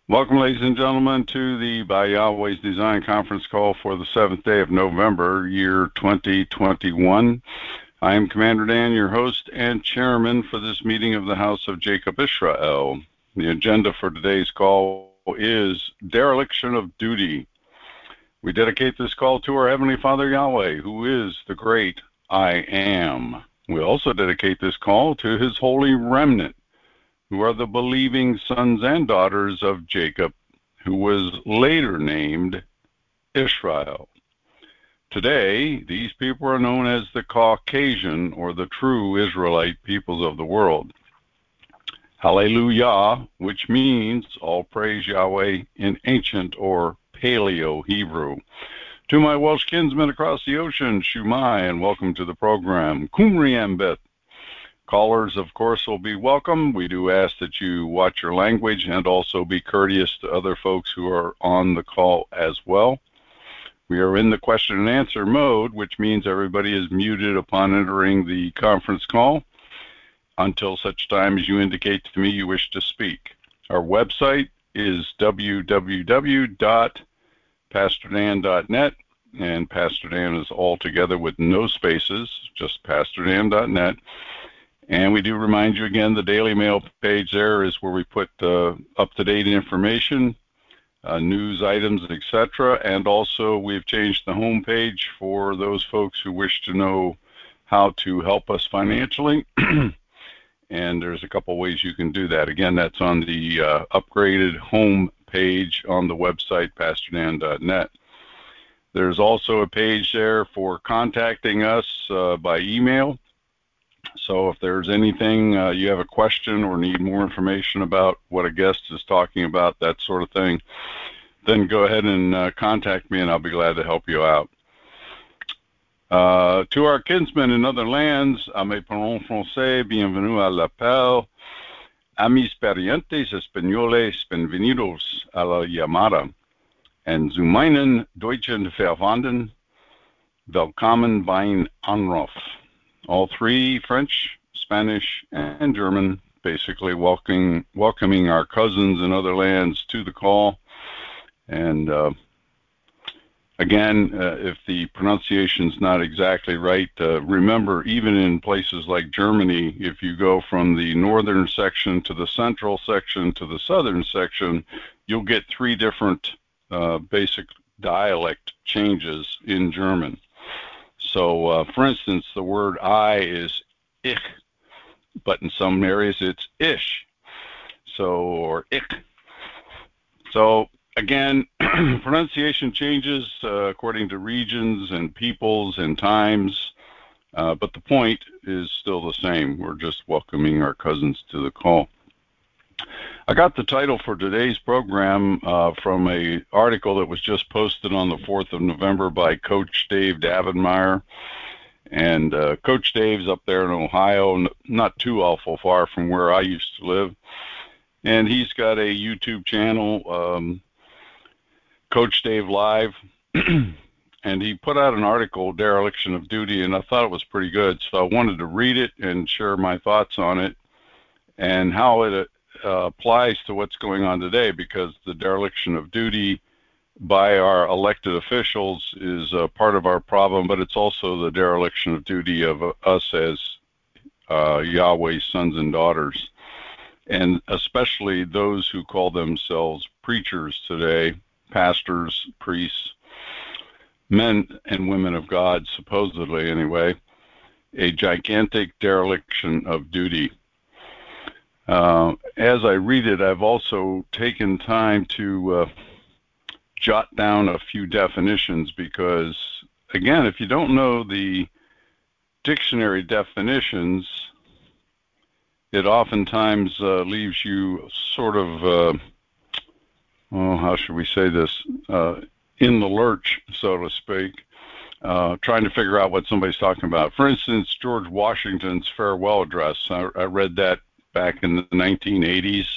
Welcome, ladies and gentlemen, to the By Yahweh's Design conference call for the 7th day of November, year 2021. I am Commander Dan, your host and chairman for this meeting of the House of Jacob Israel. The agenda for today's call is dereliction of duty. We dedicate this call to our Heavenly Father Yahweh, who is the great I Am. We also dedicate this call to His holy remnant, who are the believing sons and daughters of Jacob, who was later named Israel. Today, these people are known as the Caucasian, or the true Israelite peoples of the world. Hallelujah, which means all praise Yahweh in ancient or Paleo Hebrew. To my Welsh kinsmen across the ocean, Shumai, and welcome to the program. Kumri Beth. Callers, of course, will be welcome. We do ask that you watch your language and also be courteous to other folks who are on the call as well. We are in the question and answer mode, which means everybody is muted upon entering the conference call until such time as you indicate to me you wish to speak. Our website is www.pastordan.net, and Pastor Dan is all together with no spaces, just pastordan.net. And we do remind you again, the Daily Mail page there is where we put up-to-date information, news items, etc. And also we've changed the home page for those folks who wish to know how to help us financially. And there's a couple ways you can do that. Again, that's on the upgraded home page on the website, pastordan.net. There's also a page there for contacting us by email. So if there's anything you have a question or need more information about what a guest is talking about, that sort of thing, then go ahead and contact me and I'll be glad to help you out. To our kinsmen in other lands, a mes parents français, bienvenue à l'appel. A mis parientes españoles, bienvenidos a la llamada. En zu meinen deutschen Verwandten, willkommen beim Anruf. All three, French, Spanish, and German, basically welcoming our cousins in other lands to the call. And again, if the pronunciation's not exactly right, remember, even in places like Germany, if you go from the northern section to the central section to the southern section, you'll get three different basic dialect changes in German. So, for instance, the word I is ich, but in some areas it's ish, or ich. So, again, pronunciation changes according to regions and peoples and times, but the point is still the same. We're just welcoming our cousins to the call. I got the title for today's program from an article that was just posted on the 4th of November by Coach Dave Davidmeyer. And Coach Dave's up there in Ohio, not too awful far from where I used to live. And he's got a YouTube channel, Coach Dave Live. And he put out an article, Dereliction of Duty, and I thought it was pretty good. So I wanted to read it and share my thoughts on it and how it applies to what's going on today, because the dereliction of duty by our elected officials is part of our problem, but it's also the dereliction of duty of us as Yahweh's sons and daughters, and especially those who call themselves preachers today, pastors, priests, men and women of God, supposedly anyway, a gigantic dereliction of duty. As I read it, I've also taken time to jot down a few definitions because, again, if you don't know the dictionary definitions, it oftentimes leaves you sort of, how should we say this, in the lurch, so to speak, trying to figure out what somebody's talking about. For instance, George Washington's farewell address. I read that back in the 1980s,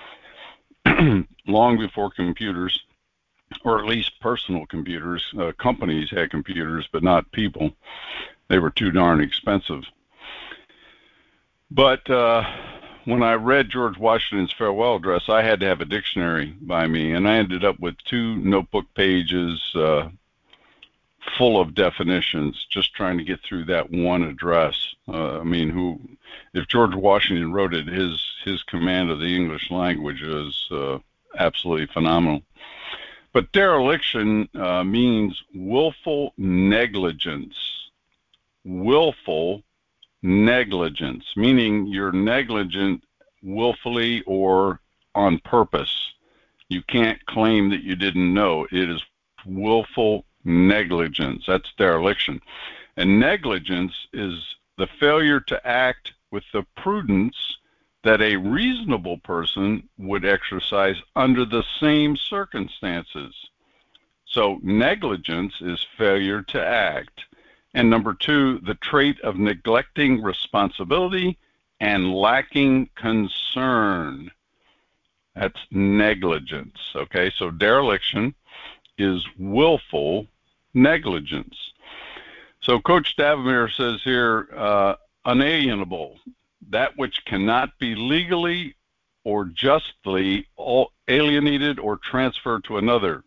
long before computers, or at least personal computers. Companies had computers, but not people. They were too darn expensive. But when I read George Washington's farewell address, I had to have a dictionary by me, and I ended up with 2 notebook pages full of definitions, just trying to get through that one address. If George Washington wrote it, his command of the English language is absolutely phenomenal. But dereliction means willful negligence. Willful negligence, meaning you're negligent willfully or on purpose. You can't claim that you didn't know. It is willful negligence. That's dereliction. And negligence is the failure to act with the prudence that a reasonable person would exercise under the same circumstances. So negligence is failure to act. And number 2, the trait of neglecting responsibility and lacking concern. That's negligence. Okay, so dereliction is willful negligence. So Coach Davamere says here, unalienable, that which cannot be legally or justly alienated or transferred to another.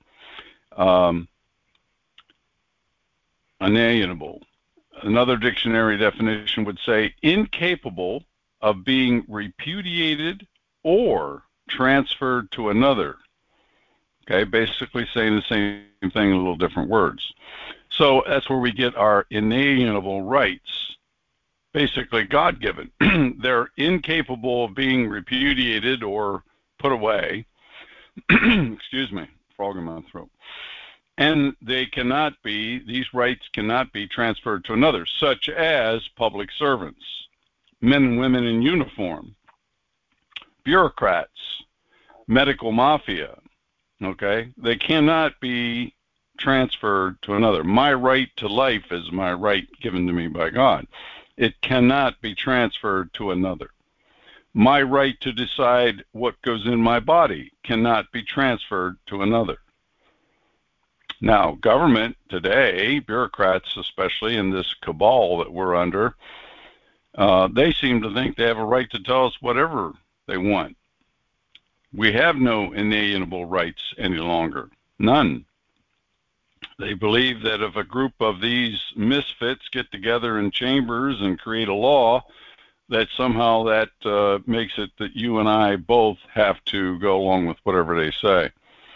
Unalienable. Another dictionary definition would say incapable of being repudiated or transferred to another. Okay, basically saying the same thing in a little different words. So that's where we get our inalienable rights, basically God-given. They're incapable of being repudiated or put away. Excuse me, frog in my throat. And these rights cannot be transferred to another, such as public servants, men and women in uniform, bureaucrats, medical mafia, okay? They cannot be transferred to another. My right to life is my right given to me by God. It cannot be transferred to another. My right to decide what goes in my body cannot be transferred to another. Now, government today, bureaucrats especially in this cabal that we're under, they seem to think they have a right to tell us whatever they want. We have no inalienable rights any longer. None. They believe that if a group of these misfits get together in chambers and create a law, that somehow that makes it that you and I both have to go along with whatever they say.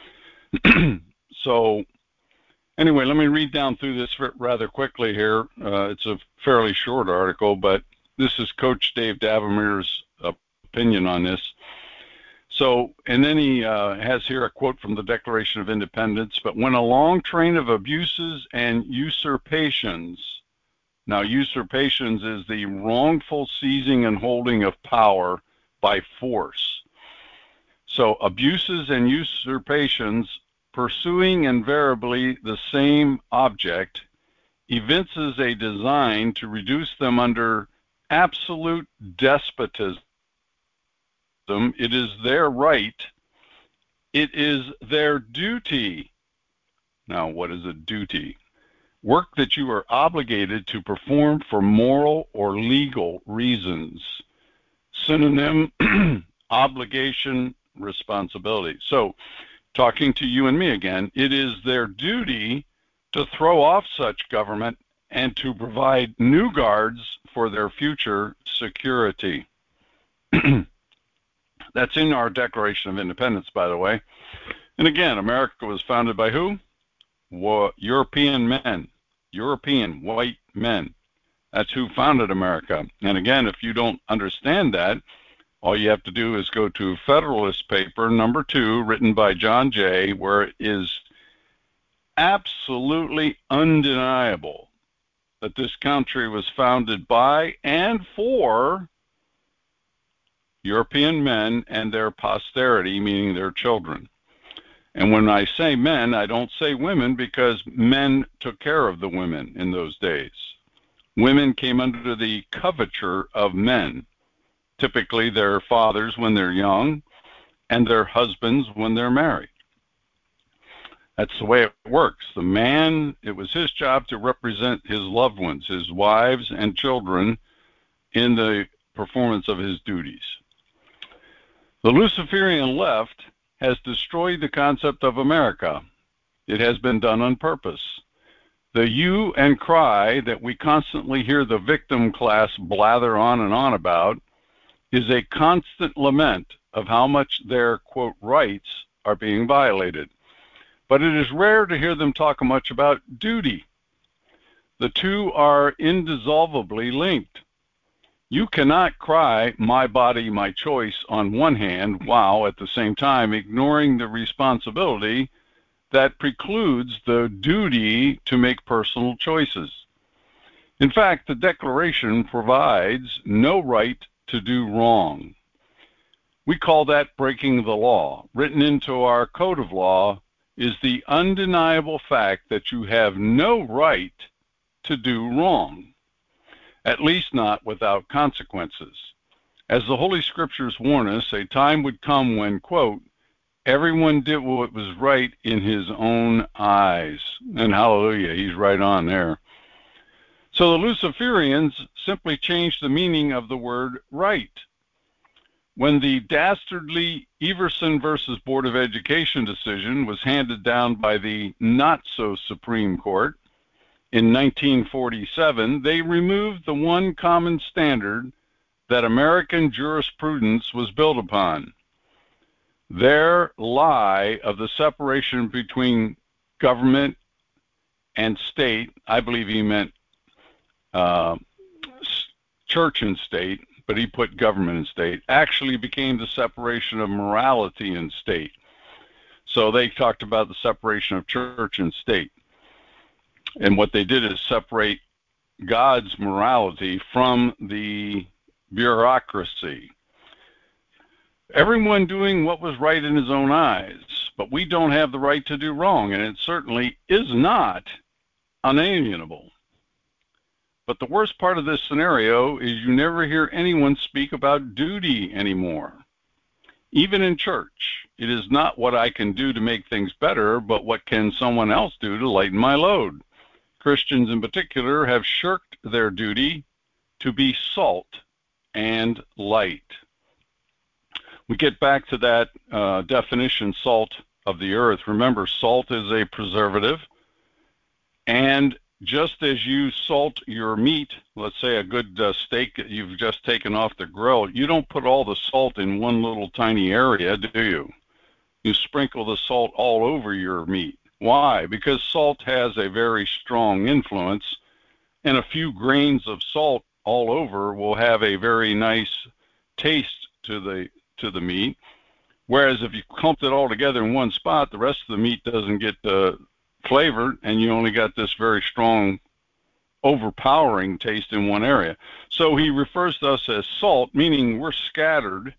So anyway, let me read down through this rather quickly here. It's a fairly short article, but this is Coach Dave Davamere's opinion on this. So, and then he has here a quote from the Declaration of Independence, but when a long train of abuses and usurpations, now usurpations is the wrongful seizing and holding of power by force. So abuses and usurpations pursuing invariably the same object evinces a design to reduce them under absolute despotism. It is their right. It is their duty. Now, what is a duty? Work that you are obligated to perform for moral or legal reasons. Synonym, obligation, responsibility. So, talking to you and me again, it is their duty to throw off such government and to provide new guards for their future security. That's in our Declaration of Independence, by the way. And again, America was founded by who? European men, European white men. That's who founded America. And again, if you don't understand that, all you have to do is go to Federalist Paper number 2, written by John Jay, where it is absolutely undeniable that this country was founded by and for European men and their posterity, meaning their children. And when I say men, I don't say women, because men took care of the women in those days. Women came under the coverture of men, typically their fathers when they're young and their husbands when they're married. That's the way it works. The man, it was his job to represent his loved ones, his wives and children, in the performance of his duties. The Luciferian left has destroyed the concept of America. It has been done on purpose. The hue and cry that we constantly hear the victim class blather on and on about is a constant lament of how much their, quote, rights are being violated. But it is rare to hear them talk much about duty. The two are indissolubly linked. You cannot cry, my body, my choice, on one hand, while at the same time ignoring the responsibility that precludes the duty to make personal choices. In fact, the Declaration provides no right to do wrong. We call that breaking the law. Written into our code of law is the undeniable fact that you have no right to do wrong, at least not without consequences. As the Holy Scriptures warn us, a time would come when, quote, everyone did what was right in his own eyes. And hallelujah, he's right on there. So the Luciferians simply changed the meaning of the word right. When the dastardly Everson versus Board of Education decision was handed down by the not-so-Supreme Court in 1947, they removed the one common standard that American jurisprudence was built upon. Their lie of the separation between government and state, I believe he meant church and state, but he put government and state, actually became the separation of morality and state. So they talked about the separation of church and state. And what they did is separate God's morality from the bureaucracy. Everyone doing what was right in his own eyes, but we don't have the right to do wrong, and it certainly is not unalienable. But the worst part of this scenario is you never hear anyone speak about duty anymore. Even in church, it is not what I can do to make things better, but what can someone else do to lighten my load. Christians in particular have shirked their duty to be salt and light. We get back to that definition, salt of the earth. Remember, salt is a preservative. And just as you salt your meat, let's say a good steak that you've just taken off the grill, you don't put all the salt in one little tiny area, do you? You sprinkle the salt all over your meat. Why? Because salt has a very strong influence, and a few grains of salt all over will have a very nice taste to the meat. Whereas if you clumped it all together in one spot, the rest of the meat doesn't get flavored, and you only got this very strong, overpowering taste in one area. So he refers to us as salt, meaning we're scattered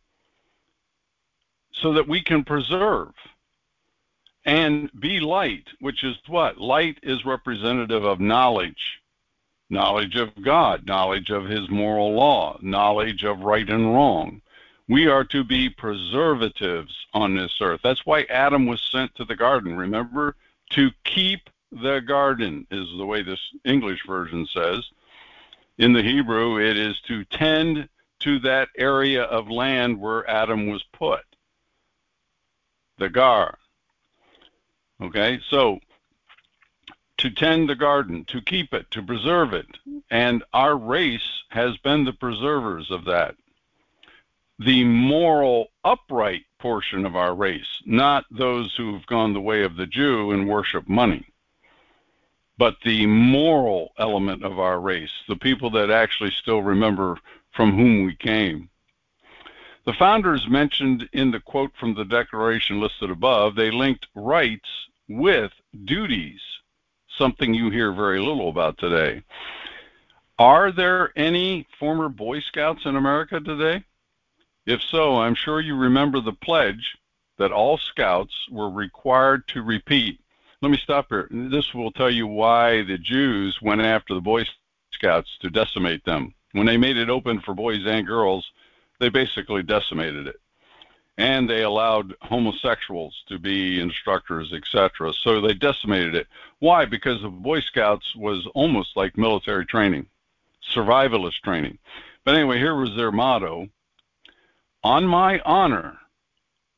so that we can preserve. And be light, which is what? Light is representative of knowledge. Knowledge of God, knowledge of his moral law, knowledge of right and wrong. We are to be preservatives on this earth. That's why Adam was sent to the garden. Remember, to keep the garden is the way this English version says. In the Hebrew, it is to tend to that area of land where Adam was put. The gar. Okay, so to tend the garden, to keep it, to preserve it. And our race has been the preservers of that. The moral, upright portion of our race, not those who've gone the way of the Jew and worship money, but the moral element of our race, the people that actually still remember from whom we came. The founders mentioned in the quote from the Declaration listed above, they linked rights with duties, something you hear very little about today. Are there any former Boy Scouts in America today? If so, I'm sure you remember the pledge that all scouts were required to repeat. Let me stop here. This will tell you why the Jews went after the Boy Scouts to decimate them. When they made it open for boys and girls, they basically decimated it. And they allowed homosexuals to be instructors, etc. So they decimated it. Why? Because the Boy Scouts was almost like military training, survivalist training. But anyway, here was their motto. On my honor,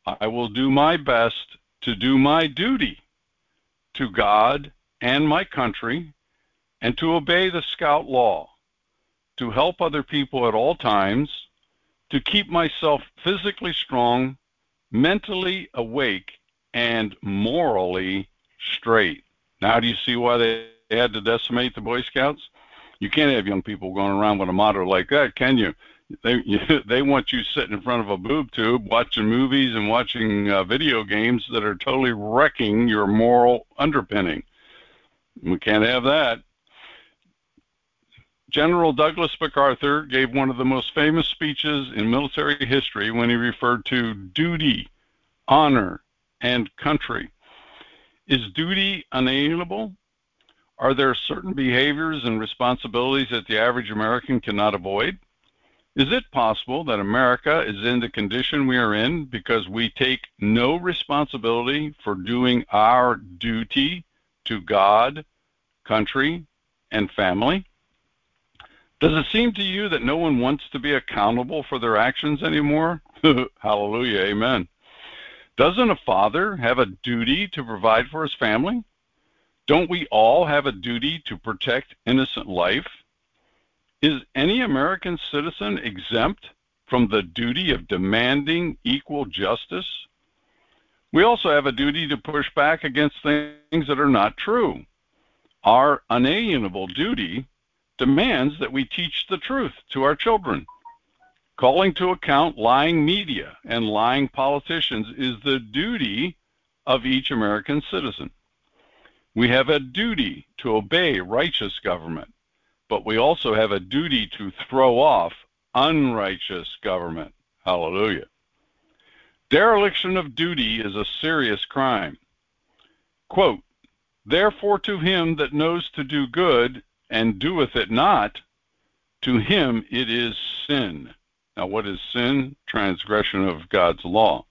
I will do my best to do my duty to God and my country, and to obey the Scout Law, to help other people at all times, to keep myself physically strong, mentally awake, and morally straight. Now, do you see why they had to decimate the Boy Scouts? You can't have young people going around with a motto like that, can you? They want you sitting in front of a boob tube watching movies and watching video games that are totally wrecking your moral underpinning. We can't have that. General Douglas MacArthur gave one of the most famous speeches in military history when he referred to duty, honor, and country. Is duty unalienable? Are there certain behaviors and responsibilities that the average American cannot avoid? Is it possible that America is in the condition we are in because we take no responsibility for doing our duty to God, country, and family? Does it seem to you that no one wants to be accountable for their actions anymore? Hallelujah, amen. Doesn't a father have a duty to provide for his family? Don't we all have a duty to protect innocent life? Is any American citizen exempt from the duty of demanding equal justice? We also have a duty to push back against things that are not true. Our unalienable duty demands that we teach the truth to our children. Calling to account lying media and lying politicians is the duty of each American citizen. We have a duty to obey righteous government, but we also have a duty to throw off unrighteous government. Hallelujah. Dereliction of duty is a serious crime. Quote, therefore to him that knows to do good and doeth it not, to him it is sin. Now what is sin? Transgression of God's law.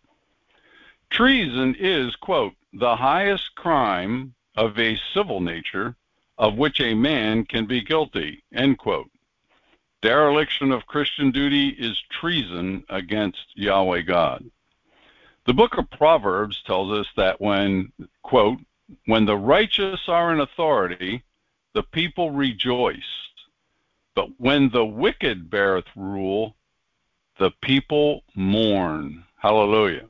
Treason is, quote, the highest crime of a civil nature of which a man can be guilty, end quote. Dereliction of Christian duty is treason against Yahweh God. The book of Proverbs tells us that when, quote, when the righteous are in authority, the people rejoice. But when the wicked beareth rule, the people mourn. Hallelujah.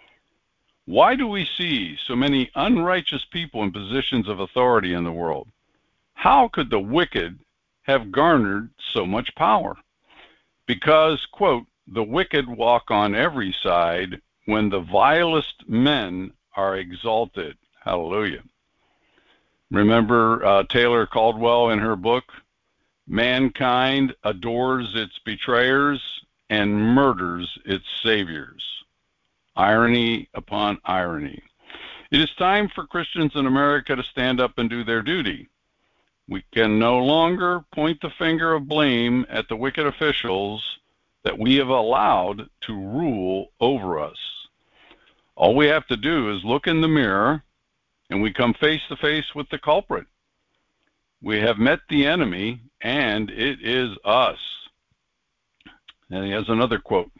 Why do we see so many unrighteous people in positions of authority in the world? How could the wicked have garnered so much power? Because, quote, the wicked walk on every side when the vilest men are exalted. Hallelujah. Remember Taylor Caldwell in her book, mankind adores its betrayers and murders its saviors. Irony upon irony. It is time for Christians in America to stand up and do their duty. We can no longer point the finger of blame at the wicked officials that we have allowed to rule over us. All we have to do is look in the mirror and we come face to face with the culprit. We have met the enemy and it is us. And he has another quote.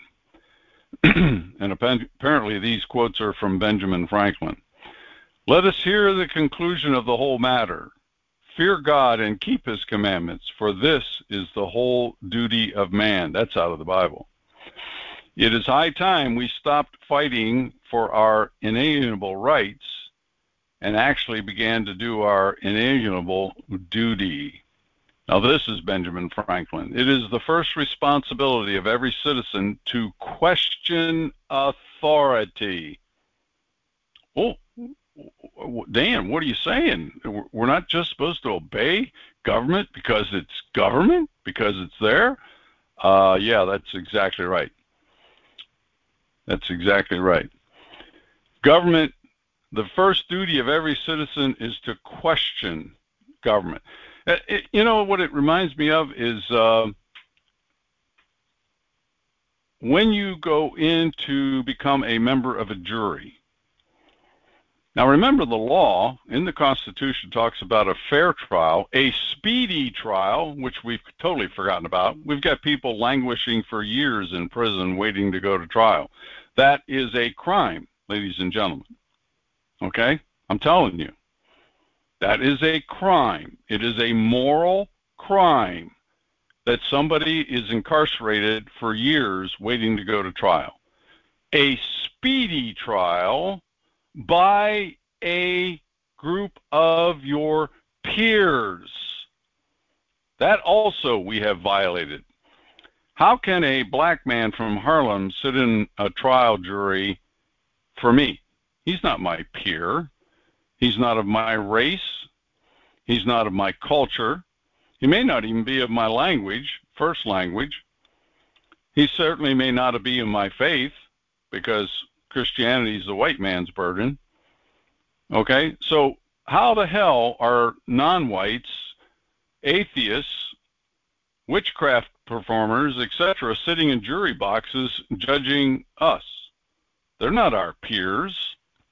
And apparently these quotes are from Benjamin Franklin. Let us hear the conclusion of the whole matter. Fear God and keep his commandments, for this is the whole duty of man. That's out of the Bible. It is high time we stopped fighting for our inalienable rights and actually began to do our inalienable duty. Now this is Benjamin Franklin. It is the first responsibility of every citizen to question authority. Oh, Dan, what are you saying? We're not just supposed to obey government because it's government? Because it's there? Yeah, that's exactly right. That's exactly right. Government, the first duty of every citizen is to question government. You know what it reminds me of is when you go in to become a member of a jury. Now remember, the law in the Constitution talks about a fair trial, a speedy trial, which we've totally forgotten about. We've got people languishing for years in prison waiting to go to trial. That is a crime, ladies and gentlemen. Okay? I'm telling you. That is a crime. It is a moral crime that somebody is incarcerated for years waiting to go to trial. A speedy trial by a group of your peers. That also we have violated. How can a black man from Harlem sit in a trial jury for me? He's not my peer. He's not of my race. He's not of my culture. He may not even be of my language, first language. He certainly may not be of my faith, because Christianity is the white man's burden. Okay, so how the hell are non-whites, atheists, witchcraft performers, etc., sitting in jury boxes judging us? They're not our peers.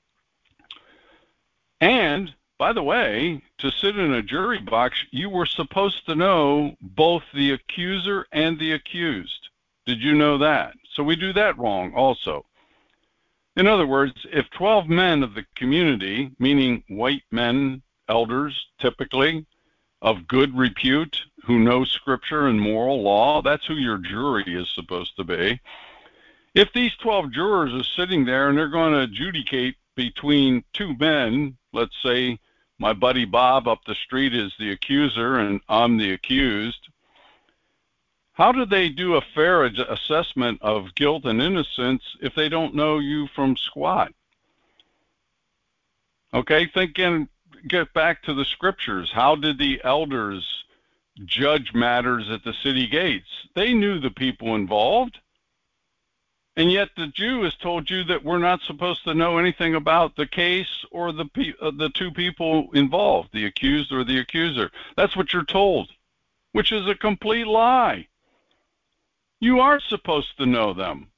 And, by the way, to sit in a jury box, you were supposed to know both the accuser and the accused. Did you know that? So we do that wrong also. In other words, if 12 men of the community, meaning white men, elders typically, of good repute, who know scripture and moral law, that's who your jury is supposed to be. If these 12 jurors are sitting there and they're going to adjudicate between two men, let's say my buddy Bob up the street is the accuser and I'm the accused, how do they do a fair assessment of guilt and innocence if they don't know you from squat? Okay, get back to the scriptures. How did the elders judge matters at the city gates? They knew the people involved. And yet the Jew has told you that we're not supposed to know anything about the case or the two people involved, the accused or the accuser. That's what you're told, which is a complete lie. You are supposed to know them.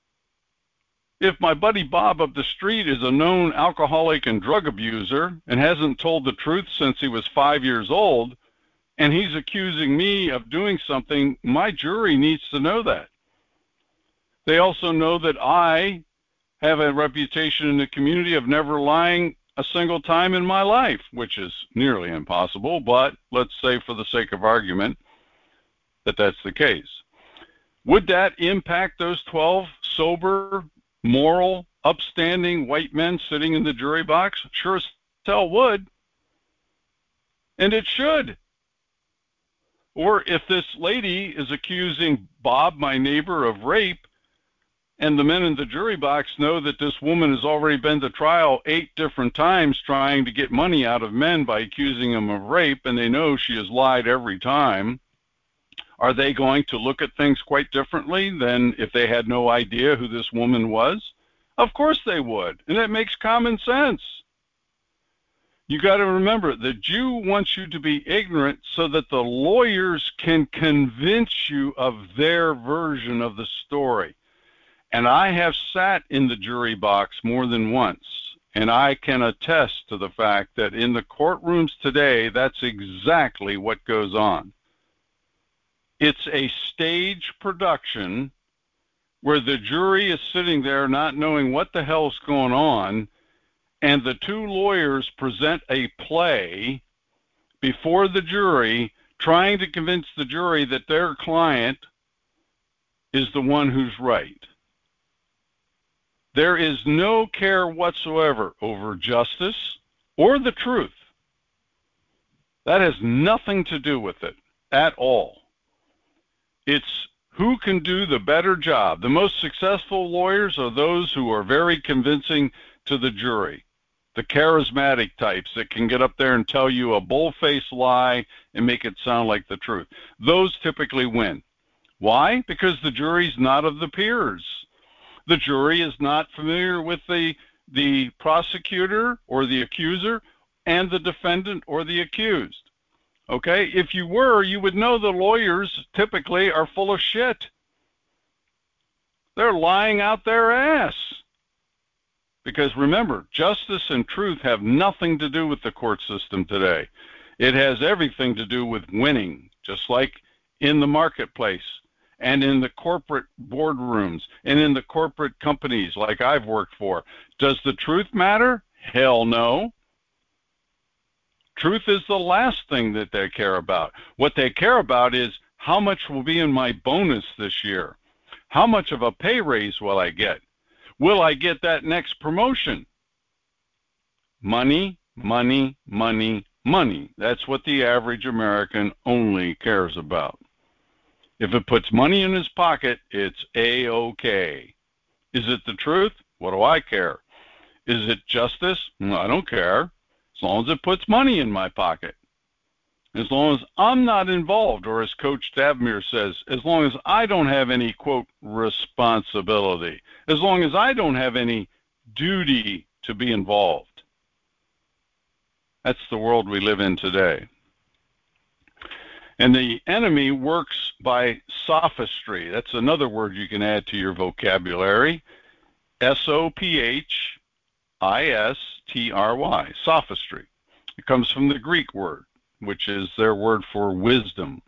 If my buddy Bob up the street is a known alcoholic and drug abuser and hasn't told the truth since he was 5 years old, and he's accusing me of doing something, my jury needs to know that. They also know that I have a reputation in the community of never lying a single time in my life, which is nearly impossible, but let's say for the sake of argument that that's the case. Would that impact those 12 sober, moral, upstanding white men sitting in the jury box? Sure as hell would. And it should. Or if this lady is accusing Bob, my neighbor, of rape, and the men in the jury box know that this woman has already been to trial 8 different times trying to get money out of men by accusing them of rape, and they know she has lied every time, are they going to look at things quite differently than if they had no idea who this woman was? Of course they would, and it makes common sense. You got to remember, the Jew wants you to be ignorant so that the lawyers can convince you of their version of the story. And I have sat in the jury box more than once, and I can attest to the fact that in the courtrooms today, that's exactly what goes on. It's a stage production where the jury is sitting there not knowing what the hell's going on, and the two lawyers present a play before the jury, trying to convince the jury that their client is the one who's right. There is no care whatsoever over justice or the truth. That has nothing to do with it at all. It's who can do the better job. The most successful lawyers are those who are very convincing to the jury. The charismatic types that can get up there and tell you a bull-faced lie and make it sound like the truth. Those typically win. Why? Because the jury's not of the peers. The jury is not familiar with the prosecutor or the accuser and the defendant or the accused. Okay? If you were, you would know the lawyers typically are full of shit. They're lying out their ass. Because remember, justice and truth have nothing to do with the court system today. It has everything to do with winning, just like in the marketplace and in the corporate boardrooms and in the corporate companies like I've worked for. Does the truth matter? Hell no. Truth is the last thing that they care about. What they care about is how much will be in my bonus this year? How much of a pay raise will I get? Will I get that next promotion? Money, money, money, money. That's what the average American only cares about. If it puts money in his pocket, it's A-OK. Is it the truth? What do I care? Is it justice? No, I don't care. As long as it puts money in my pocket. As long as I'm not involved, or as Coach Dabmir says, as long as I don't have any, quote, responsibility, as long as I don't have any duty to be involved. That's the world we live in today. And the enemy works by sophistry. That's another word you can add to your vocabulary. S-O-P-H-I-S-T-R-Y, sophistry. It comes from the Greek word, which is their word for wisdom,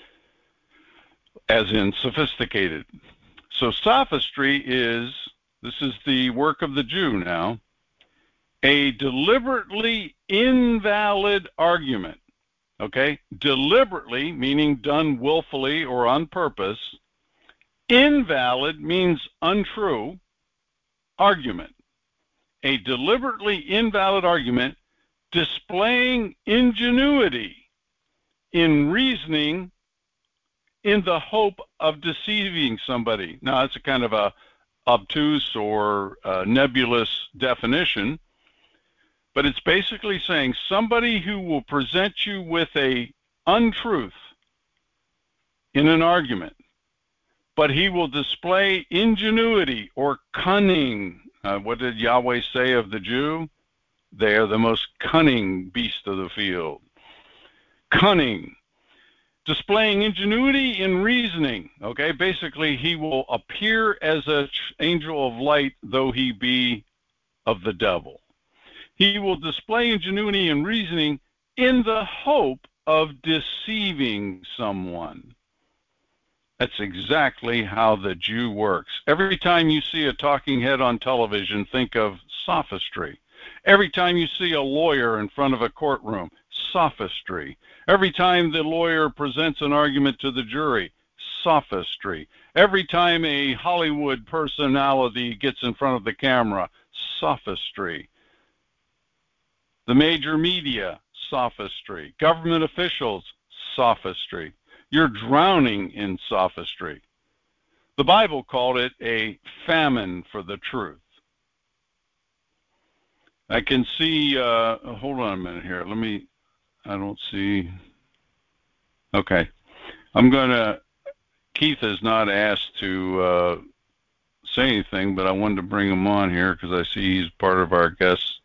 as in sophisticated. So sophistry is, this is the work of the Jew now, a deliberately invalid argument. Okay? Deliberately, meaning done willfully or on purpose. Invalid means untrue argument. A deliberately invalid argument displaying ingenuity in reasoning in the hope of deceiving somebody. Now, that's a kind of a obtuse or nebulous definition, but it's basically saying somebody who will present you with a untruth in an argument, but he will display ingenuity or cunning. What did Yahweh say of the Jew? They are the most cunning beast of the field. Cunning. Displaying ingenuity in reasoning. Okay, basically he will appear as an angel of light, though he be of the devil. He will display ingenuity in reasoning in the hope of deceiving someone. That's exactly how the Jew works. Every time you see a talking head on television, think of sophistry. Every time you see a lawyer in front of a courtroom, sophistry. Every time the lawyer presents an argument to the jury, sophistry. Every time a Hollywood personality gets in front of the camera, sophistry. The major media, sophistry. Government officials, sophistry. You're drowning in sophistry. The Bible called it a famine for the truth. I can see, hold on a minute here. I don't see. Okay. Keith is not asked to say anything, but I wanted to bring him on here because I see he's part of our guests.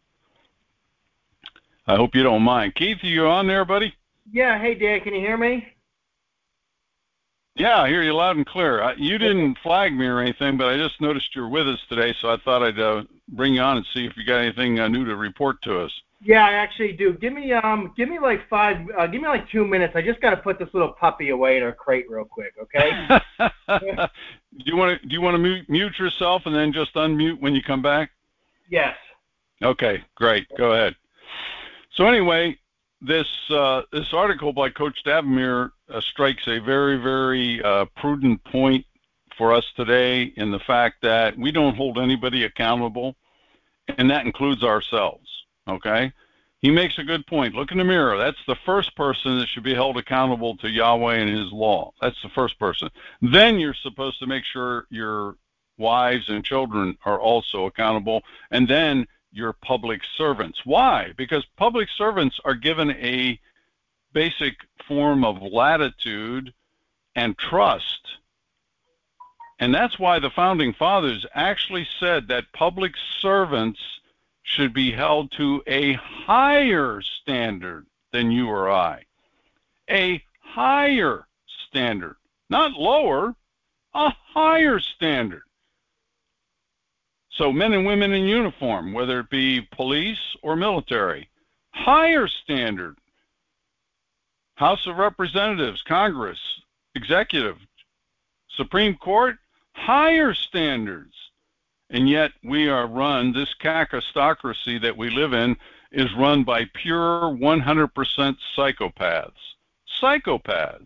I hope you don't mind. Keith, are you on there, buddy? Yeah. Hey, Dan, can you hear me? Yeah, I hear you loud and clear. You didn't flag me or anything, but I just noticed you're with us today, so I thought I'd bring you on and see if you got anything new to report to us. Yeah, I actually do. Give me like 2 minutes. I just got to put this little puppy away in her crate real quick, okay? Do you want to mute yourself and then just unmute when you come back? Yes. Okay, great. Go ahead. So anyway, this article by Coach Dabmir strikes a very, very prudent point for us today in the fact that we don't hold anybody accountable, and that includes ourselves, okay? He makes a good point. Look in the mirror. That's the first person that should be held accountable to Yahweh and his law. That's the first person. Then you're supposed to make sure your wives and children are also accountable, and then your public servants. Why? Because public servants are given a basic form of latitude and trust. And that's why the founding fathers actually said that public servants should be held to a higher standard than you or I. A higher standard. Not lower, a higher standard. So men and women in uniform, whether it be police or military, higher standard. House of Representatives, Congress, Executive, Supreme Court, higher standards. And yet we are run, this kakistocracy that we live in is run by pure 100% psychopaths. Psychopaths.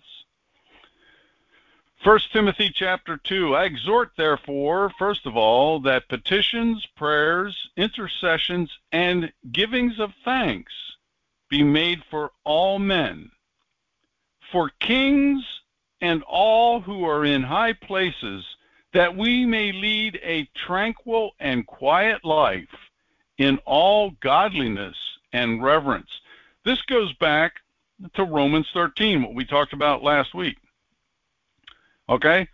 1 Timothy chapter 2, I exhort therefore, first of all, that petitions, prayers, intercessions, and givings of thanks be made for all men, for kings and all who are in high places, that we may lead a tranquil and quiet life in all godliness and reverence. This goes back to Romans 13, what we talked about last week. Okay?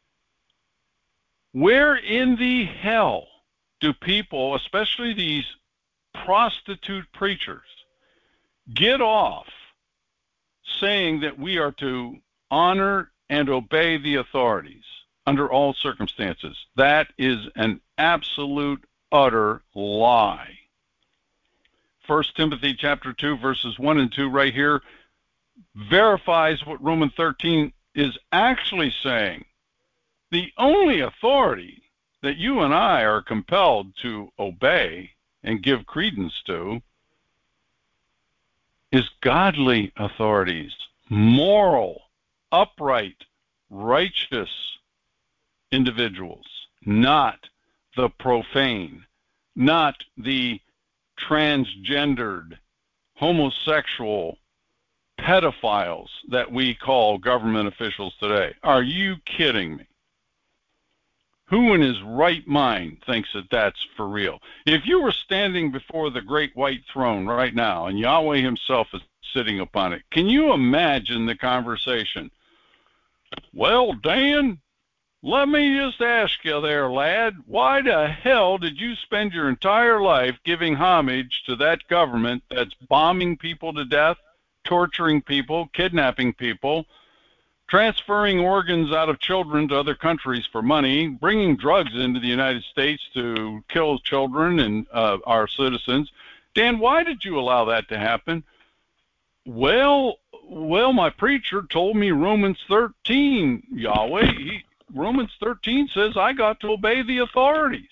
Where in the hell do people, especially these prostitute preachers, get off saying that we are to honor and obey the authorities under all circumstances? That is an absolute, utter lie. 1 Timothy chapter 2, verses 1 and 2 right here verifies what Romans 13 is actually saying. The only authority that you and I are compelled to obey and give credence to is godly authorities, moral, upright, righteous individuals, not the profane, not the transgendered, homosexual, pedophiles that we call government officials today. Are you kidding me? Who in his right mind thinks that that's for real? If you were standing before the great white throne right now and Yahweh himself is sitting upon it, can you imagine the conversation? Well, Dan, let me just ask you there, lad, why the hell did you spend your entire life giving homage to that government that's bombing people to death, torturing people, kidnapping people, transferring organs out of children to other countries for money, bringing drugs into the United States to kill children and our citizens? Dan, why did you allow that to happen? Well, my preacher told me Romans 13, Yahweh. Romans 13 says I got to obey the authorities.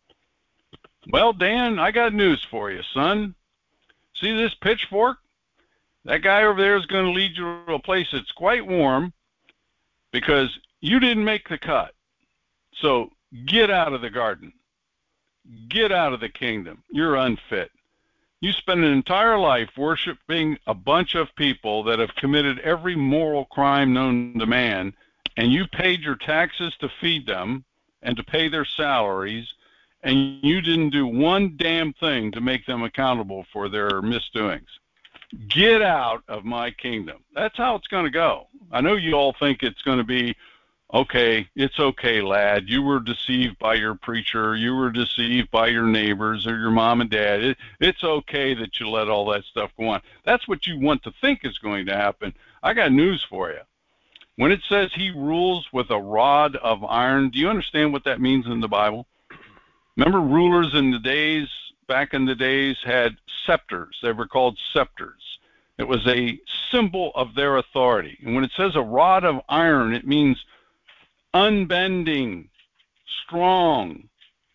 Well, Dan, I got news for you, son. See this pitchfork? That guy over there is going to lead you to a place that's quite warm because you didn't make the cut. So get out of the garden. Get out of the kingdom. You're unfit. You spend an entire life worshiping a bunch of people that have committed every moral crime known to man, and you paid your taxes to feed them and to pay their salaries, and you didn't do one damn thing to make them accountable for their misdoings. Get out of my kingdom. That's how it's going to go. I know you all think it's going to be, okay, it's okay, lad. You were deceived by your preacher. You were deceived by your neighbors or your mom and dad. It's okay that you let all that stuff go on. That's what you want to think is going to happen. I got news for you. When it says he rules with a rod of iron, do you understand what that means in the Bible? Remember rulers in the days, back in the days, had scepters. They were called scepters. It was a symbol of their authority. And when it says a rod of iron, it means unbending, strong.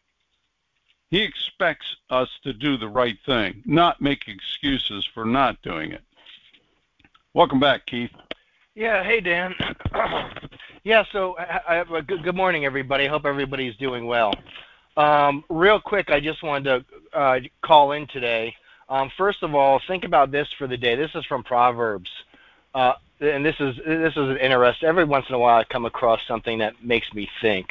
He expects us to do the right thing, not make excuses for not doing it. Welcome back, Keith. Yeah, hey, Dan. Yeah, so good morning, everybody. I hope everybody's doing well. Real quick, I just wanted to call in today. First of all, think about this for the day. This is from Proverbs, and this is an interesting. Every once in a while, I come across something that makes me think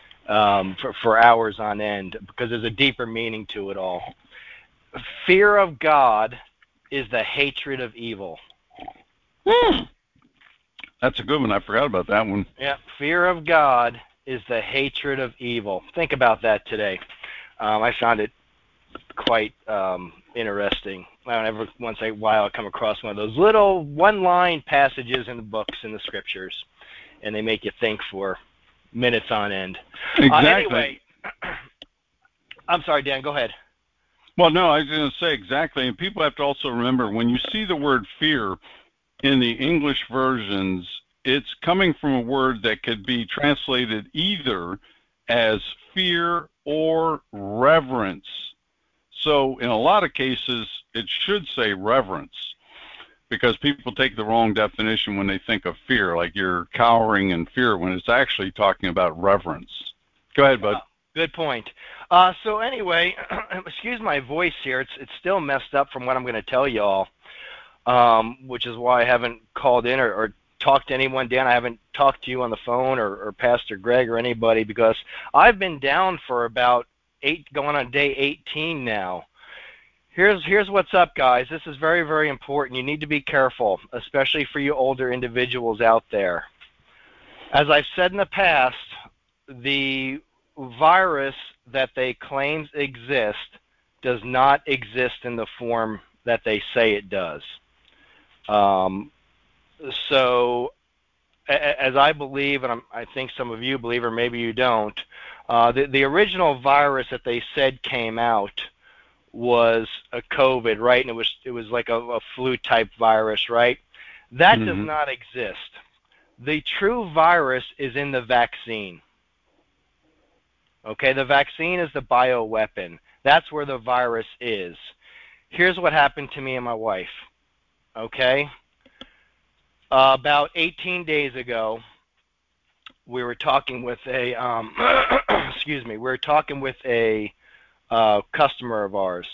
for hours on end because there's a deeper meaning to it all. Fear of God is the hatred of evil. That's a good one. I forgot about that one. Yeah, fear of God is the hatred of evil. Think about that today. I found it quite interesting. Every once in a while I come across one of those little one-line passages in the books in the scriptures, and they make you think for minutes on end. Exactly. Anyway, I'm sorry, Dan, go ahead. Well, no, I was going to say exactly. And people have to also remember when you see the word fear in the English versions, it's coming from a word that could be translated either as fear or reverence. So in a lot of cases, it should say reverence because people take the wrong definition when they think of fear, like you're cowering in fear when it's actually talking about reverence. Go ahead, bud. Good point. So anyway, excuse my voice here. It's still messed up from what I'm going to tell y'all, which is why I haven't called in or talked to anyone. Dan, I haven't talked to you on the phone or Pastor Greg or anybody because I've been down for about going on day 18 now. Here's what's up, guys. This is very, very important. You need to be careful, especially for you older individuals out there. As I've said in the past, the virus that they claim exists does not exist in the form that they say it does. So, as I believe, and I think some of you believe, or maybe you don't, the original virus that they said came out was a COVID, right? And it was like a flu type virus, right? That does not exist. The true virus is in the vaccine. Okay, the vaccine is the bioweapon. That's where the virus is. Here's what happened to me and my wife. Okay, about 18 days ago, we were talking with a excuse me, we were talking with a customer of ours,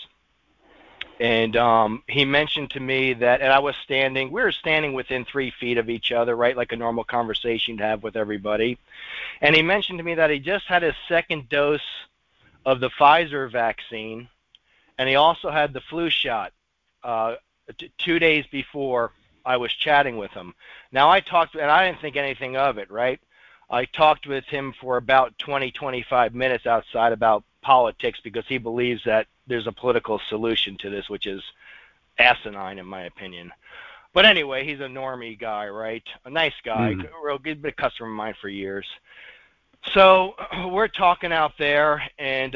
and he mentioned to me that, and we were standing within 3 feet of each other, right, like a normal conversation to have with everybody. And he mentioned to me that he just had his second dose of the Pfizer vaccine, and he also had the flu shot 2 days before I was chatting with him. Now, I talked, and I didn't think anything of it, right? I talked with him for about 20, 25 minutes outside about politics because he believes that there's a political solution to this, which is asinine in my opinion. But anyway, he's a normie guy, right? A nice guy, real good customer of mine for years. So we're talking out there, and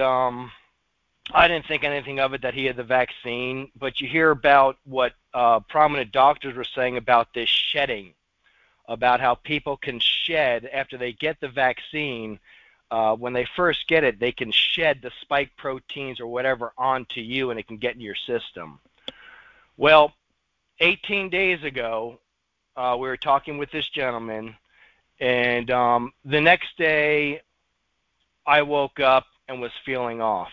I didn't think anything of it that he had the vaccine, but you hear about what prominent doctors were saying about this shedding, about how people can shed after they get the vaccine. When they first get it, they can shed the spike proteins or whatever onto you, and it can get in your system. Well, 18 days ago, we were talking with this gentleman, and the next day, I woke up and was feeling off.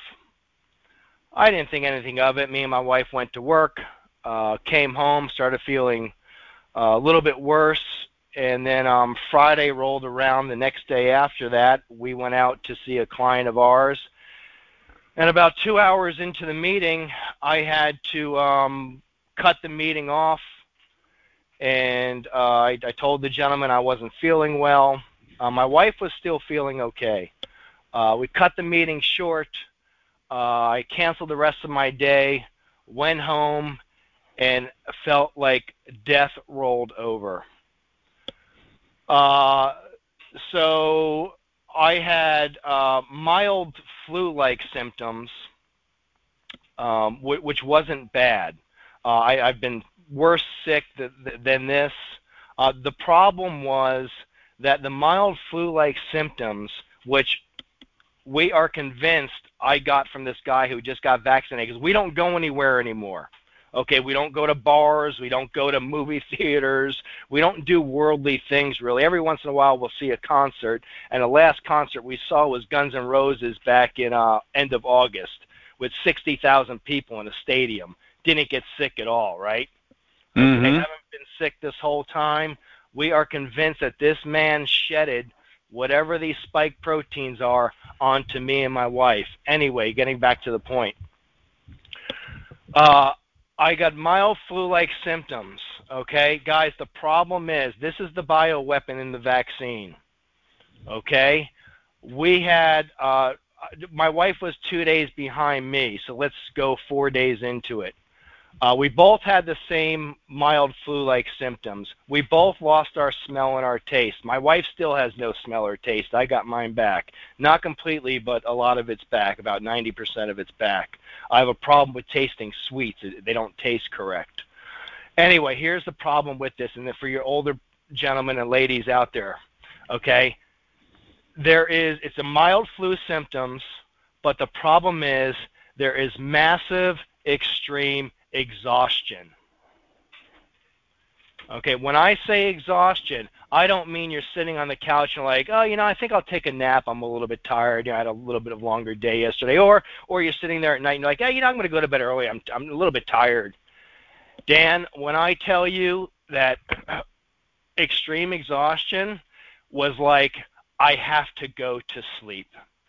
I didn't think anything of it. Me and my wife went to work, came home, started feeling a little bit worse, and then Friday rolled around. The next day after that, we went out to see a client of ours, and about 2 hours into the meeting, I had to cut the meeting off, and I told the gentleman I wasn't feeling well. My wife was still feeling okay. We cut the meeting short. I canceled the rest of my day, went home, and felt like death rolled over. So I had mild flu-like symptoms, which wasn't bad. I've been worse sick than this. The problem was that the mild flu-like symptoms, which we are convinced I got from this guy who just got vaccinated, because we don't go anywhere anymore. Okay, we don't go to bars, we don't go to movie theaters, we don't do worldly things really. Every once in a while we'll see a concert, and the last concert we saw was Guns N' Roses back in end of August with 60,000 people in a stadium. Didn't get sick at all, right? Okay, haven't been sick this whole time. We are convinced that this man shedded whatever these spike proteins are onto me and my wife. Anyway, getting back to the point. I got mild flu-like symptoms, okay? Guys, the problem is this is the bioweapon in the vaccine, okay? We had, my wife was 2 days behind me, so let's go 4 days into it. We both had the same mild flu-like symptoms. We both lost our smell and our taste. My wife still has no smell or taste. I got mine back. Not completely, but a lot of it's back. About 90% of it's back. I have a problem with tasting sweets. They don't taste correct. Anyway, here's the problem with this, and for your older gentlemen and ladies out there, okay? It's a mild flu symptoms, but the problem is there is massive, extreme exhaustion. Okay, when I say exhaustion, I don't mean you're sitting on the couch and like, oh, I think I'll take a nap. I'm a little bit tired. I had a little bit of longer day yesterday. Or you're sitting there at night and you're like, hey, I'm going to go to bed early. I'm a little bit tired. Dan, when I tell you that extreme exhaustion was like, I have to go to sleep.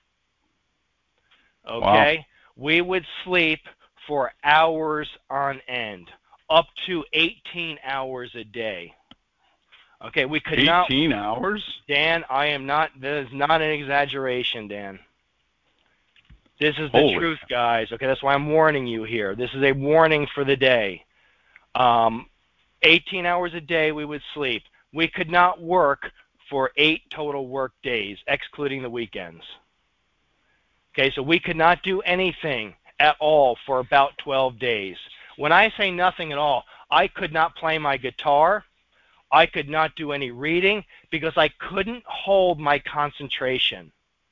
Okay? Wow. We would sleep for hours on end, up to 18 hours a day. Okay, we could 18 hours? Dan, this is not an exaggeration, Dan. This is the truth, guys. Okay, that's why I'm warning you here. This is a warning for the day. 18 hours a day we would sleep. We could not work for 8 total work days, excluding the weekends. Okay, so we could not do anything at all for about 12 days. When I say nothing at all, I could not play my guitar. I could not do any reading because I couldn't hold my concentration.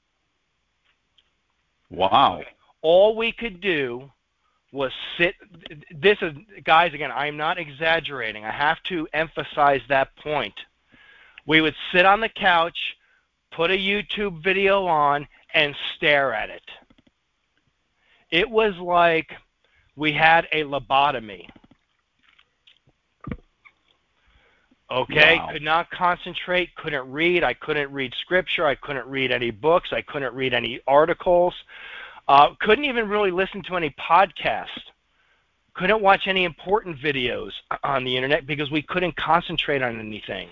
Wow. All we could do was sit. This is, guys, again, I'm not exaggerating. I have to emphasize that point. We would sit on the couch, put a YouTube video on, and stare at it. It was like we had a lobotomy. Okay? Wow. Could not concentrate, couldn't read. I couldn't read scripture. I couldn't read any books. I couldn't read any articles. Couldn't even really listen to any podcasts. Couldn't watch any important videos on the internet because we couldn't concentrate on anything.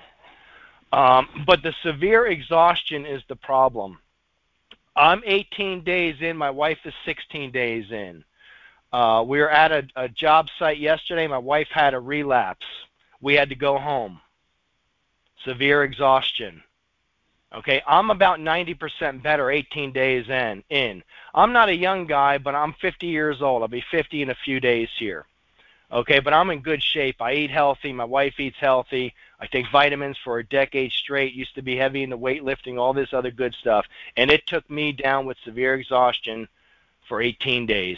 But the severe exhaustion is the problem. I'm 18 days in. My wife is 16 days in. We were at a job site yesterday. My wife had a relapse. We had to go home. Severe exhaustion. Okay, I'm about 90% better 18 days in. I'm not a young guy, but I'm 50 years old. I'll be 50 in a few days here. Okay, but I'm in good shape. I eat healthy. My wife eats healthy. I take vitamins for a decade straight. Used to be heavy into weightlifting, all this other good stuff. And it took me down with severe exhaustion for 18 days.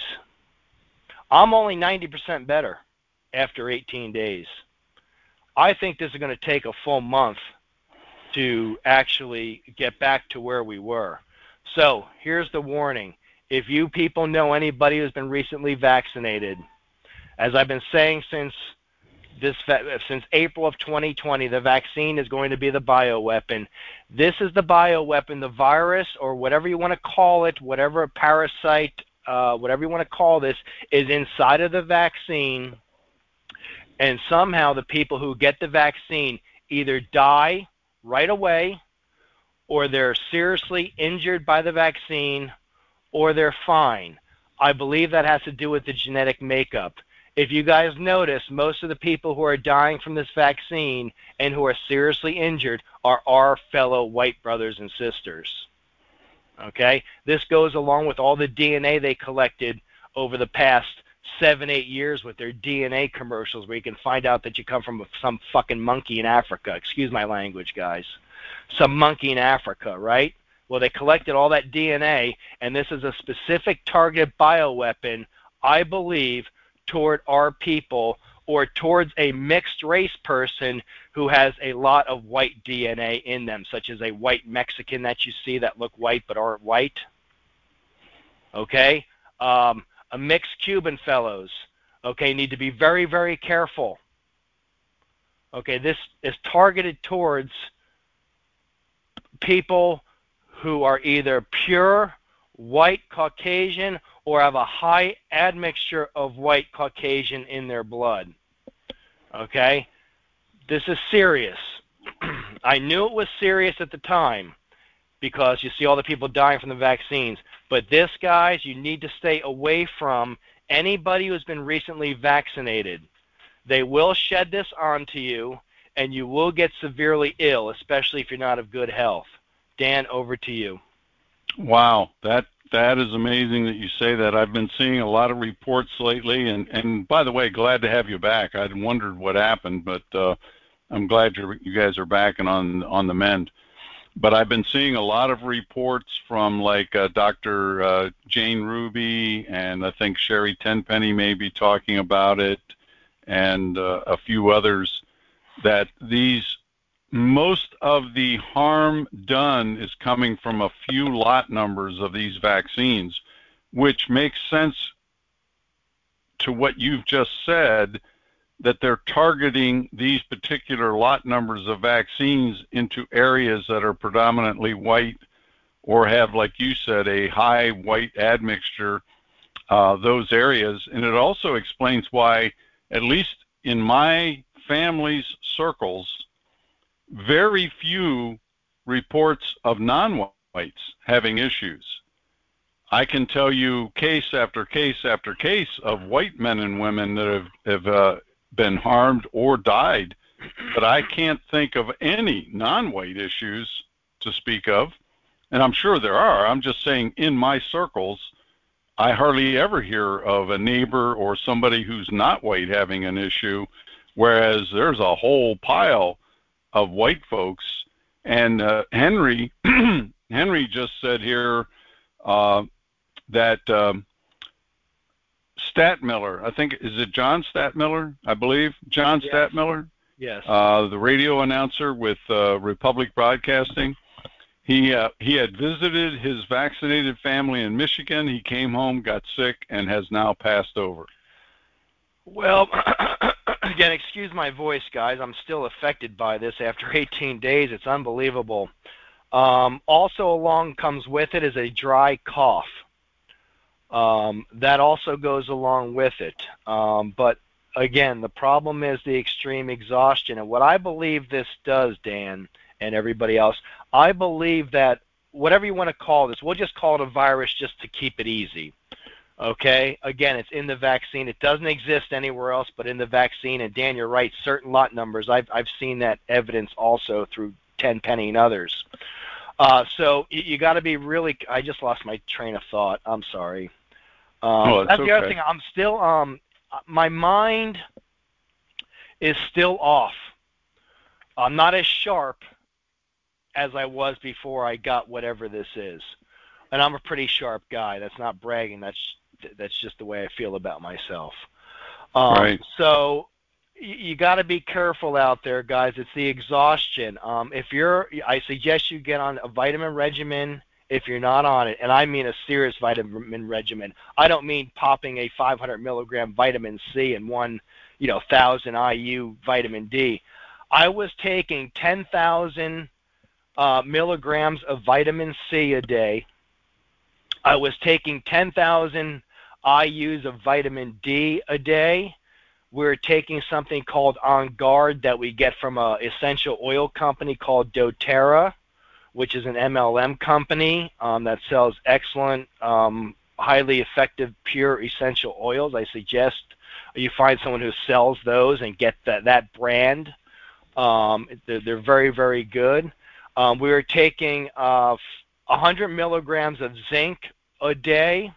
I'm only 90% better after 18 days. I think this is going to take a full month to actually get back to where we were. So here's the warning. If you people know anybody who's been recently vaccinated, as I've been saying since April of 2020, the vaccine is going to be the bioweapon. This is the bioweapon, the virus, or whatever you want to call it, whatever parasite, whatever you want to call this, is inside of the vaccine. And somehow the people who get the vaccine either die right away, or they're seriously injured by the vaccine, or they're fine. I believe that has to do with the genetic makeup. If you guys notice, most of the people who are dying from this vaccine and who are seriously injured are our fellow white brothers and sisters. Okay? This goes along with all the DNA they collected over the past 7-8 years with their DNA commercials where you can find out that you come from some fucking monkey in Africa. Excuse my language, guys. Some monkey in Africa, right? Well, they collected all that DNA, and this is a specific targeted bioweapon, I believe, toward our people or towards a mixed race person who has a lot of white DNA in them, such as a white Mexican that you see that look white but aren't white. Okay? A mixed Cuban fellows, okay, need to be very, very careful. Okay, this is targeted towards people who are either pure white Caucasian or have a high admixture of white Caucasian in their blood. Okay? This is serious. I knew it was serious at the time because you see all the people dying from the vaccines. But this, guys, you need to stay away from Anybody who's been recently vaccinated, they will shed this onto you, and you will get severely ill, especially if you're not of good health. Dan, over to you. Wow, that is amazing that you say that. I've been seeing a lot of reports lately, and by the way, glad to have you back. I'd wondered what happened, but I'm glad you guys are back and on the mend. But I've been seeing a lot of reports from like Dr. Jane Ruby, and I think Sherry Tenpenny may be talking about it, and a few others, that most of the harm done is coming from a few lot numbers of these vaccines, which makes sense to what you've just said, that they're targeting these particular lot numbers of vaccines into areas that are predominantly white or have, like you said, a high white admixture, those areas. And it also explains why, at least in my family's circles, very few reports of non-whites having issues. I can tell you case after case after case of white men and women that have been harmed or died, but I can't think of any non-white issues to speak of, and I'm sure there are. I'm just saying in my circles, I hardly ever hear of a neighbor or somebody who's not white having an issue, whereas there's a whole pile of white folks. And Henry just said here that Statmiller, I think, is it John Statmiller? I believe John Yes. Statmiller. Yes. The radio announcer with Republic Broadcasting. He had visited his vaccinated family in Michigan. He came home, got sick, and has now passed over. Well, again, excuse my voice, guys. I'm still affected by this after 18 days. It's unbelievable. Also along comes with it is a dry cough. That also goes along with it. But again, the problem is the extreme exhaustion. And what I believe this does, Dan, and everybody else, I believe that whatever you want to call this, we'll just call it a virus just to keep it easy. Okay? Again, it's in the vaccine. It doesn't exist anywhere else but in the vaccine. And Dan, you're right, certain lot numbers, I've seen that evidence also through Tenpenny and others. So you got to be really, I just lost my train of thought. I'm sorry. That's the other thing. I'm still, my mind is still off. I'm not as sharp as I was before I got whatever this is. And I'm a pretty sharp guy. That's not bragging. That's just the way I feel about myself. Right. So you got to be careful out there, guys. It's the exhaustion. I suggest you get on a vitamin regimen if you're not on it, and I mean a serious vitamin regimen. I don't mean popping a 500 milligram vitamin C and 1,000 IU vitamin D. I was taking 10,000 milligrams of vitamin C a day. I was taking 10,000 IUs of vitamin D a day. We're taking something called On Guard that we get from an essential oil company called doTERRA, which is an MLM company that sells excellent, highly effective, pure essential oils. I suggest you find someone who sells those and get that brand. They're very, very good. We were taking 100 milligrams of zinc a day.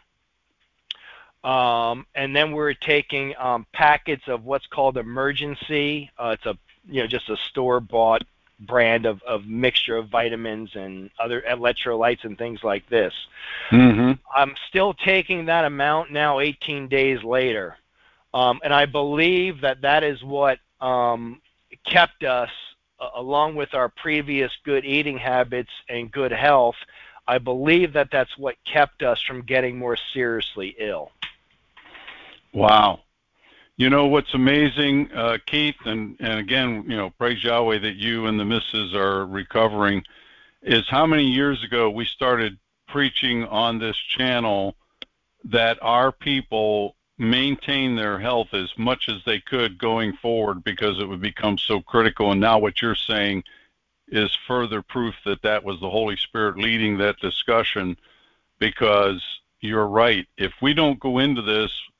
And then we're taking packets of what's called Emergency. It's just a store-bought brand of mixture of vitamins and other electrolytes and things like this. Mm-hmm. I'm still taking that amount now 18 days later. And I believe that is what kept us, along with our previous good eating habits and good health, I believe that's what kept us from getting more seriously ill. Wow. You know what's amazing, Keith, and again, praise Yahweh that you and the missus are recovering, is how many years ago we started preaching on this channel that our people maintain their health as much as they could going forward because it would become so critical. And now what you're saying is further proof that was the Holy Spirit leading that discussion, because you're right. If we don't go into this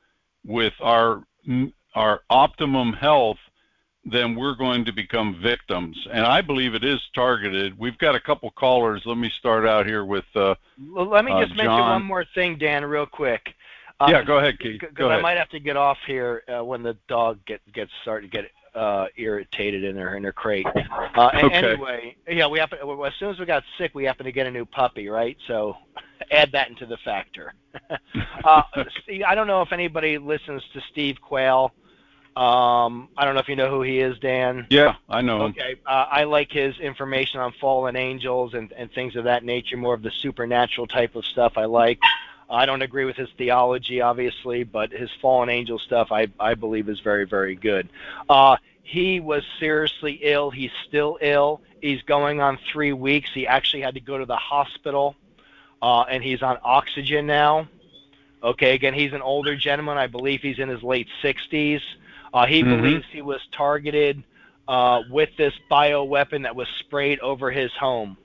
with our optimum health, then we're going to become victims. And I believe it is targeted. We've got a couple callers. Let me start out here with Let me just mention John. one more thing, Dan, real quick. Yeah, go ahead, Keith. Go ahead. I might have to get off here when the dog gets started to get irritated in her crate. Okay. Anyway, yeah, as soon as we got sick, we happened to get a new puppy, right? So add that into the factor. I don't know if anybody listens to Steve Quayle. I don't know if you know who he is, Dan. Yeah, I know him. Okay, I like his information on fallen angels and things of that nature, more of the supernatural type of stuff I like. I don't agree with his theology, obviously, but his fallen angel stuff I believe is very, very good. He was seriously ill. He's still ill. He's going on 3 weeks. He actually had to go to the hospital, and he's on oxygen now. Okay, again, he's an older gentleman. I believe he's in his late 60s. He believes he was targeted with this bioweapon that was sprayed over his home.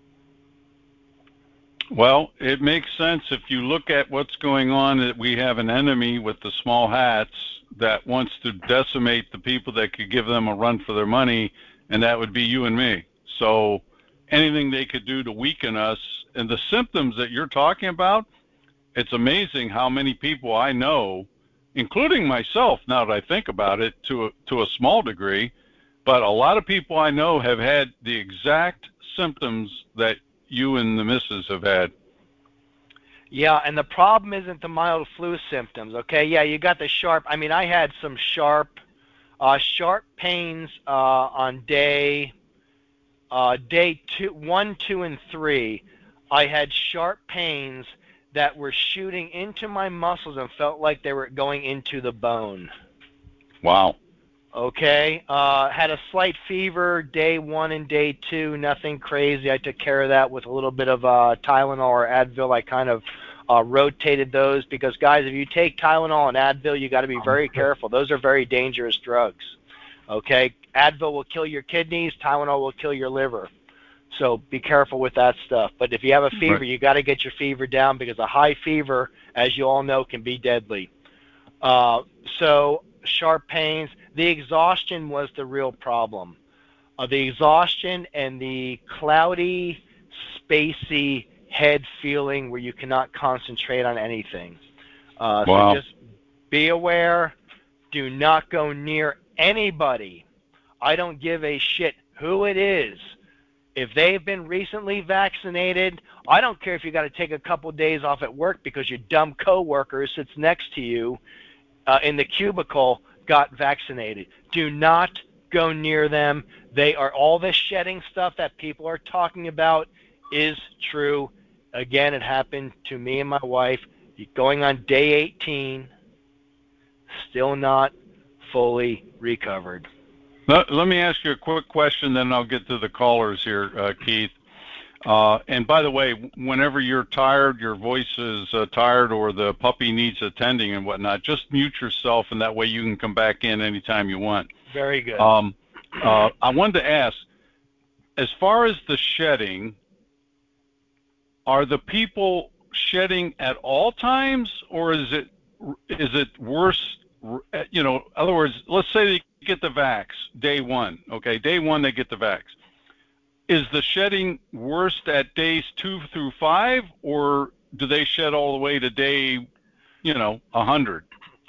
Well, it makes sense if you look at what's going on, that we have an enemy with the small hats that wants to decimate the people that could give them a run for their money, and that would be you and me. So anything they could do to weaken us, and the symptoms that you're talking about, it's amazing how many people I know, including myself, now that I think about it, to a small degree, but a lot of people I know have had the exact symptoms that you and the missus have had. Yeah, and the problem isn't the mild flu symptoms, okay? Yeah, you got the sharp. I mean, I had some sharp pains on day 2, 1, 2, and 3. I had sharp pains that were shooting into my muscles and felt like they were going into the bone. Wow. Okay. Had a slight fever day 1 and day 2, nothing crazy. I took care of that with a little bit of Tylenol or Advil. I kind of rotated those because, guys, if you take Tylenol and Advil, you got to be very careful. Those are very dangerous drugs. Okay. Advil will kill your kidneys. Tylenol will kill your liver. So be careful with that stuff. But if you have a fever, you got to get your fever down because a high fever, as you all know, can be deadly. So sharp pains. The exhaustion was the real problem. The exhaustion and the cloudy, spacey head feeling where you cannot concentrate on anything. Wow. So just be aware. Do not go near anybody. I don't give a shit who it is. If they've been recently vaccinated, I don't care if you got to take a couple days off at work because your dumb coworker who sits next to you in the cubicle got vaccinated. Do not go near them. They are all the shedding stuff that people are talking about is true. Again, it happened to me and my wife. Going on day 18, still not fully recovered. Let me ask you a quick question, then I'll get to the callers here, Keith. And by the way, whenever you're tired, your voice is tired, or the puppy needs attending and whatnot, just mute yourself, and that way you can come back in anytime you want. Very good. I wanted to ask, as far as the shedding, are the people shedding at all times, or is it worse? You know, in other words, let's say they get the vax day 1. Okay, day 1 they get the vax. Is the shedding worst at days 2 through 5, or do they shed all the way to day, 100?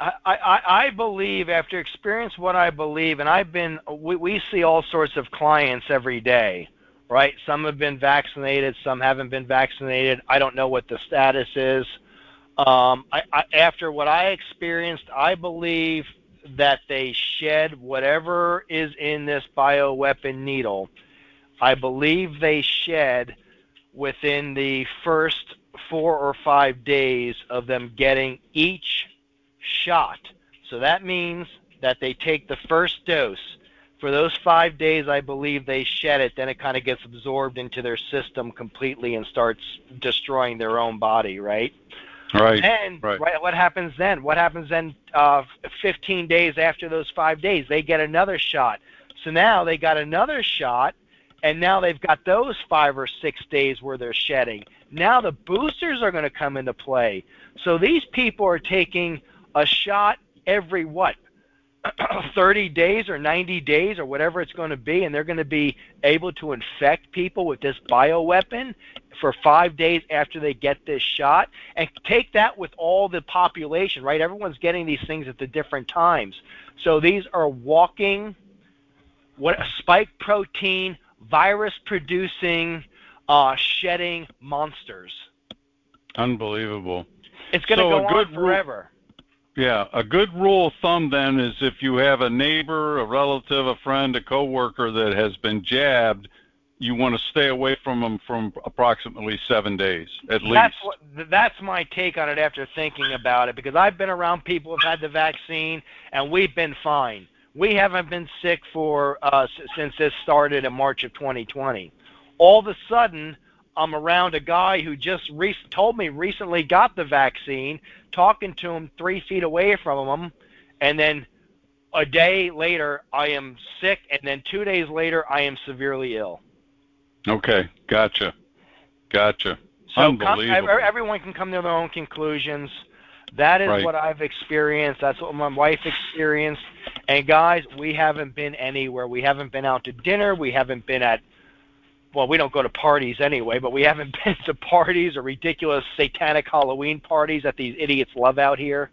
I believe, after experience what I believe, and we see all sorts of clients every day, right? Some have been vaccinated, some haven't been vaccinated. I don't know what the status is. After what I experienced, I believe that they shed whatever is in this bioweapon needle. I believe they shed within the first 4 or 5 days of them getting each shot. So that means that they take the first dose. For those 5 days, I believe they shed it. Then it kind of gets absorbed into their system completely and starts destroying their own body, right? Right. And right. What happens then? 15 days after those 5 days, they get another shot. So now they got another shot, and now they've got those 5 or 6 days where they're shedding. Now the boosters are going to come into play. So these people are taking a shot every what? 30 days or 90 days or whatever it's going to be, and they're going to be able to infect people with this bioweapon for 5 days after they get this shot. And take that with all the population, right? Everyone's getting these things at the different times. So these are walking, spike protein, virus producing, shedding monsters. Unbelievable. It's going to go on forever. Yeah, a good rule of thumb then is if you have a neighbor, a relative, a friend, a coworker that has been jabbed, you want to stay away from them from approximately 7 days, at least. That's my take on it after thinking about it, because I've been around people who've had the vaccine, and we've been fine. We haven't been sick since this started in March of 2020. All of a sudden, I'm around a guy who just told me recently got the vaccine, talking to him 3 feet away from him, and then a day later I am sick, and then 2 days later I am severely ill. Okay, gotcha. So unbelievable. Everyone can come to their own conclusions. That is what I've experienced. That's what my wife experienced. And guys, we haven't been anywhere. We haven't been out to dinner. We haven't been well, we don't go to parties anyway, but we haven't been to parties or ridiculous satanic Halloween parties that these idiots love out here.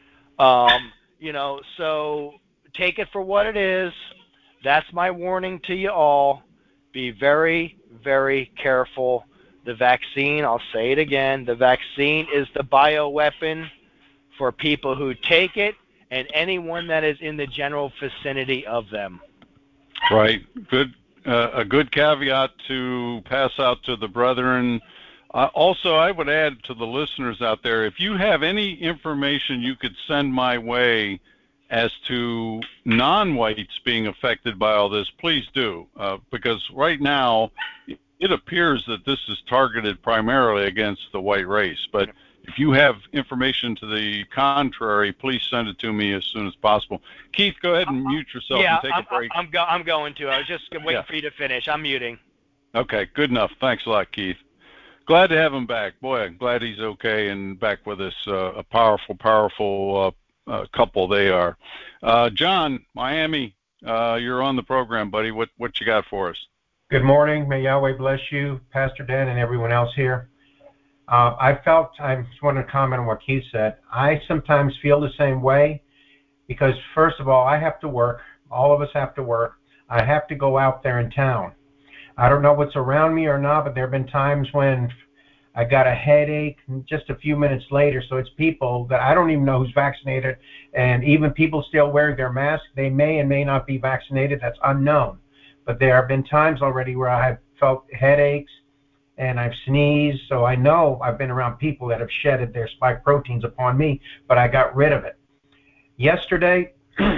So take it for what it is. That's my warning to you all. Be very, very careful. The vaccine, I'll say it again, the vaccine is the bioweapon for people who take it and anyone that is in the general vicinity of them. Right. Good. A good caveat to pass out to the brethren. Also, I would add to the listeners out there, if you have any information you could send my way as to non-whites being affected by all this, please do. Because right now, it appears that this is targeted primarily against the white race. But if you have information to the contrary, please send it to me as soon as possible. Keith, go ahead and mute yourself and take a break. I'm going to. I was just waiting for you to finish. I'm muting. Okay, good enough. Thanks a lot, Keith. Glad to have him back. Boy, I'm glad he's okay and back with us. A powerful couple they are. John, Miami, you're on the program, buddy. What you got for us? Good morning. May Yahweh bless you, Pastor Dan, and everyone else here. I just wanted to comment on what Keith said. I sometimes feel the same way because, first of all, I have to work. All of us have to work. I have to go out there in town. I don't know what's around me or not, but there have been times when I got a headache just a few minutes later. So it's people that I don't even know who's vaccinated, and even people still wearing their mask. They may and may not be vaccinated. That's unknown. But there have been times already where I have felt headaches, and I've sneezed, so I know I've been around people that have shedded their spike proteins upon me, but I got rid of it. Yesterday,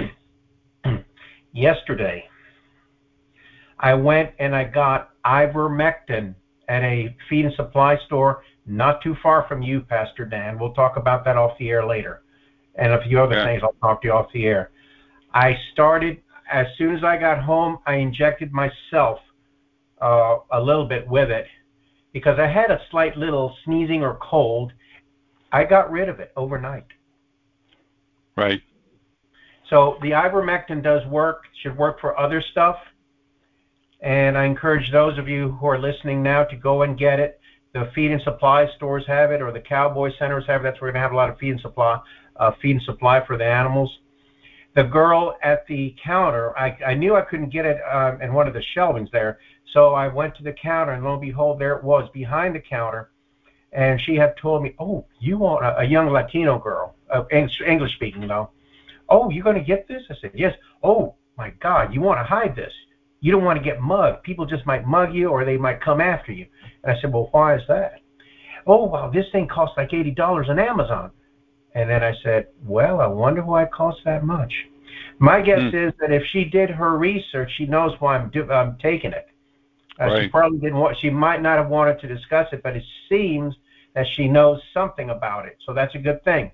I went and I got ivermectin at a feed and supply store not too far from you, Pastor Dan. We'll talk about that off the air later. And a few other things I'll talk to you off the air. I started, as soon as I got home, I injected myself a little bit with it, because I had a slight little sneezing or cold. I got rid of it overnight. Right. So the ivermectin does work, should work for other stuff. And I encourage those of you who are listening now to go and get it. The feed and supply stores have it, or the cowboy centers have it. That's where we're going to have a lot of feed and supply for the animals. The girl at the counter, I knew I couldn't get it in one of the shelvings there. So I went to the counter, and lo and behold, there it was behind the counter. And she had told me, oh, you want a young Latino girl, English speaking though. Oh, you're going to get this? I said, yes. Oh, my God, you want to hide this. You don't want to get mugged. People just might mug you, or they might come after you. And I said, well, why is that? Oh, well, this thing costs like $80 on Amazon. And then I said, well, I wonder why it costs that much. My guess is that if she did her research, she knows why I'm taking it. Right. She probably didn't she might not have wanted to discuss it, but it seems that she knows something about it. So that's a good thing.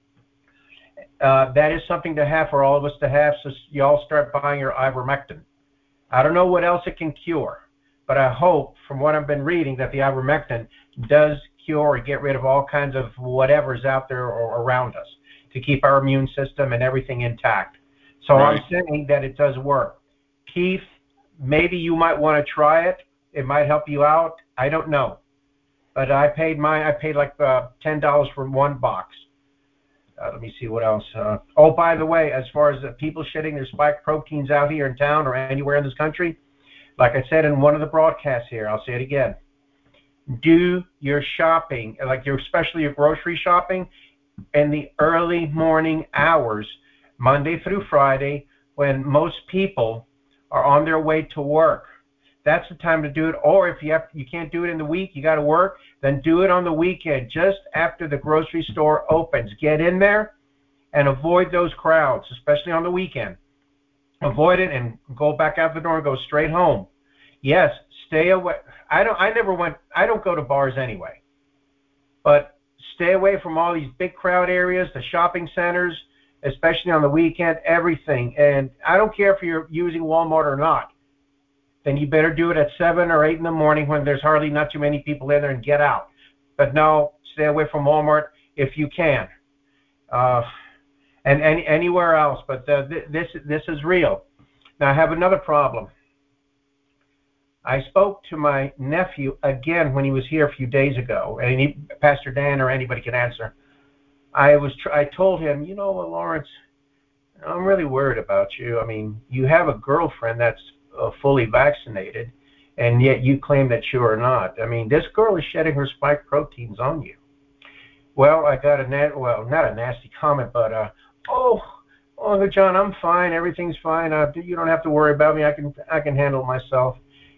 That is something to have for all of us to have. So y'all start buying your ivermectin. I don't know what else it can cure, but I hope, from what I've been reading, that the ivermectin does cure or get rid of all kinds of whatever's out there or around us. to keep our immune system and everything intact. So Right. I'm saying that it does work. Keith, maybe you might want to try it. It might help you out. I don't know. But I paid like $10 for one box. Let me see what else. Oh, by the way, as far as people shedding their spike proteins out here in town or anywhere in this country, like I said in one of the broadcasts here, I'll say it again. Do your shopping, especially your grocery shopping, in the early morning hours, Monday through Friday, when most people are on their way to work. That's the time to do it. Or if you can't do it in the week, you got to work, then do it on the weekend, just after the grocery store opens. Get in there and avoid those crowds, especially on the weekend. Avoid it and go back out the door and go straight home. Yes, stay away. I don't go to bars anyway. But stay away from all these big crowd areas, the shopping centers, especially on the weekend, everything. And I don't care if you're using Walmart or not. Then you better do it at 7 or 8 in the morning when there's hardly not too many people in there and get out. But no, stay away from Walmart if you can. And anywhere else. But this is real. Now I have another problem. I spoke to my nephew again when he was here a few days ago, and Pastor Dan or anybody can answer. I told him, Lawrence, I'm really worried about you. I mean, you have a girlfriend that's fully vaccinated, and yet you claim that you are not. I mean, this girl is shedding her spike proteins on you. Well, I got not a nasty comment, but Uncle John, I'm fine. Everything's fine. You don't have to worry about me. I can handle myself.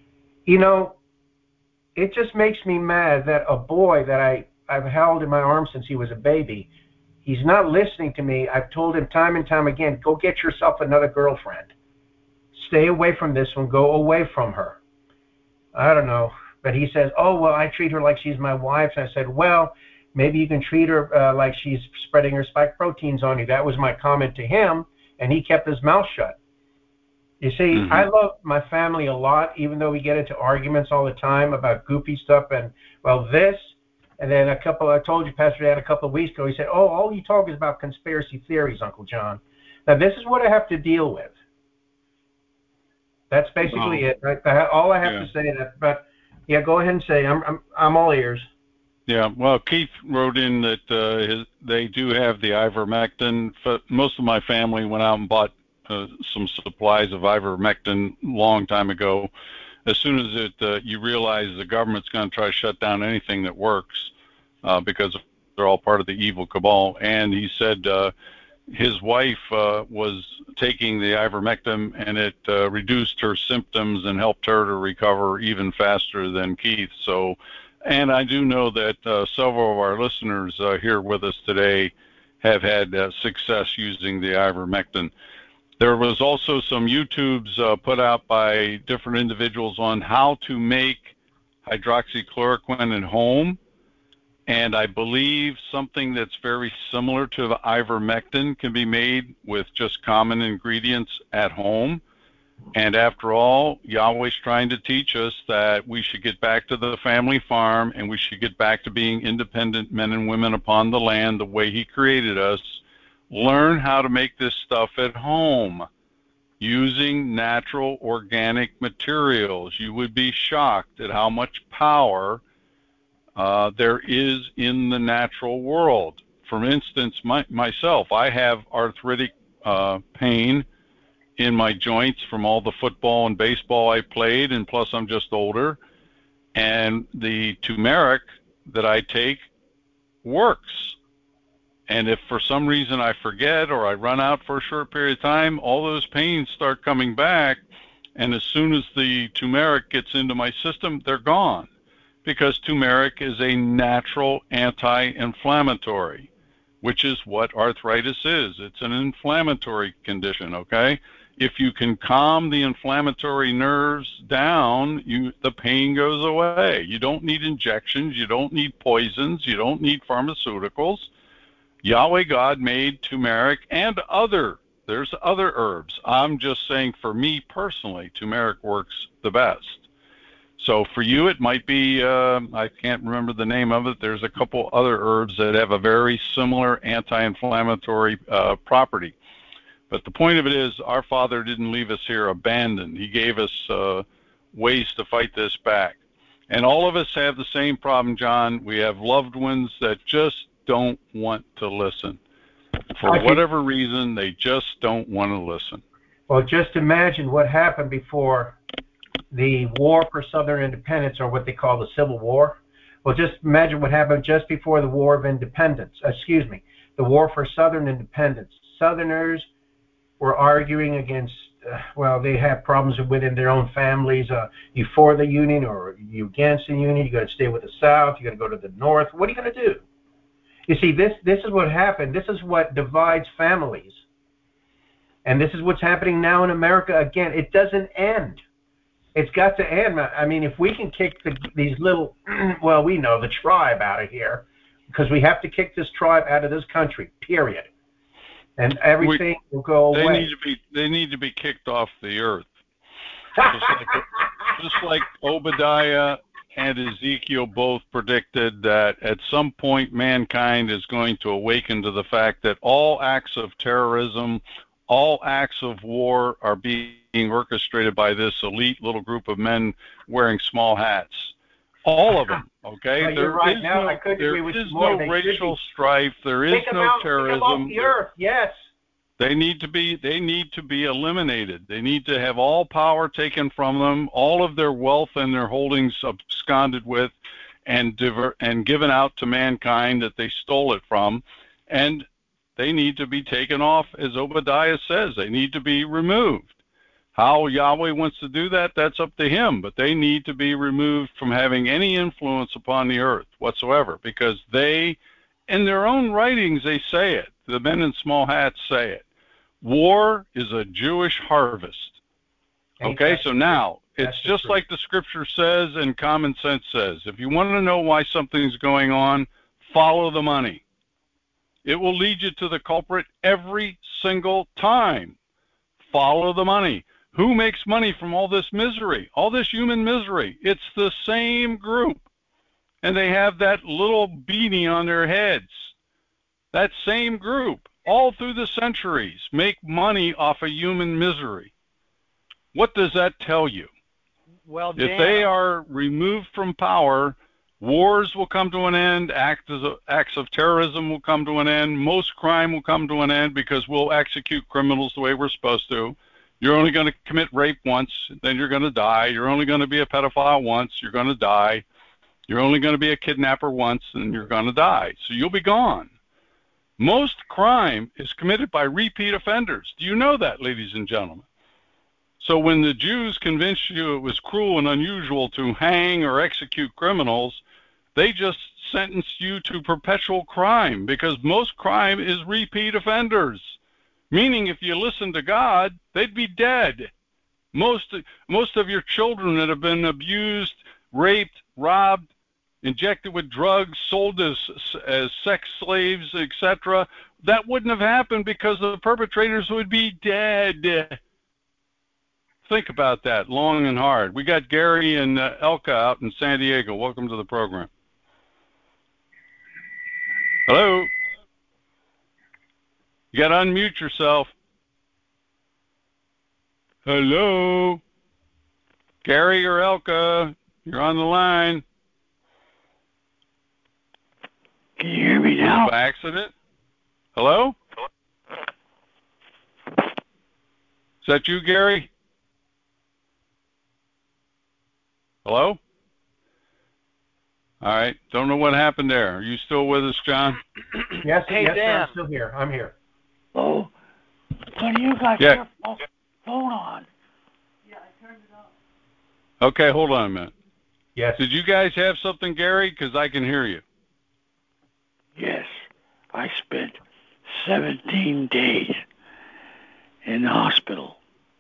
It just makes me mad that a boy that I've held in my arms since he was a baby, he's not listening to me. I've told him time and time again, go get yourself another girlfriend. Stay away from this one. Go away from her. I don't know. But he says, oh, well, I treat her like she's my wife. And I said, well, maybe you can treat her like she's spreading her spike proteins on you. That was my comment to him, and he kept his mouth shut. You see, I love my family a lot, even though we get into arguments all the time about goofy stuff and, this. And then I told you, Pastor Dan, a couple of weeks ago, he said, oh, all you talk is about conspiracy theories, Uncle John. Now, this is what I have to deal with. That's basically it. Right? All I have to say. But yeah, go ahead and say. I'm all ears. Yeah. Well, Keith wrote in that they do have the ivermectin. Most of my family went out and bought some supplies of ivermectin long time ago. As soon as you realize the government's going to try to shut down anything that works because they're all part of the evil cabal. And he said his wife was taking the ivermectin, and it reduced her symptoms and helped her to recover even faster than Keith. So, and I do know that several of our listeners here with us today have had success using the ivermectin. There was also some YouTubes put out by different individuals on how to make hydroxychloroquine at home. And I believe something that's very similar to the ivermectin can be made with just common ingredients at home. And after all, Yahweh's trying to teach us that we should get back to the family farm, and we should get back to being independent men and women upon the land the way he created us. Learn how to make this stuff at home using natural organic materials. You would be shocked at how much power there is in the natural world. For instance, myself, I have arthritic pain in my joints from all the football and baseball I played, and plus I'm just older. And the turmeric that I take works. And if for some reason I forget or I run out for a short period of time, all those pains start coming back. And as soon as the turmeric gets into my system, they're gone. Because turmeric is a natural anti-inflammatory, which is what arthritis is. It's an inflammatory condition, okay? If you can calm the inflammatory nerves down, the pain goes away. You don't need injections. You don't need poisons. You don't need pharmaceuticals. Yahweh God made turmeric and there's other herbs. I'm just saying for me personally, turmeric works the best. So for you, it might be, I can't remember the name of it. There's a couple other herbs that have a very similar anti-inflammatory property. But the point of it is, our Father didn't leave us here abandoned. He gave us ways to fight this back. And all of us have the same problem, John. We have loved ones that just don't want to listen. For whatever reason, they just don't want to listen. Well, just imagine what happened before the War for Southern Independence, or what they call the Civil War. Well, just imagine what happened just before the War of Independence. The War for Southern Independence. Southerners were arguing against, they have problems within their own families. You for the Union or you against the Union? You got to stay with the South. You got to go to the North. What are you going to do? You see, this is what happened. This is what divides families. And this is what's happening now in America again. It doesn't end. It's got to end. I mean, if we can kick these little, we know the tribe out of here, because we have to kick this tribe out of this country, period. And everything will go away. They need to be kicked off the earth. Just like Obadiah and Ezekiel both predicted that at some point mankind is going to awaken to the fact that all acts of terrorism, all acts of war are being orchestrated by this elite little group of men wearing small hats. All of them, okay? Well, you're right. Now, I couldn't agree with you more. There is no racial strife. There is no terrorism. Take them off the earth. Yes. They need to be eliminated. They need to have all power taken from them, all of their wealth and their holdings absconded with, and given out to mankind that they stole it from, and they need to be taken off, as Obadiah says. They need to be removed. How Yahweh wants to do that, that's up to him, but they need to be removed from having any influence upon the earth whatsoever, because they, in their own writings, they say it. The men in small hats say it. War is a Jewish harvest. Okay, so now, it's just like the scripture says and common sense says. If you want to know why something's going on, follow the money. It will lead you to the culprit every single time. Follow the money. Who makes money from all this misery, all this human misery? It's the same group. And they have that little beanie on their heads. That same group, all through the centuries, make money off of human misery. What does that tell you? Well, Dan, if they are removed from power, wars will come to an end, acts of terrorism will come to an end, most crime will come to an end, because we'll execute criminals the way we're supposed to. You're only going to commit rape once, then you're going to die. You're only going to be a pedophile once, you're going to die. You're only going to be a kidnapper once, and you're going to die. So you'll be gone. Most crime is committed by repeat offenders. Do you know that, ladies and gentlemen? So when the Jews convinced you it was cruel and unusual to hang or execute criminals, they just sentenced you to perpetual crime, because most crime is repeat offenders. Meaning, if you listen to God, they'd be dead. Most of your children that have been abused, raped, robbed, injected with drugs, sold as sex slaves, etc., that wouldn't have happened because the perpetrators would be dead. Think about that long and hard. We got Gary and Elka out in San Diego. Welcome to the program. Hello? You got to unmute yourself. Hello? Gary or Elka, you're on the line. Can you hear me now? By accident? Hello? Is that you, Gary? Hello? All right. Don't know what happened there. Are you still with us, John? Yes, hey, yes, Dan. sir, I'm still here. I'm here. Oh, when you got your phone on. Yeah, I turned it on. Okay, hold on a minute. Yes. Did you guys have something, Gary? Because I can hear you. Yes, I spent 17 days in the hospital.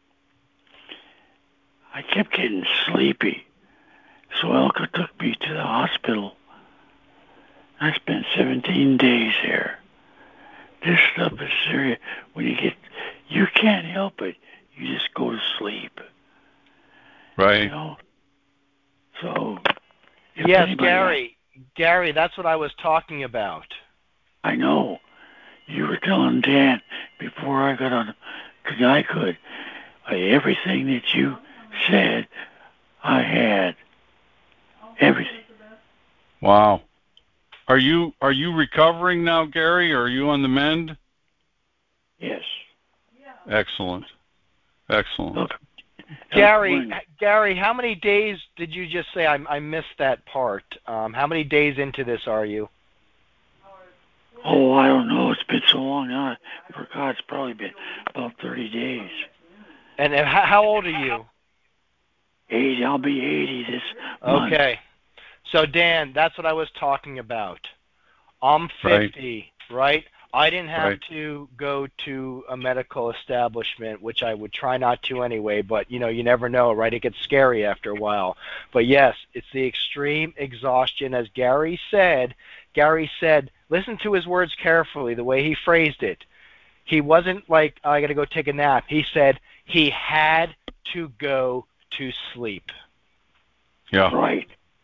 I kept getting sleepy, so Elka took me to the hospital. I spent 17 days there. This stuff is serious. When you can't help it. You just go to sleep. Right. You know? So, if Yes, anybody Gary, that's what I was talking about. I know. You were telling Dan before I got on, because I could. Everything that you said, I had. Everything. Wow. Are you recovering now, Gary? Are you on the mend? Yes. Excellent. Look, Gary, how many days did you just say? I missed that part. How many days into this are you? Oh, I don't know. It's been so long now. I forgot. It's probably been about 30 days. And how old are you? 80. I'll be 80 this month. Okay. So, Dan, that's what I was talking about. I'm 50, right? I didn't have to go to a medical establishment, which I would try not to anyway, but, you never know, right? It gets scary after a while. But, yes, it's the extreme exhaustion. As Gary said, listen to his words carefully, the way he phrased it. He wasn't like, I got to go take a nap. He said he had to go to sleep. Yeah. Right.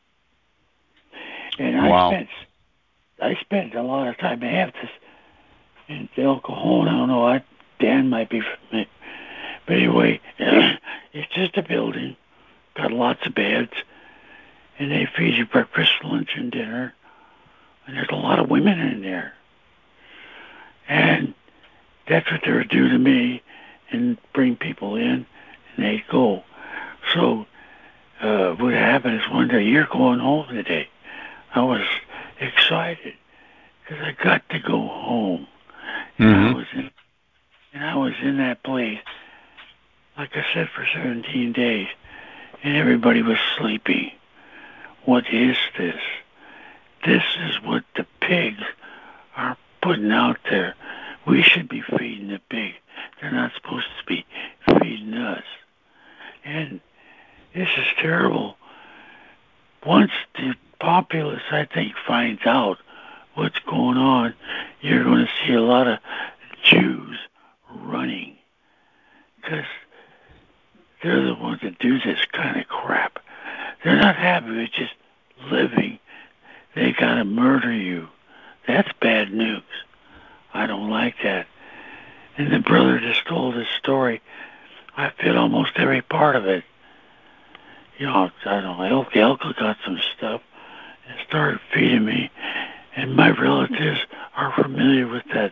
And I spent a lot of time. I have this in El Cajon. I don't know. Dan might be familiar. But anyway, it's just a building. Got lots of beds. And they feed you breakfast, lunch, and dinner. And there's a lot of women in there. And that's what they would do to me and bring people in, and they'd go. So what happened is one day, you're going home today. I was excited because I got to go home. And I was in that place, like I said, for 17 days, and everybody was sleeping. What is this? This is what the pigs are putting out there. We should be feeding the pigs. They're not supposed to be feeding us. And this is terrible. Once the populace, I think, finds out what's going on, you're going to see a lot of Jews running. Because they're the ones that do this kind of crap. They're not happy with just living. They got to murder you. That's bad news. I don't like that. And the brother just told his story. I feel almost every part of it. I don't know, Elka got some stuff and started feeding me. And my relatives are familiar with that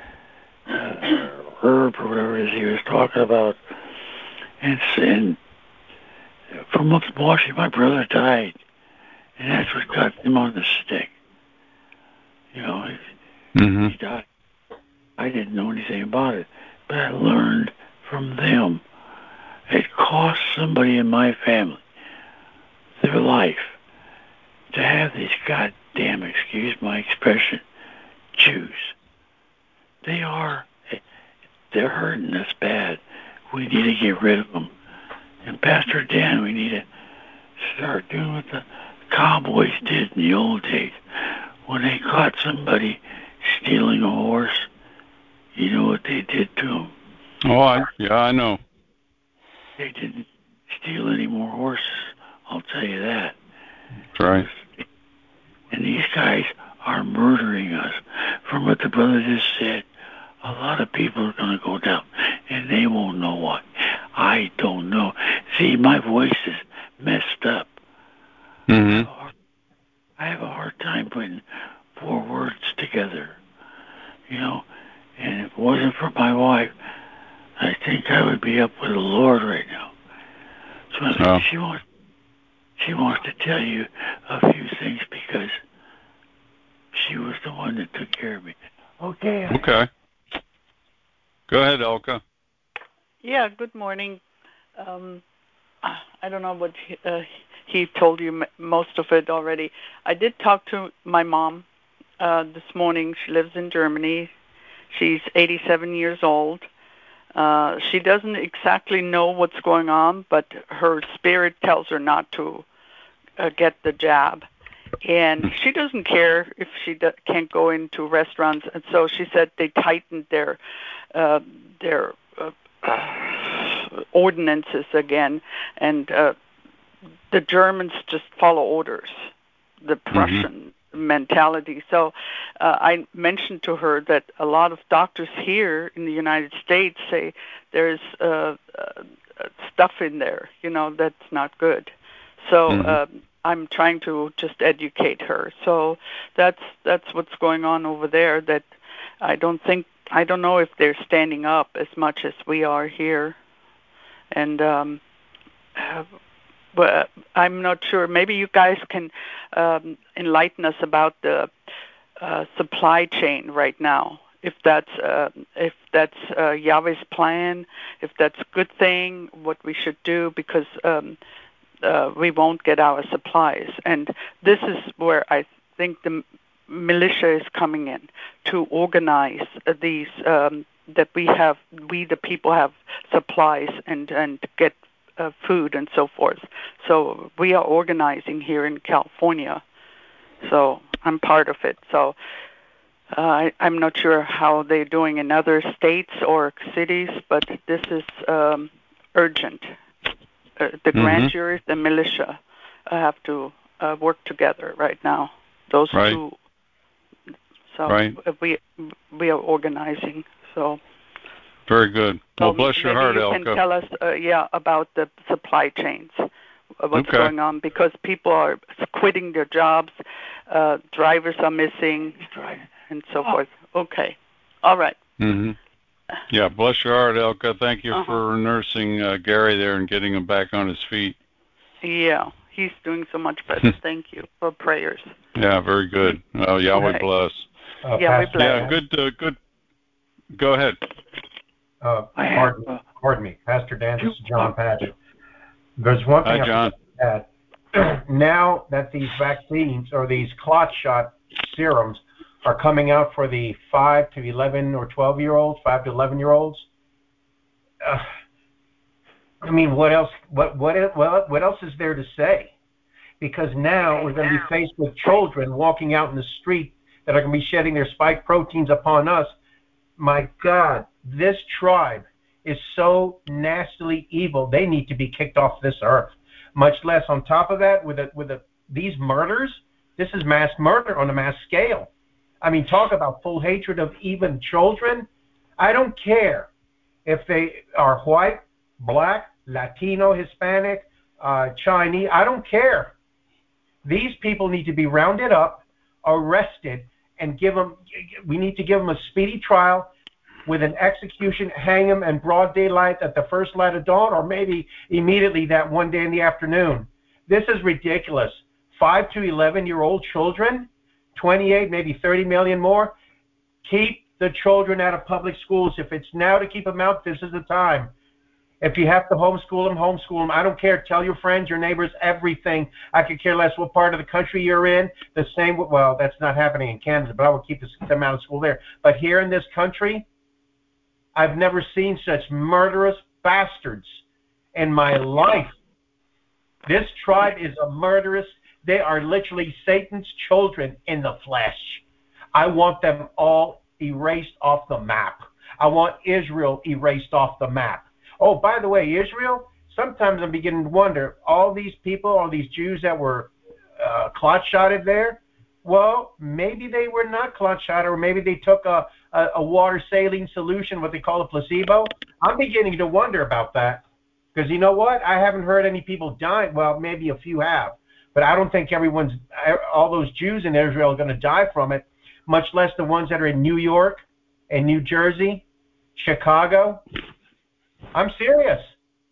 herb or whatever it is he was talking about. And from up in Washington, my brother died. And that's what got him on the stick. He died. I didn't know anything about it, but I learned from them. It cost somebody in my family their life to have these goddamn, excuse my expression, Jews. They're hurting us bad. We need to get rid of them. And Pastor Dan, we need to start doing what the cowboys did in the old days. When they caught somebody stealing a horse, you know what they did to them? Oh, I know. They didn't steal any more horses, I'll tell you that. That's right. And these guys are murdering us. From what the brother just said, a lot of people are going to go down, and they won't know why. I don't know. See, my voice is messed up. I have a hard time putting 4 words together, and if it wasn't for my wife, I think I would be up with the Lord right now. So she wants to tell you a few things because she was the one that took care of me. Okay. Okay. Go ahead, Elka. Yeah, good morning. I don't know what he told you most of it already. I did talk to my mom this morning. She lives in Germany. She's 87 years old. She doesn't exactly know what's going on, but her spirit tells her not to get the jab. And she doesn't care if she can't go into restaurants. And so she said they tightened their ordinances again, and the Germans just follow orders, the Prussian mentality. So I mentioned to her that a lot of doctors here in the United States say there's stuff in there, that's not good. So I'm trying to just educate her. So that's what's going on over there. That I don't know if they're standing up as much as we are here, and but I'm not sure. Maybe you guys can enlighten us about the supply chain right now. If that's Yahweh's plan, if that's a good thing, what we should do, because we won't get our supplies. And this is where I think the militia is coming in to organize these, that we the people have supplies and get food and so forth. So we are organizing here in California. So I'm part of it. So I'm not sure how they're doing in other states or cities, but this is urgent. The grand juries, the militia have to work together right now. Those two. So we are organizing. So. Very good. Well, bless your heart, Elka. Maybe you can tell us, about the supply chains, what's going on, because people are quitting their jobs, drivers are missing, and so forth. Okay. All right. Yeah, bless your heart, Elka. Thank you for nursing Gary there and getting him back on his feet. Yeah, he's doing so much better. Thank you for prayers. Yeah, very good. Well, Yahweh bless. We bless. Yeah, good. Go ahead. Pardon me, Pastor Dan, this is John Padgett. There's one thing I want to add. Now that these vaccines or these clot shot serums are coming out for the 5 to 11 or 12-year-olds, 5 to 11-year-olds, I mean, what else? What else is there to say? Because now we're going to be faced with children walking out in the street that are going to be shedding their spike proteins upon us. My God, this tribe is so nastily evil. They need to be kicked off this earth. Much less on top of that, with these murders. This is mass murder on a mass scale. I mean, talk about full hatred of even children. I don't care if they are white, black, Latino, Hispanic, Chinese. I don't care. These people need to be rounded up, arrested, and we need to give them a speedy trial with an execution, hang them in broad daylight at the first light of dawn, or maybe immediately that one day in the afternoon. This is ridiculous. 5 to 11-year-old children, 28, maybe 30 million more. Keep the children out of public schools. If it's now to keep them out, this is the time. If you have to homeschool them, homeschool them. I don't care. Tell your friends, your neighbors, everything. I could care less what part of the country you're in. The same, well, that's not happening in Canada, but I will keep them out of school there. But here in this country, I've never seen such murderous bastards in my life. This tribe is a murderous. They are literally Satan's children in the flesh. I want them all erased off the map. I want Israel erased off the map. Oh, by the way, Israel, sometimes I'm beginning to wonder, all these people, all these Jews that were clot-shotted there, well, maybe they were not clot-shotted, or maybe they took a water saline solution, what they call a placebo. I'm beginning to wonder about that, because you know what? I haven't heard any people dying. Well, maybe a few have, but I don't think all those Jews in Israel are going to die from it, much less the ones that are in New York and New Jersey, Chicago. I'm serious.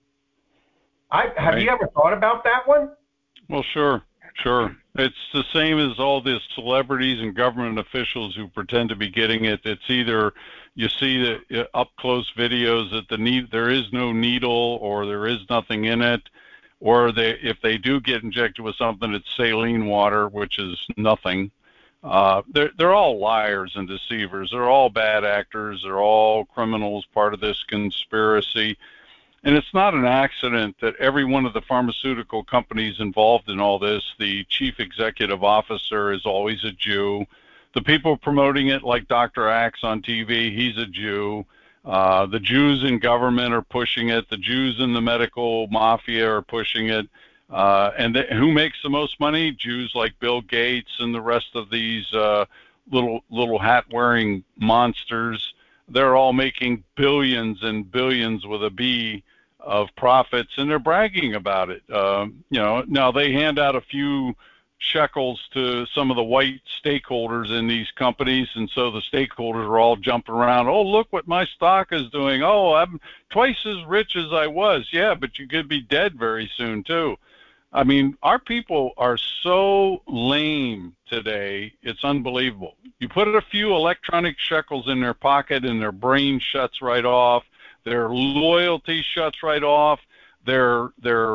Have you ever thought about that one? Well, sure. It's the same as all these celebrities and government officials who pretend to be getting it. It's either you see the up-close videos that there is no needle or there is nothing in it, or if they do get injected with something, it's saline water, which is nothing. They're all liars and deceivers. They're all bad actors. They're all criminals, part of this conspiracy. And it's not an accident that every one of the pharmaceutical companies involved in all this, the chief executive officer is always a Jew. The people promoting it, like Dr. Axe on TV, he's a Jew. The Jews in government are pushing it. The Jews in the medical mafia are pushing it. Who makes the most money? Jews like Bill Gates and the rest of these little hat-wearing monsters. They're all making billions and billions with a B of profits, and they're bragging about it. Now they hand out a few shekels to some of the white stakeholders in these companies, and so the stakeholders are all jumping around. Oh, look what my stock is doing. Oh, I'm twice as rich as I was. Yeah, but you could be dead very soon too. I mean, our people are so lame today, it's unbelievable. You put a few electronic shekels in their pocket and their brain shuts right off, their loyalty shuts right off, their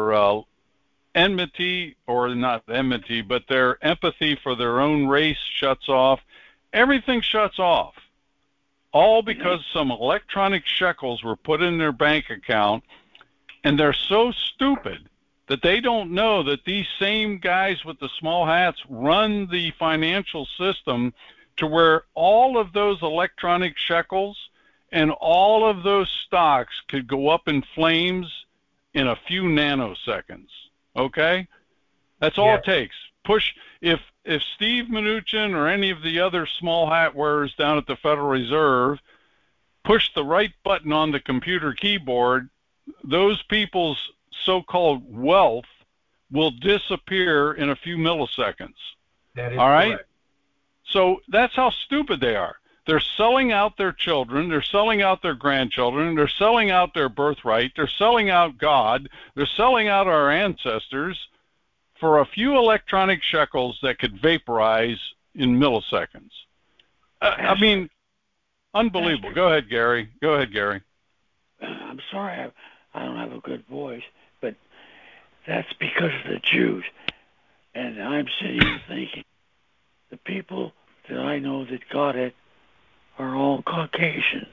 enmity, or not enmity, but their empathy for their own race shuts off. Everything shuts off, all because some electronic shekels were put in their bank account, and they're so stupid that they don't know that these same guys with the small hats run the financial system to where all of those electronic shekels and all of those stocks could go up in flames in a few nanoseconds. Okay? That's all it takes. Push. If Steve Mnuchin or any of the other small hat wearers down at the Federal Reserve push the right button on the computer keyboard, those people's so-called wealth will disappear in a few milliseconds. That is all right? correct. So that's how stupid they are. They're selling out their children. They're selling out their grandchildren. They're selling out their birthright. They're selling out God. They're selling out our ancestors for a few electronic shekels that could vaporize in milliseconds. I mean, unbelievable. Go ahead, Gary. I'm sorry I don't have a good voice, but that's because of the Jews. And I'm sitting here thinking, the people that I know that got it are all Caucasians.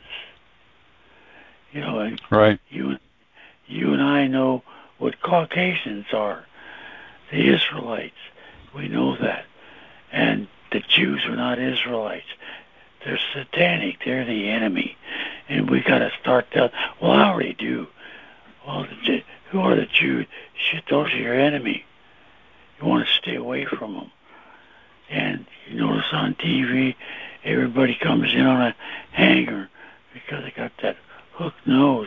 And right. You and I know what Caucasians are. The Israelites, we know that. And the Jews are not Israelites. They're satanic. They're the enemy. And we got to start telling, well, I already do. Well, who are the Jews? Shit, those are your enemy. You want to stay away from them. And you notice on TV, everybody comes in on a hanger because they got that hooked nose.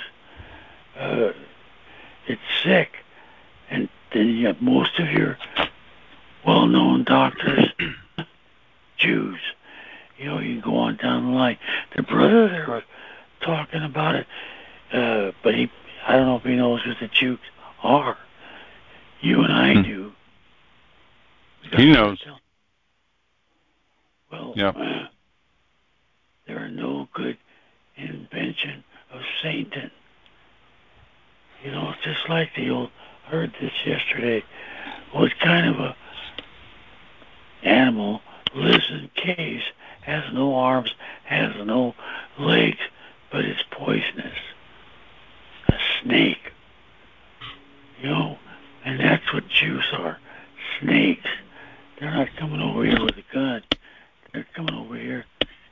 It's sick. And then you have most of your well-known doctors, Jews. You can go on down the line. The brother there was talking about it, but I don't know if he knows who the Jews are. You and I do. He knows. Well, there are no good invention of Satan. It's just like the old, I heard this yesterday, what kind of a animal lives in caves, has no arms, has no legs, but it's poisonous. A snake. And that's what Jews are. Snakes. They're not coming over here with a gun. They're coming over here.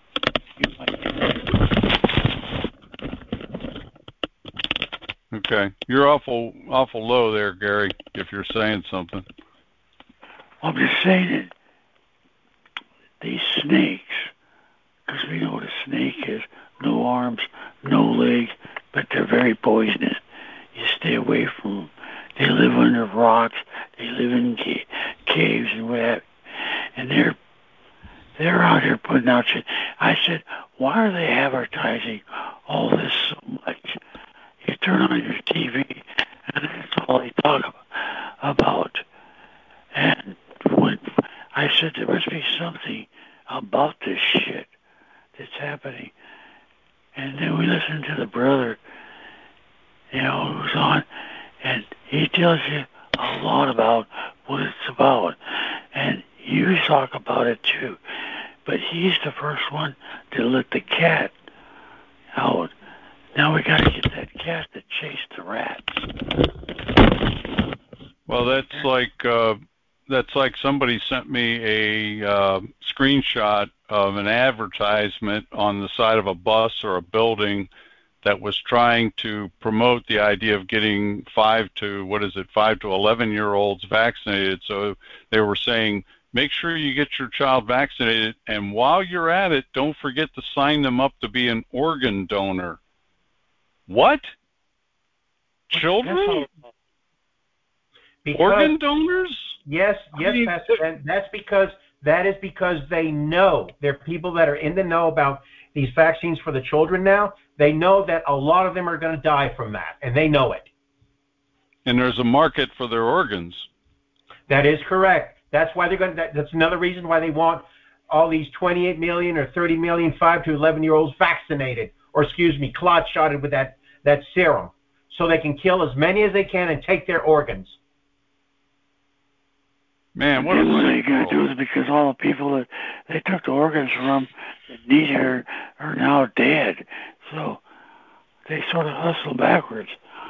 Okay. You're awful low there, Gary, if you're saying something. I'm just saying that these snakes, because we know what a snake is, no arms, no legs, but they're very poisonous. You stay away from them. They live under rocks. They live in caves and whatever. And they're out here putting out shit. I said, why are they advertising all this so much? You turn on your TV, and that's all they talk about. And when I said there must be something about this shit that's happening. And then we listened to the brother, who's on, and he tells you a lot about what it's about. And you talk about it too. But he's the first one to let the cat out. Now we got to get that cat to chase the rats. Well, that's like somebody sent me a screenshot of an advertisement on the side of a bus or a building that was trying to promote the idea of getting 5 to 11-year-olds vaccinated. So they were saying, make sure you get your child vaccinated, and while you're at it, don't forget to sign them up to be an organ donor. What? Children? Organ donors? Yes, Pastor Ben. That is because they know. There are people that are in the know about these vaccines for the children now. They know that a lot of them are going to die from that, and they know it. And there's a market for their organs. That is correct. That's why they're going to. That's another reason why they want all these 28 million or 30 million 5 to 11-year-olds vaccinated, or clot shotted with that serum, so they can kill as many as they can and take their organs. Man, what they got to do is because all the people that they took the organs from that need her are now dead. So they sort of hustle backwards.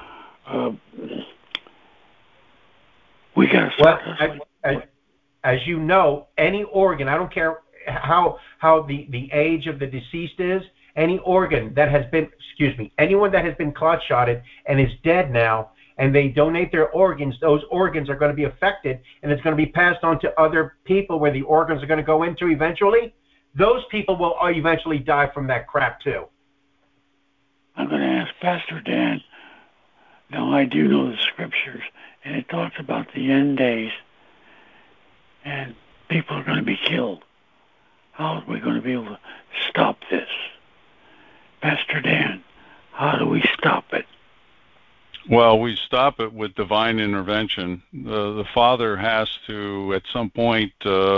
We got to start hustling. As you know, any organ, I don't care how the age of the deceased is, any organ that has been, anyone that has been clot shotted and is dead now, and they donate their organs, those organs are going to be affected, and it's going to be passed on to other people where the organs are going to go into eventually. Those people will eventually die from that crap too. I'm going to ask Pastor Dan. Now, I do know the scriptures, and it talks about the end days, and people are going to be killed. How are we going to be able to stop this? Pastor Dan, how do we stop it? Well, we stop it with divine intervention. The Father has to, at some point,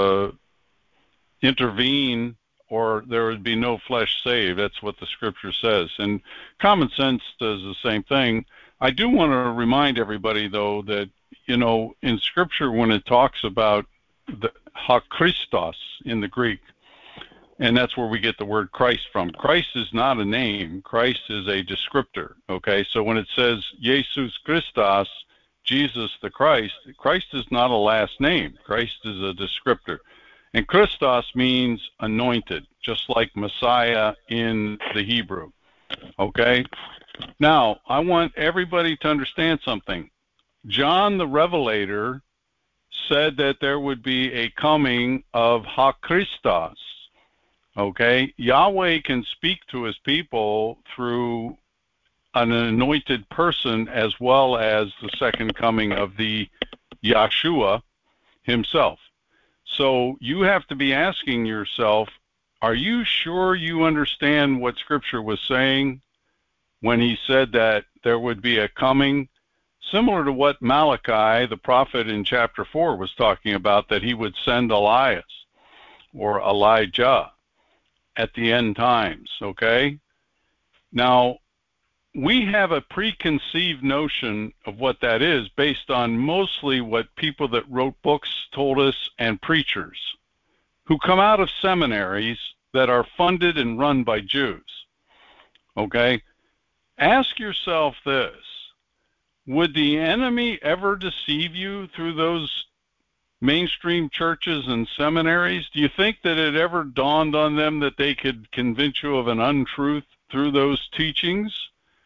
intervene, or there would be no flesh saved. That's what the Scripture says. And common sense does the same thing. I do want to remind everybody, though, that, in Scripture, when it talks about the Christos in the Greek, and that's where we get the word Christ from. Christ is not a name. Christ is a descriptor, okay? So when it says Jesus Christos, Jesus the Christ, Christ is not a last name. Christ is a descriptor. And Christos means anointed, just like Messiah in the Hebrew, okay? Now, I want everybody to understand something. John the Revelator said that there would be a coming of Christos. Okay, Yahweh can speak to his people through an anointed person as well as the second coming of the Yahshua himself. So you have to be asking yourself, are you sure you understand what Scripture was saying when he said that there would be a coming? Similar to what Malachi, the prophet in chapter 4, was talking about, that he would send Elias or Elijah at the end times, okay? Now, we have a preconceived notion of what that is based on mostly what people that wrote books told us, and preachers who come out of seminaries that are funded and run by Jews, okay? Ask yourself this: would the enemy ever deceive you through those mainstream churches and seminaries? Do you think that it ever dawned on them that they could convince you of an untruth through those teachings?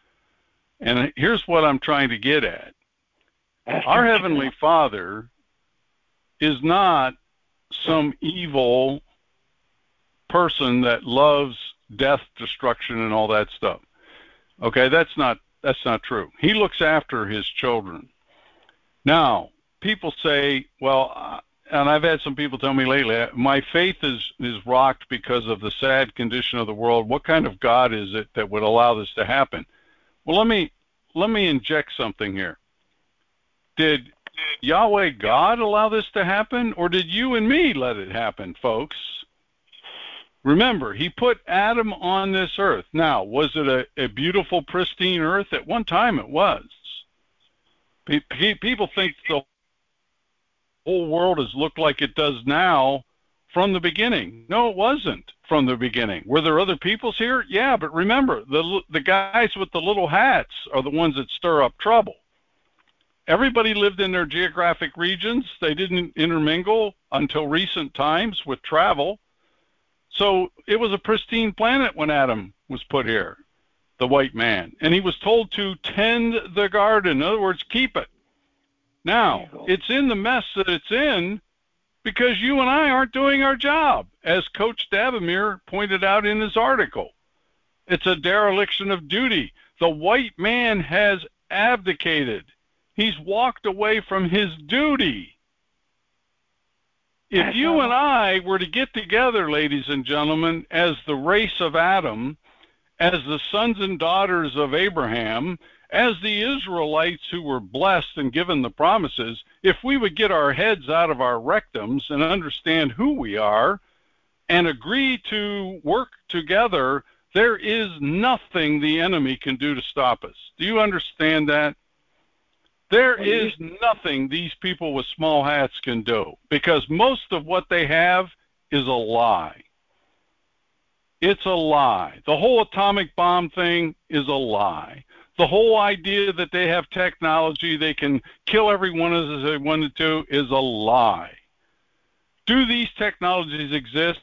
And here's what I'm trying to get at. Our Heavenly Father is not some evil person that loves death, destruction, and all that stuff. Okay, that's not true. He looks after his children. Now, people say, well, and I've had some people tell me lately, my faith is rocked because of the sad condition of the world. What kind of God is it that would allow this to happen? Well, let me inject something here. Did Yahweh God allow this to happen, or did you and me let it happen, folks? Remember, he put Adam on this earth. Now, was it a beautiful, pristine earth? At one time it was. People think the whole world has looked like it does now from the beginning. No, it wasn't from the beginning. Were there other peoples here? Yeah, but remember, the guys with the little hats are the ones that stir up trouble. Everybody lived in their geographic regions. They didn't intermingle until recent times with travel. So it was a pristine planet when Adam was put here. the white man. And he was told to tend the garden. In other words, keep it. Now, it's in the mess that it's in because you and I aren't doing our job, as Coach Davamere pointed out in his article. It's a dereliction of duty. The white man has abdicated. He's walked away from his duty. If you and I were to get together, ladies and gentlemen, as the race of Adam, as the sons and daughters of Abraham, as the Israelites who were blessed and given the promises, if we would get our heads out of our rectums and understand who we are and agree to work together, there is nothing the enemy can do to stop us. Do you understand that? There is nothing these people with small hats can do, because most of what they have is a lie. It's a lie. The whole atomic bomb thing is a lie. The whole idea that they have technology, they can kill everyone as they wanted to, is a lie. Do these technologies exist?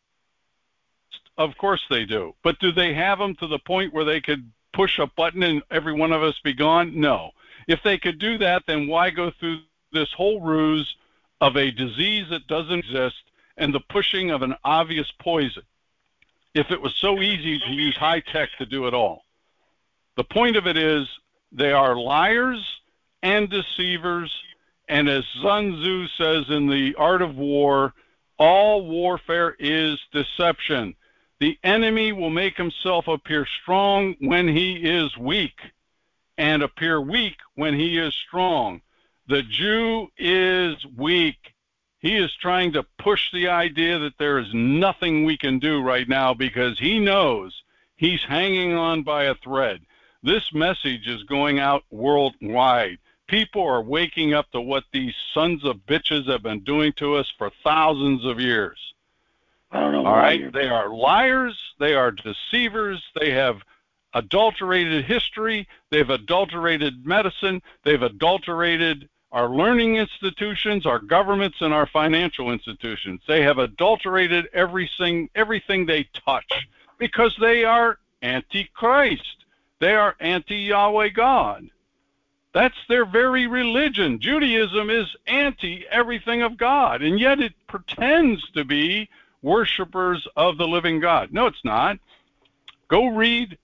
Of course they do. But do they have them to the point where they could push a button and every one of us be gone? No. If they could do that, then why go through this whole ruse of a disease that doesn't exist and the pushing of an obvious poison, if it was so easy to use high tech to do it all? The point of it is they are liars and deceivers, and as Sun Tzu says in The Art of War, all warfare is deception. The enemy will make himself appear strong when he is weak, and appear weak when he is strong. The Jew is weak. He is trying to push the idea that there is nothing we can do right now because he knows he's hanging on by a thread. This message is going out worldwide. People are waking up to what these sons of bitches have been doing to us for thousands of years. I don't know. All right? They are liars. They are deceivers. They have adulterated history. They've adulterated medicine. They've adulterated our learning institutions, our governments, and our financial institutions. They have adulterated everything they touch because they are anti-Christ. They are anti-Yahweh God. That's their very religion. Judaism is anti-everything of God, and yet it pretends to be worshipers of the living God. No, it's not. Go read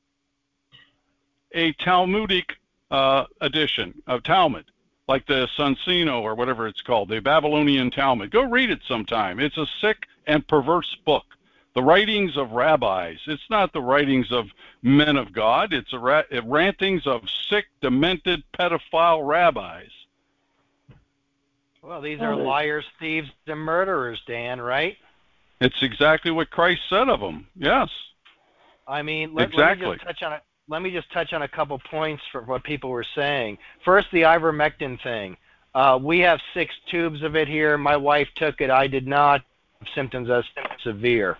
a Talmudic edition of Talmud, like the Sunsino or whatever it's called, the Babylonian Talmud. Go read it sometime. It's a sick and perverse book. The writings of rabbis. It's not the writings of men of God. It's rantings of sick, demented, pedophile rabbis. Well, these are liars, thieves, and murderers, Dan, right? It's exactly what Christ said of them. Yes. I mean, exactly. Let me just touch on a couple points for what people were saying. First, the ivermectin thing. We have 6 tubes of it here. My wife took it. I did not. Symptoms as severe.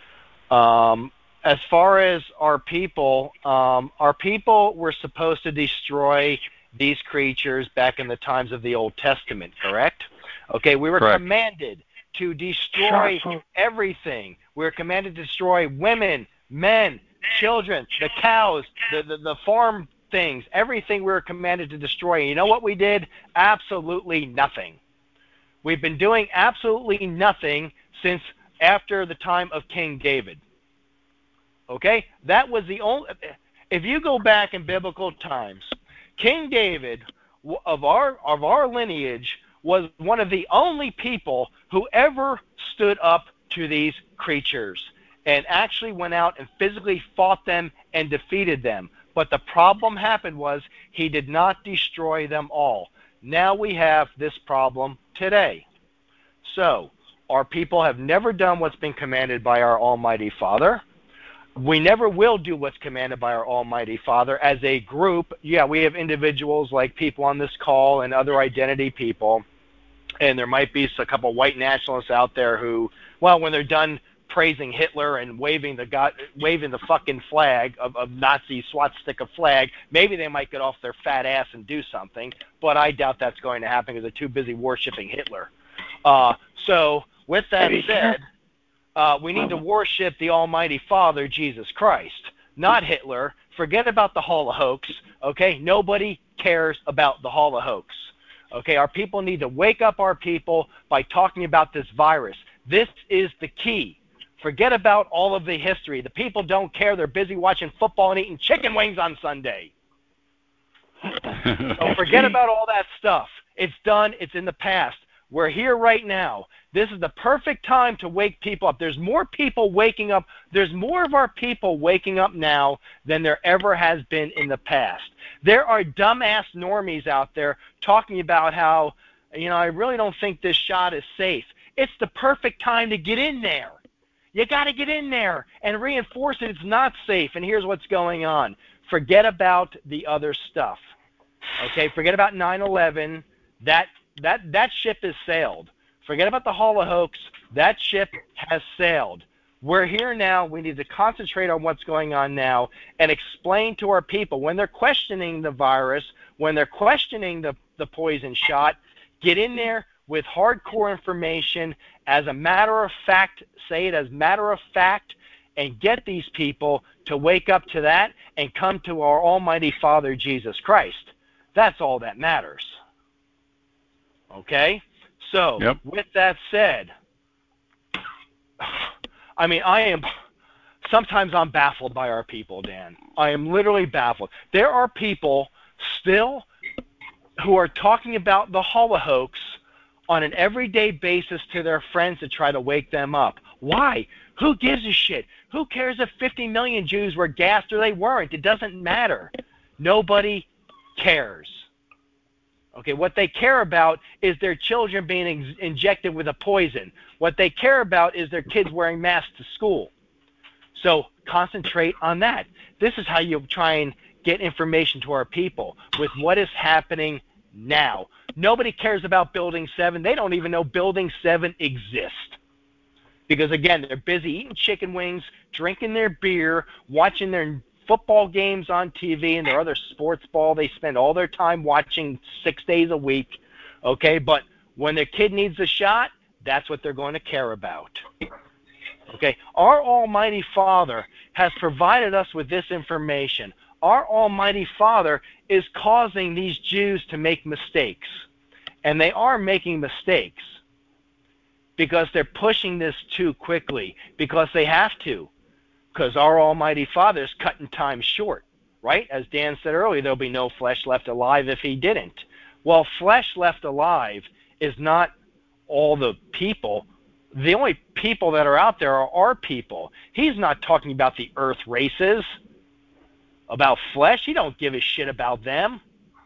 As far as our people were supposed to destroy these creatures back in the times of the Old Testament, correct? Okay, we were commanded to destroy everything. We were commanded to destroy women, men, children, the cows, the farm things, everything we were commanded to destroy. And you know what we did? Absolutely nothing. We've been doing absolutely nothing since after the time of King David. Okay? That was the only... If you go back in biblical times, King David of our lineage was one of the only people who ever stood up to these creatures and actually went out and physically fought them and defeated them. But the problem happened was he did not destroy them all. Now we have this problem today. So, our people have never done what's been commanded by our Almighty Father. We never will do what's commanded by our Almighty Father as a group. Yeah, we have individuals like people on this call and other identity people, and there might be a couple white nationalists out there who, well, when they're done praising Hitler and waving the fucking flag of Nazi swastika flag, maybe they might get off their fat ass and do something, but I doubt that's going to happen because they're too busy worshiping Hitler. So, with that said, we need to worship the Almighty Father, Jesus Christ. not Hitler. Forget about the Holocaust, okay? Nobody cares about the Holocaust, okay? Our people need to wake up our people by talking about this virus. This is the key. Forget about all of the history. The people don't care. They're busy watching football and eating chicken wings on Sunday. So forget about all that stuff. It's done. It's in the past. We're here right now. This is the perfect time to wake people up. There's more people waking up. There's more of our people waking up now than there ever has been in the past. There are dumbass normies out there talking about how, I really don't think this shot is safe. It's the perfect time to get in there. You got to get in there and reinforce it. It's not safe. And here's what's going on. Forget about the other stuff. Okay, forget about 9/11. That ship has sailed. Forget about the Holocaust. That ship has sailed. We're here now. We need to concentrate on what's going on now and explain to our people when they're questioning the virus, when they're questioning the poison shot, get in there with hardcore information as a matter of fact, say it as matter of fact, and get these people to wake up to that and come to our Almighty Father, Jesus Christ. That's all that matters. Okay? So, With that said, sometimes I'm baffled by our people, Dan. I am literally baffled. There are people still who are talking about the Holocaust on an everyday basis to their friends to try to wake them up. Why? Who gives a shit? Who cares if 50 million Jews were gassed or they weren't? It doesn't matter. Nobody cares. Okay, what they care about is their children being injected with a poison. What they care about is their kids wearing masks to school. So concentrate on that. This is how you try and get information to our people with what is happening now. Nobody cares about Building 7. They don't even know Building 7 exists. Because, again, they're busy eating chicken wings, drinking their beer, watching their football games on TV and their other sports ball. They spend all their time watching 6 days a week, okay? But when their kid needs a shot, that's what they're going to care about, okay? Our Almighty Father has provided us with this information. Our Almighty Father is causing these Jews to make mistakes, and they are making mistakes because they're pushing this too quickly, because they have to. Because our Almighty Father is cutting time short, right? As Dan said earlier, there'll be no flesh left alive if he didn't. Well, flesh left alive is not all the people. The only people that are out there are our people. He's not talking about the earth races, about flesh. He don't give a shit about them.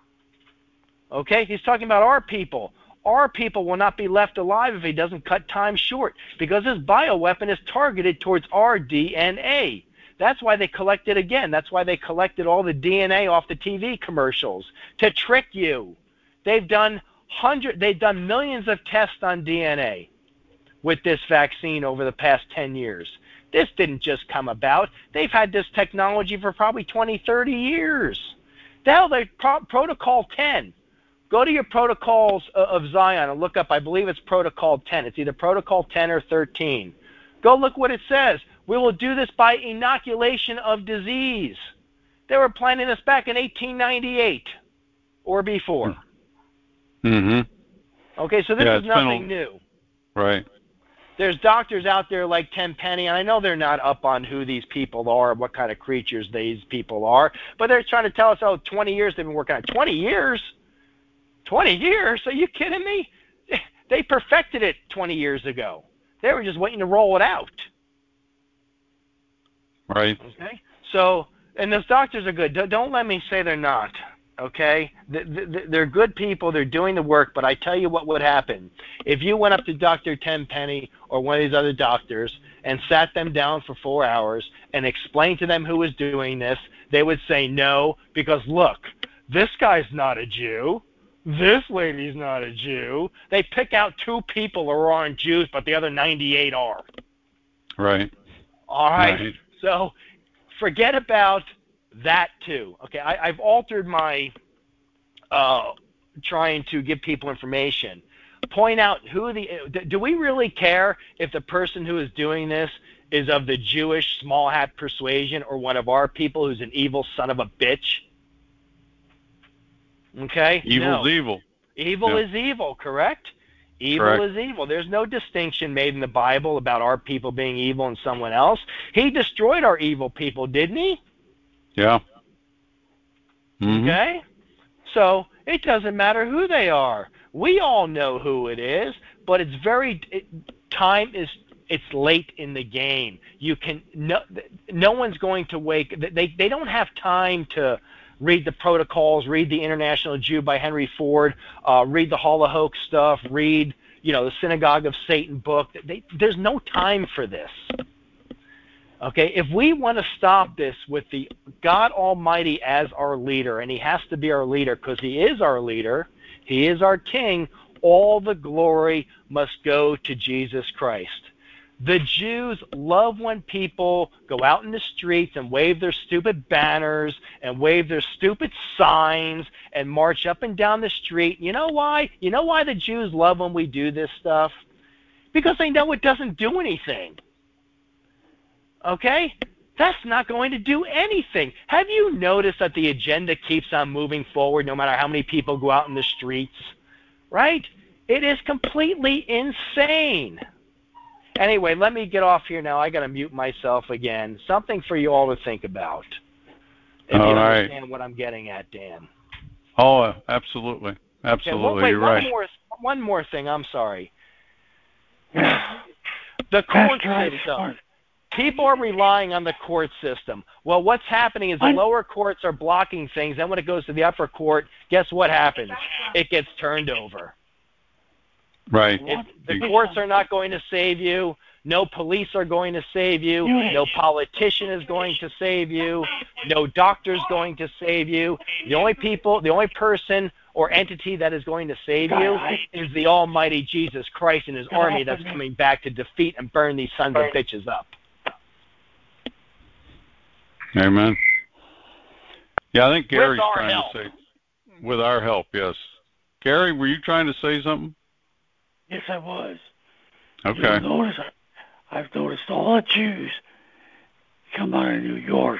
Okay? He's talking about our people. Our people will not be left alive if he doesn't cut time short, because this bioweapon is targeted towards our DNA. That's why they collected again. That's why they collected all the DNA off the TV commercials, to trick you. They've done millions of tests on DNA with this vaccine over the past 10 years. This didn't just come about. They've had this technology for probably 20, 30 years. The hell, Protocol 10. Go to your protocols of Zion and look up, I believe it's Protocol 10. It's either Protocol 10 or 13. Go look what it says. We will do this by inoculation of disease. They were planning this back in 1898 or before. Mm-hmm. Okay, so this is nothing new. Right. There's doctors out there like Tenpenny, and I know they're not up on who these people are, what kind of creatures these people are, but they're trying to tell us, 20 years they've been working on it. 20 years? 20 years? Are you kidding me? They perfected it 20 years ago. They were just waiting to roll it out. Right. Okay? So, and those doctors are good. Don't let me say they're not. Okay? They're good people. They're doing the work, but I tell you what would happen. If you went up to Dr. Tenpenny or one of these other doctors and sat them down for 4 hours and explained to them who was doing this, they would say no, because look, this guy's not a Jew. This lady's not a Jew. They pick out 2 people who aren't Jews, but the other 98 are. Right. All right. So forget about that too. Okay, I've altered my trying to give people information. point out who do we really care if the person who is doing this is of the Jewish small hat persuasion or one of our people who's an evil son of a bitch? Okay? Evil's evil. Evil is evil, correct? Evil Correct. is evil. There's no distinction made in the Bible about our people being evil and someone else. He destroyed our evil people, didn't he? Yeah. Mm-hmm. Okay? So it doesn't matter who they are. We all know who it is, but it's it's late in the game. No one's going to wake. They don't have time to read the protocols, read the International Jew by Henry Ford, read the Hall of Hoax stuff, read the Synagogue of Satan book. There's no time for this. Okay, if we want to stop this with the God Almighty as our leader, and he has to be our leader because he is our leader, he is our king, all the glory must go to Jesus Christ. The Jews love when people go out in the streets and wave their stupid banners and wave their stupid signs and march up and down the street. You know why? You know why the Jews love when we do this stuff? Because they know it doesn't do anything. Okay? That's not going to do anything. Have you noticed that the agenda keeps on moving forward no matter how many people go out in the streets? Right? It is completely insane. Anyway, let me get off here now. I got to mute myself again. Something for you all to think about. If you understand what I'm getting at, Dan. Oh, absolutely. Absolutely. You're right. One more thing. I'm sorry. The court system. People are relying on the court system. Well, what's happening is the lower courts are blocking things. Then when it goes to the upper court, guess what happens? It gets turned over. Right. The courts are not going to save you. No police are going to save you. No politician is going to save you. No doctor is going to save you. The only person or entity that is going to save you is the Almighty Jesus Christ and his army that's coming back to defeat and burn these sons of bitches up. Amen. Yeah, I think Gary's trying to say, with our help, yes. Gary, were you trying to say something? Yes, I was. Okay. I've noticed all the Jews come out of New York.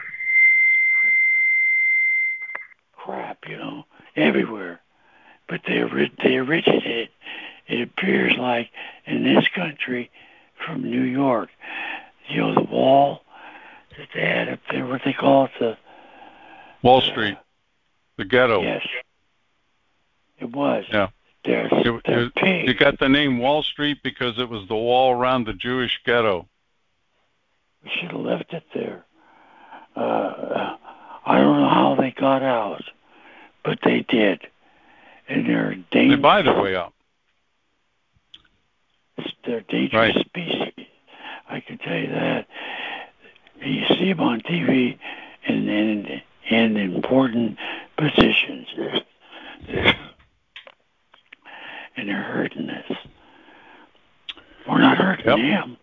Crap, everywhere. But they originated, it appears like, in this country from New York. The wall that they had up there, what they call it, Wall Street, the ghetto. Yes, it was. Yeah. It got the name Wall Street because it was the wall around the Jewish ghetto. We should have left it there. I don't know how they got out, but they did. And they're dangerous. They buy their way out. They're dangerous species. I can tell you that. You see them on TV in important positions. And they're hurting us. We're not hurting them.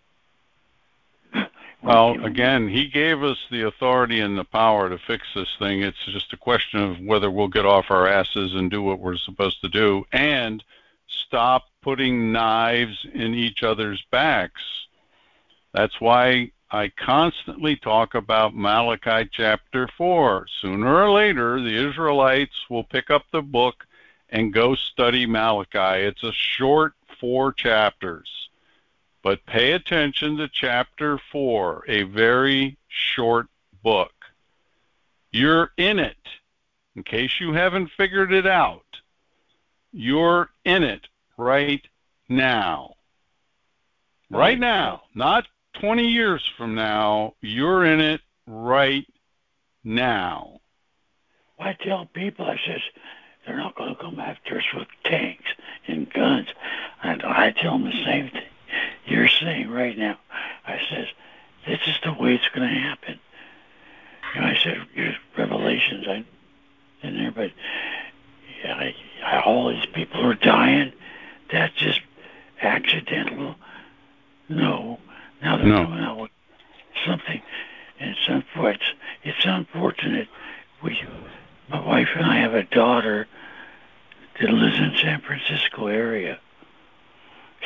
Well, again, he gave us the authority and the power to fix this thing. It's just a question of whether we'll get off our asses and do what we're supposed to do and stop putting knives in each other's backs. That's why I constantly talk about Malachi chapter 4. Sooner or later, the Israelites will pick up the book and go study Malachi. It's a short 4 chapters. But pay attention to chapter 4, a very short book. You're in it. In case you haven't figured it out, you're in it right now. Right now, not 20 years from now. You're in it right now. I tell people, I says, they're not going to come after us with tanks and guns. And I tell them the same thing you're saying right now. I says, this is the way it's going to happen. I said, there's revelations in there, but all these people are dying. That's just accidental. No. Now they're coming out with something. And it's unfortunate. My wife and I have a daughter that lives in San Francisco area.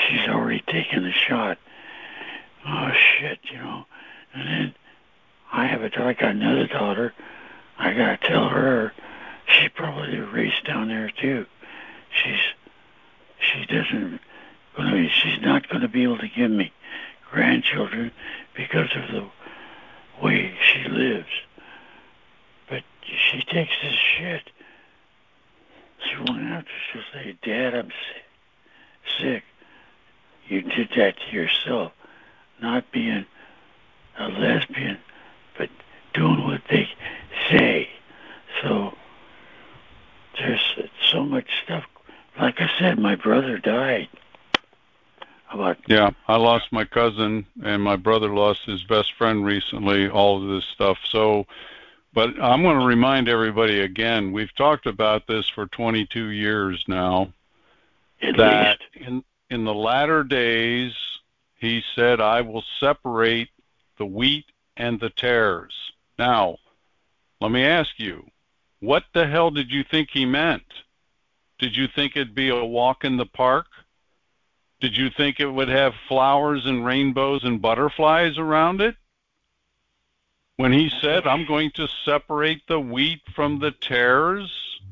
she's already taken the shot. Oh shit, And then I got another daughter. I gotta tell her she probably did a race down there too. She's not gonna be able to give me grandchildren because of the way she lives. But she takes this shit. She won't have to. She'll say, "Dad, I'm sick. You did that to yourself. Not being a lesbian, but doing what they say." So there's so much stuff. Like I said, my brother died. Yeah, I lost my cousin, and my brother lost his best friend recently, all of this stuff. So, but I'm going to remind everybody again, we've talked about this for 22 years now, that in the latter days, he said, "I will separate the wheat and the tares." Now, let me ask you, what the hell did you think he meant? Did you think it'd be a walk in the park? Did you think it would have flowers and rainbows and butterflies around it? When he said, "I'm going to separate the wheat from the tares,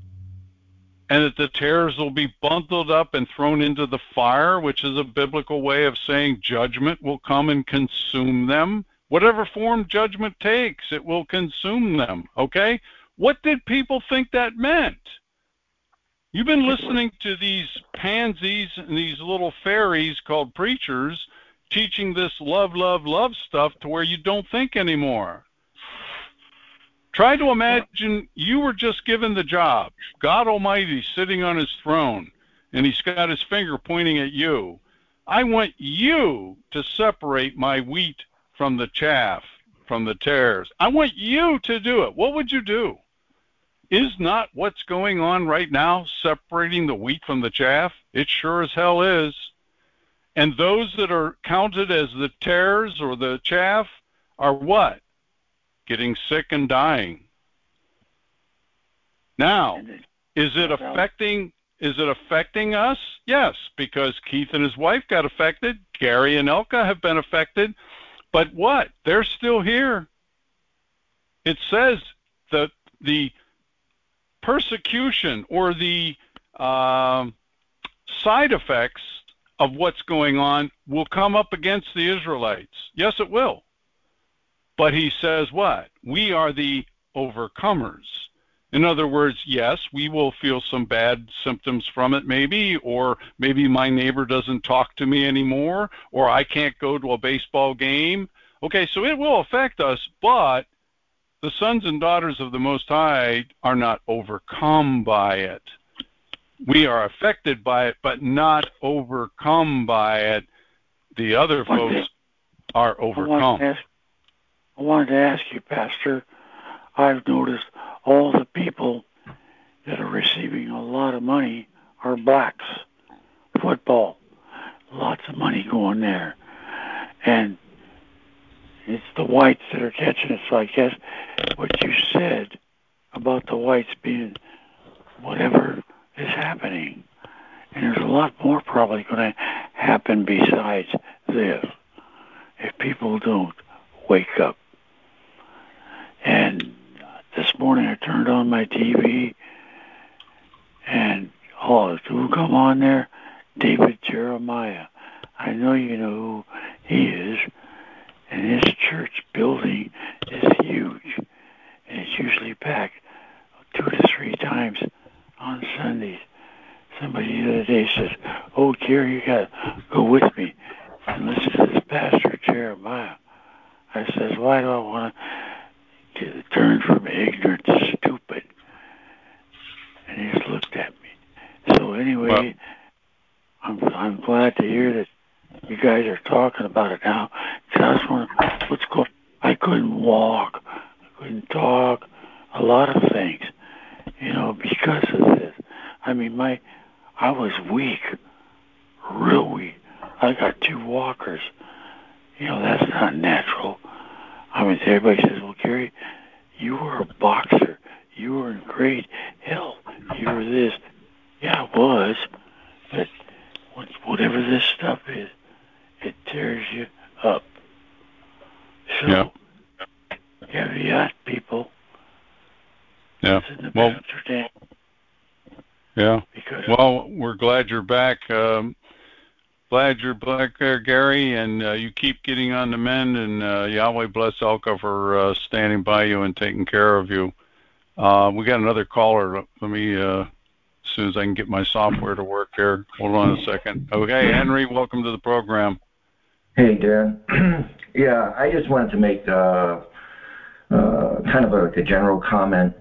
and that the tares will be bundled up and thrown into the fire," which is a biblical way of saying judgment will come and consume them. Whatever form judgment takes, it will consume them, okay? What did people think that meant? You've been listening to these pansies and these little fairies called preachers teaching this love, love, love stuff to where you don't think anymore. Try to imagine you were just given the job. God Almighty sitting on his throne, and he's got his finger pointing at you. "I want you to separate my wheat from the chaff, from the tares. I want you to do it." What would you do? Is not what's going on right now separating the wheat from the chaff? It sure as hell is. And those that are counted as the tares or the chaff are what? Getting sick and dying. Now, is it affecting us? Yes, because Keith and his wife got affected. Gary and Elka have been affected. But what? They're still here. It says that the persecution or the side effects of what's going on will come up against the Israelites. Yes, it will. But he says what? We are the overcomers. In other words, yes, we will feel some bad symptoms from it maybe, or maybe my neighbor doesn't talk to me anymore, or I can't go to a baseball game. Okay, so it will affect us, but the sons and daughters of the Most High are not overcome by it. We are affected by it, but not overcome by it. The other folks are overcome. I wanted to ask you, Pastor, I've noticed all the people that are receiving a lot of money are blacks. Football, lots of money going there. And it's the whites that are catching it. So I guess what you said about the whites being whatever is happening, and there's a lot more probably going to happen besides this if people don't wake up. And this morning I turned on my TV, and who come on there? David Jeremiah. I know you know who he is. And his church building is huge, and it's usually packed 2 to 3 times on Sundays. Somebody the other day says, "Oh, Gary, you got to go with me and listen to this Pastor Jeremiah." I says, "Why do I want to turn from ignorant to stupid?" And he just looked at me. So anyway, I'm glad to hear that you guys are talking about it now. I was wondering what's going on. I couldn't walk. I couldn't talk. A lot of things, because of this. I mean, I was weak, real weak. I got 2 walkers. That's not natural. I mean, everybody says, "Well, Gary, you were a boxer. You were in great health. You were this." Yeah, I was. But whatever this stuff is, it tears you up. So, yeah. caveat, people. Yeah. Listen to Well, Pastor Dan. yeah. Because Well, we're glad you're back. Glad you're back there, Gary, and you keep getting on the mend, and Yahweh bless Elka for standing by you and taking care of you. We got another caller. Let me, as soon as I can get my software to work here. Hold on a second. Okay, Henry, welcome to the program. Hey, Dan. Yeah, I just wanted to make kind of a general comment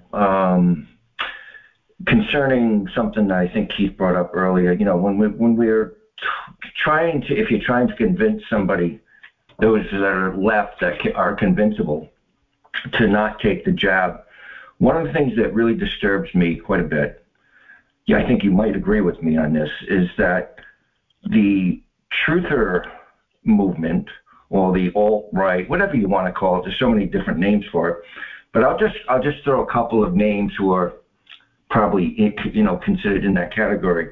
concerning something that I think Keith brought up earlier. You know, when we're if you're trying to convince somebody, those that are left that are convincible, to not take the jab, one of the things that really disturbs me quite a bit, yeah, I think you might agree with me on this, is that the truther movement, or the alt-right, whatever you want to call it, there's so many different names for it, but I'll just throw a couple of names who are probably, considered in that category.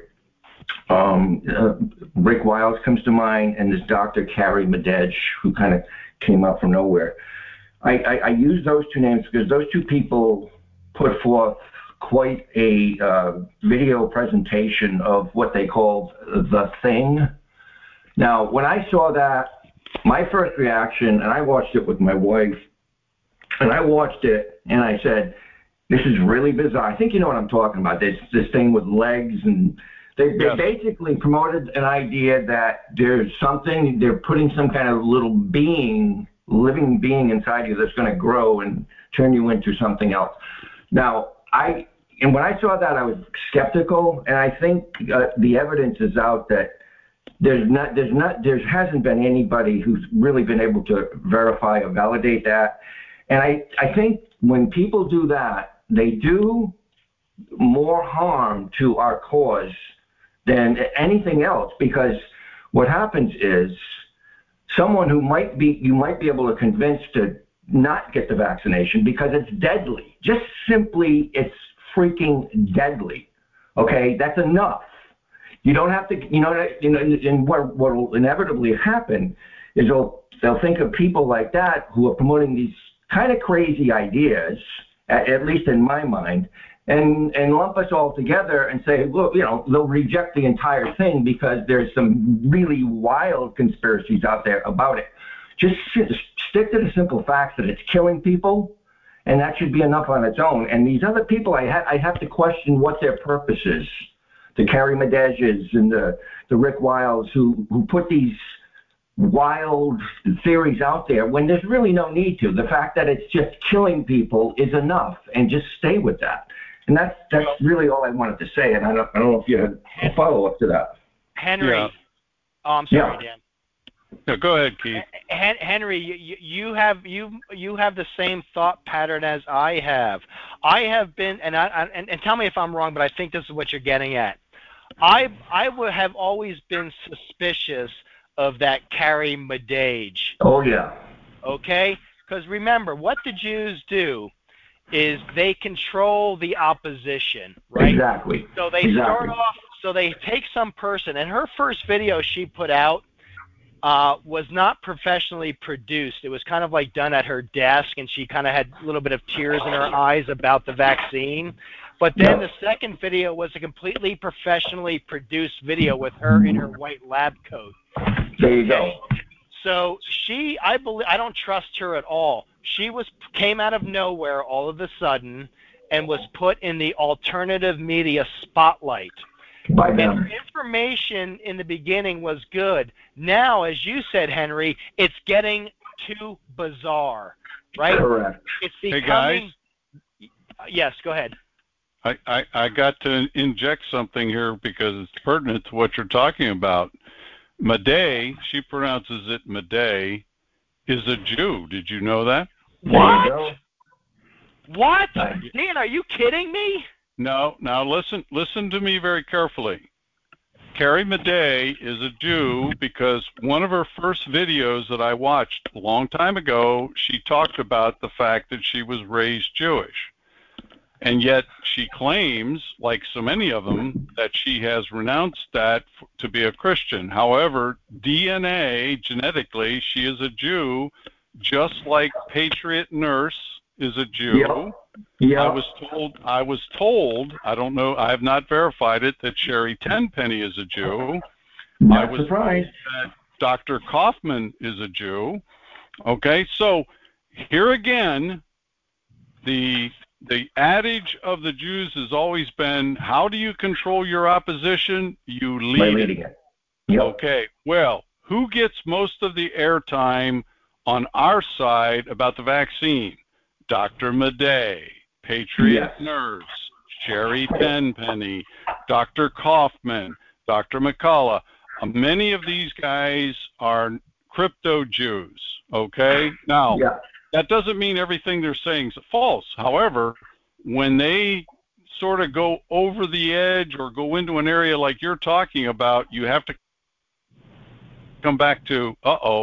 Rick Wiles comes to mind, and this Dr. Carrie Madej, who kind of came out from nowhere. I use those two names because those two people put forth quite a video presentation of what they called The Thing. Now, when I saw that, my first reaction, and I watched it with my wife, and I watched it, and I said, this is really bizarre. I think you know what I'm talking about. This thing with legs, and they basically promoted an idea that there's something, they're putting some kind of little living being inside you that's going to grow and turn you into something else. Now, when I saw that, I was skeptical, and I think the evidence is out that there hasn't been anybody who's really been able to verify or validate that. And I think when people do that, they do more harm to our cause than anything else, because what happens is someone who you might be able to convince to not get the vaccination because it's deadly. Just simply, it's freaking deadly. Okay, that's enough. You don't have to, and what will inevitably happen is they'll think of people like that who are promoting these kind of crazy ideas, at least in my mind, and lump us all together and say, look, they'll reject the entire thing because there's some really wild conspiracies out there about it. Just stick to the simple facts that it's killing people, and that should be enough on its own. And these other people, I have to question what their purpose is. The Carrie Madejes and the Rick Wiles who put these wild theories out there when there's really no need to. The fact that it's just killing people is enough, and just stay with that. And that's really all I wanted to say. And I don't know if you had a follow up to that. Henry, Yeah. Oh, I'm sorry, Dan. Yeah, go ahead, Keith. Henry, you have the same thought pattern as I have. I have been, and tell me if I'm wrong, but I think this is what you're getting at. I would have always been suspicious of that Carrie Madej. Oh yeah. Okay, because remember, what the Jews do is they control the opposition, right? Exactly. So they start off. So they take some person, and her first video she put out was not professionally produced. It was kind of like done at her desk, and she kind of had a little bit of tears in her eyes about the vaccine. But then the second video was a completely professionally produced video with her in her white lab coat. There you go. So I don't trust her at all. She came out of nowhere all of a sudden and was put in the alternative media spotlight. By them. And her information in the beginning was good. Now, as you said, Henry, it's getting too bizarre, right? Correct. It's becoming. Hey guys. Yes, go ahead. I got to inject something here because it's pertinent to what you're talking about. Madej, she pronounces it Madej, is a Jew. Did you know that? What? What? Dan, are you kidding me? No. Now listen to me very carefully. Carrie Madej is a Jew because one of her first videos that I watched a long time ago, she talked about the fact that she was raised Jewish. And yet she claims, like so many of them, that she has renounced that to be a Christian. However, DNA, genetically, she is a Jew, just like Patriot Nurse is a Jew. Yep. I was told, I don't know, I have not verified it, that Sherry Tenpenny is a Jew. Not I was surprised. told that Dr. Kaufman is a Jew. Okay, so here again, the adage of the Jews has always been, how do you control your opposition? You By lead leading it. it. Yep. Okay, well, who gets most of the airtime on our side about the vaccine? Dr. Madej, Patriot Yes. Nurse, Sherry Tenpenny, Dr. Kaufman, Dr. McCullough. Many of these guys are crypto Jews, okay? Now, Yeah. that doesn't mean everything they're saying is false. However, when they sort of go over the edge or go into an area like you're talking about, you have to come back to,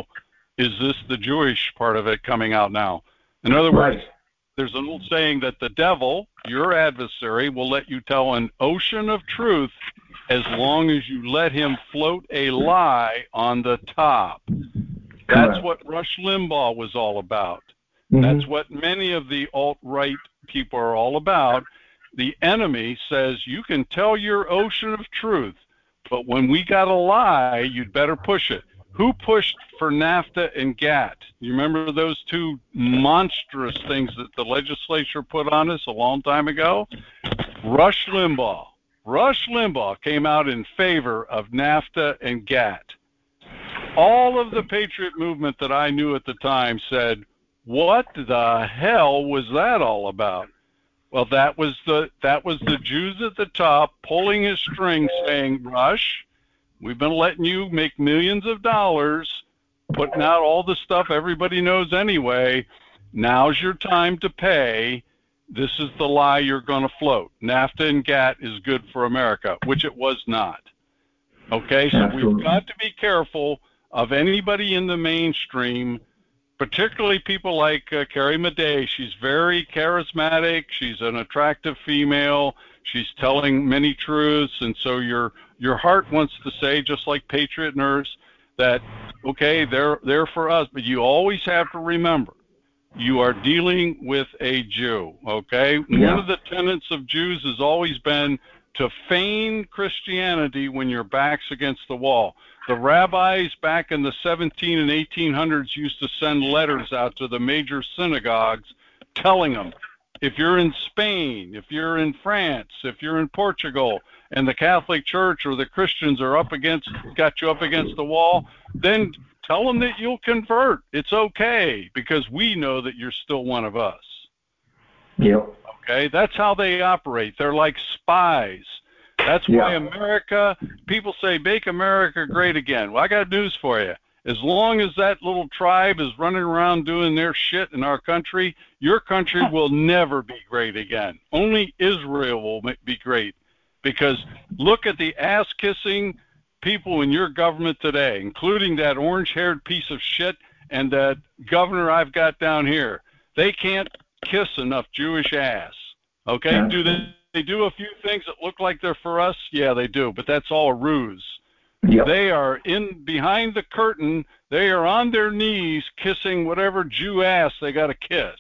is this the Jewish part of it coming out now? In other words, Right. there's an old saying that the devil, your adversary, will let you tell an ocean of truth as long as you let him float a lie on the top. That's Correct. what Rush Limbaugh was all about. Mhm. That's what many of the alt-right people are all about. The enemy says, you can tell your ocean of truth, but when we got a lie, you'd better push it. Who pushed for NAFTA and GATT? You remember those two monstrous things that the legislature put on us a long time ago? Rush Limbaugh. Rush Limbaugh came out in favor of NAFTA and GATT. All of the Patriot movement that I knew at the time said, what the hell was that all about? Well, that was the Jews at the top pulling his strings saying, Rush, we've been letting you make millions of dollars, putting out all the stuff everybody knows anyway. Now's your time to pay. This is the lie you're going to float. NAFTA and GATT is good for America, which it was not. Okay, so Absolutely. we've got to be careful of anybody in the mainstream, particularly people like Carrie Madej. She's very charismatic. She's an attractive female. She's telling many truths, and so your heart wants to say, just like Patriot Nurse, that okay, they're for us, but you always have to remember, you are dealing with a Jew. Okay, Yeah. one of the tenets of Jews has always been to feign Christianity when your back's against the wall. The rabbis back in the 17 and 1800s used to send letters out to the major synagogues telling them, if you're in Spain, if you're in France, if you're in Portugal, and the Catholic Church or the Christians are got you up against the wall, then tell them that you'll convert. It's okay, because we know that you're still one of us. Yep. Okay, that's how they operate. They're like spies. That's why America, people say, make America great again. Well, I got news for you. As long as that little tribe is running around doing their shit in our country, your country will never be great again. Only Israel will be great. Because look at the ass-kissing people in your government today, including that orange-haired piece of shit and that governor I've got down here. They can't kiss enough Jewish ass. Okay? Do they do a few things that look like they're for us? Yeah, they do, but that's all a ruse. Yep. They are in behind the curtain. They are on their knees kissing whatever Jew ass they got to kiss.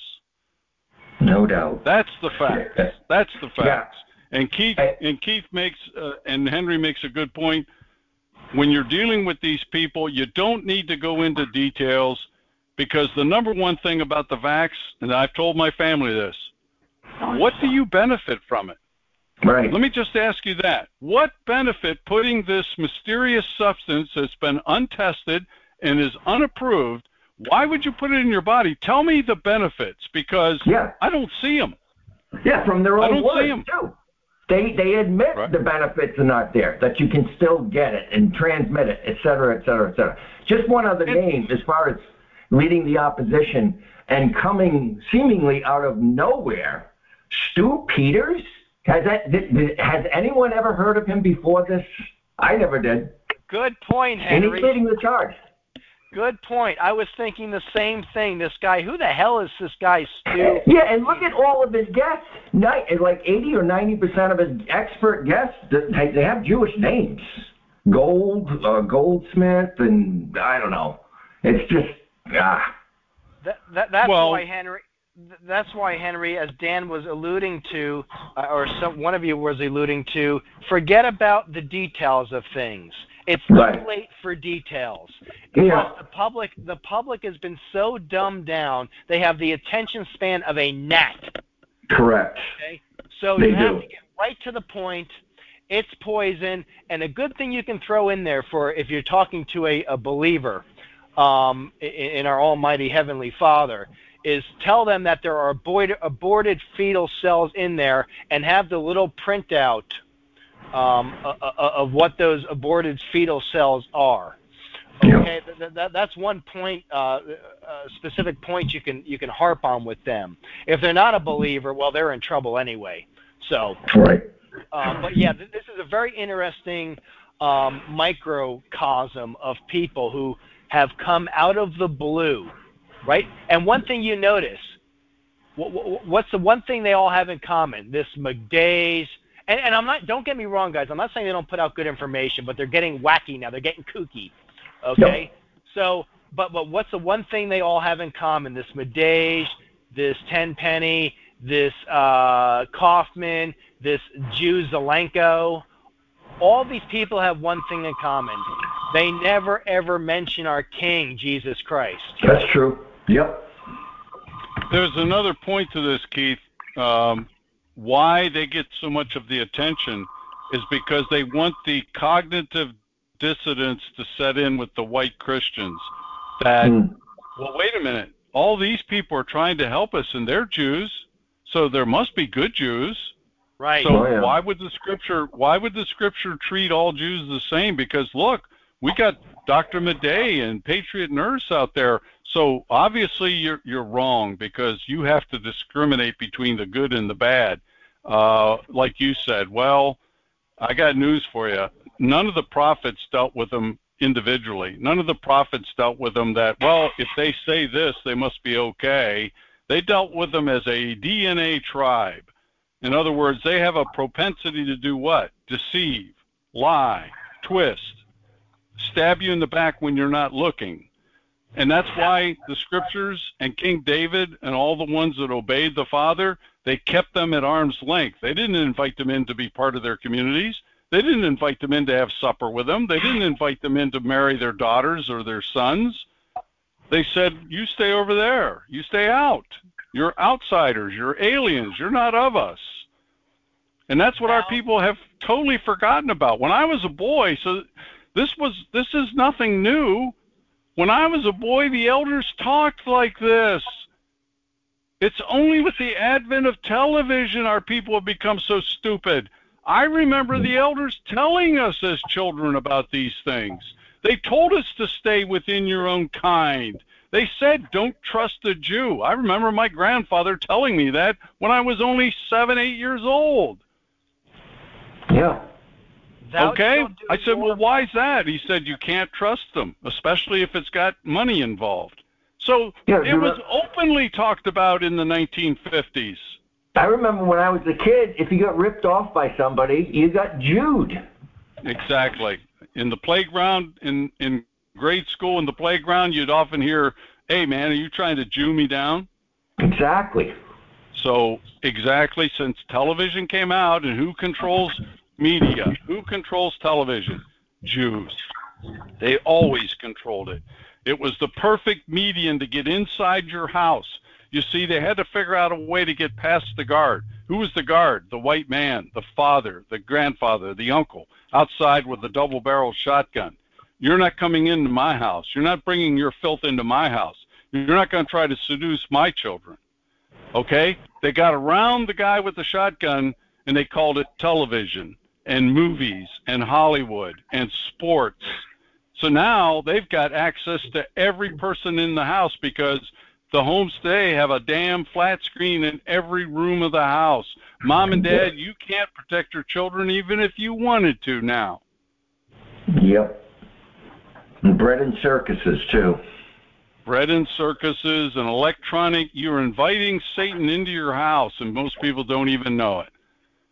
No doubt. That's the facts. That's the facts. Yeah. And Keith makes and Henry makes a good point. When you're dealing with these people, you don't need to go into details, because the number one thing about the vax, and I've told my family this, what do you benefit from it? Right. Let me just ask you that. What benefit putting this mysterious substance that's been untested and is unapproved, why would you put it in your body? Tell me the benefits, because I don't see them. Yeah, from their own words, see them. too. They admit the benefits are not there, that you can still get it and transmit it, et cetera, et cetera, et cetera. Just one other name as far as leading the opposition and coming seemingly out of nowhere, Stu Peters. Has anyone ever heard of him before this? I never did. Good point, And Henry. he's leading the charge. Good point. I was thinking the same thing. This guy, who the hell is this guy, Stu? Yeah, and look at all of his guests. Like 80 or 90% of his expert guests, they have Jewish names. Goldsmith, and I don't know. It's just That's why Henry. That's why Henry, as Dan was alluding to, or one of you was alluding to, forget about the details of things. It's too late for details. Yeah. Plus, the public has been so dumbed down; they have the attention span of a gnat. Correct. Okay, so you have to get right to the point. It's poison, and a good thing you can throw in there for if you're talking to a believer in our Almighty Heavenly Father is tell them that there are aborted fetal cells in there, and have the little printout of what those aborted fetal cells are. Okay, that's one point, specific point you can harp on with them. If they're not a believer, well, they're in trouble anyway. So, but yeah, this is a very interesting microcosm of people who have come out of the blue, right? And one thing you notice, what's the one thing they all have in common? This McDay's, and I'm not. Don't get me wrong, guys. I'm not saying they don't put out good information, but they're getting wacky now. They're getting kooky. Okay, yep. So, but what's the one thing they all have in common? This Medej, this Tenpenny, this Kaufman, this Jew Zelenko. All these people have one thing in common. They never, ever mention our King, Jesus Christ. That's true. Yep. There's another point to this, Keith. Why they get so much of the attention is because they want the cognitive dissidence to set in with the white Christians. That, well, wait a minute. All these people are trying to help us, and they're Jews, so there must be good Jews. Right. So why would the scripture treat all Jews the same? Because look, we got Dr. Madej and Patriot Nurse out there. So obviously you're wrong because you have to discriminate between the good and the bad. Like you said, well, I got news for you. None of the prophets dealt with them individually. None of the prophets dealt with them that, well, if they say this, they must be okay. They dealt with them as a DNA tribe. In other words, they have a propensity to do what? Deceive, lie, twist, stab you in the back when you're not looking. And that's why the scriptures and King David and all the ones that obeyed the Father, they kept them at arm's length. They didn't invite them in to be part of their communities. They didn't invite them in to have supper with them. They didn't invite them in to marry their daughters or their sons. They said, you stay over there. You stay out. You're outsiders. You're aliens. You're not of us. And that's what our people have totally forgotten about. When I was a boy, so this is nothing new. When I was a boy, the elders talked like this. It's only with the advent of television our people have become so stupid. I remember the elders telling us as children about these things. They told us to stay within your own kind. They said, don't trust a Jew. I remember my grandfather telling me that when I was only 7, 8 years old. Yeah. Okay. I said, well, why is that? He said, you can't trust them, especially if it's got money involved. So it was openly talked about in the 1950s. I remember when I was a kid, if you got ripped off by somebody, you got Jewed. Exactly. In the playground, in grade school, in the playground, you'd often hear, hey, man, are you trying to Jew me down? Exactly. So, exactly, since television came out, and who controls media? Who controls television? Jews. They always controlled it. It was the perfect medium to get inside your house. You see, they had to figure out a way to get past the guard. Who was the guard? The white man, the father, the grandfather, the uncle, outside with the double-barreled shotgun. You're not coming into my house. You're not bringing your filth into my house. You're not going to try to seduce my children. Okay? They got around the guy with the shotgun, and they called it television and movies and Hollywood and sports. So now they've got access to every person in the house because the homes today have a damn flat screen in every room of the house. Mom and Dad, you can't protect your children even if you wanted to now. Yep. And bread and circuses, too. Bread and circuses and electronic. You're inviting Satan into your house, and most people don't even know it.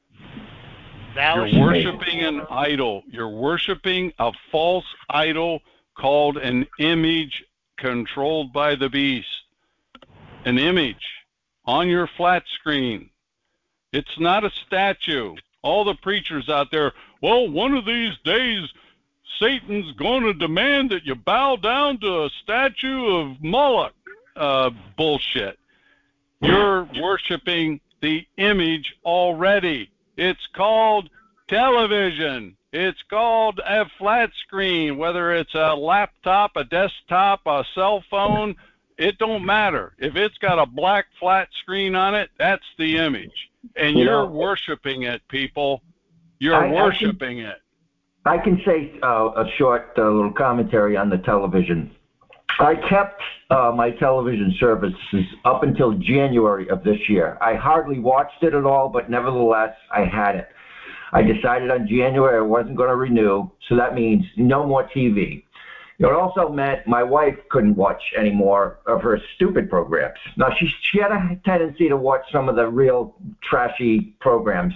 You're worshiping an idol. You're worshiping a false idol called an image controlled by the beast. An image on your flat screen. It's not a statue. All the preachers out there, well, one of these days, Satan's going to demand that you bow down to a statue of Moloch. Bullshit. You're worshiping the image already. It's called television. It's called a flat screen, whether it's a laptop, a desktop, a cell phone. It don't matter. If it's got a black flat screen on it, that's the image. And you're worshiping it, people. You're worshiping it. I can say a short little commentary on the television. I kept my television services up until January of this year. I hardly watched it at all, but nevertheless, I had it. I decided on January I wasn't going to renew, so that means no more TV. It also meant my wife couldn't watch any more of her stupid programs. Now, she had a tendency to watch some of the real trashy programs.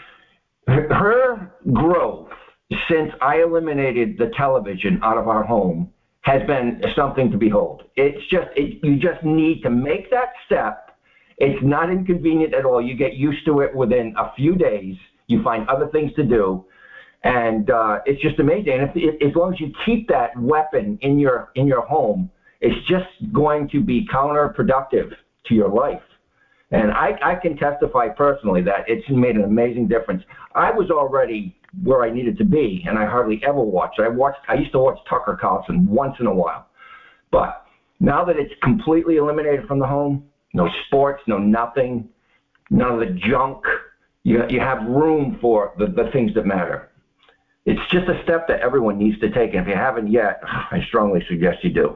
Her growth since I eliminated the television out of our home has been something to behold. It's just, you just need to make that step. It's not inconvenient at all. You get used to it within a few days. You find other things to do. And it's just amazing. And if as long as you keep that weapon in your home, it's just going to be counterproductive to your life. And I can testify personally that it's made an amazing difference. I was already where I needed to be, and I hardly ever watched. I used to watch Tucker Carlson once in a while. But now that it's completely eliminated from the home, no sports, no nothing, none of the junk, you have room for the things that matter. It's just a step that everyone needs to take. And if you haven't yet, I strongly suggest you do.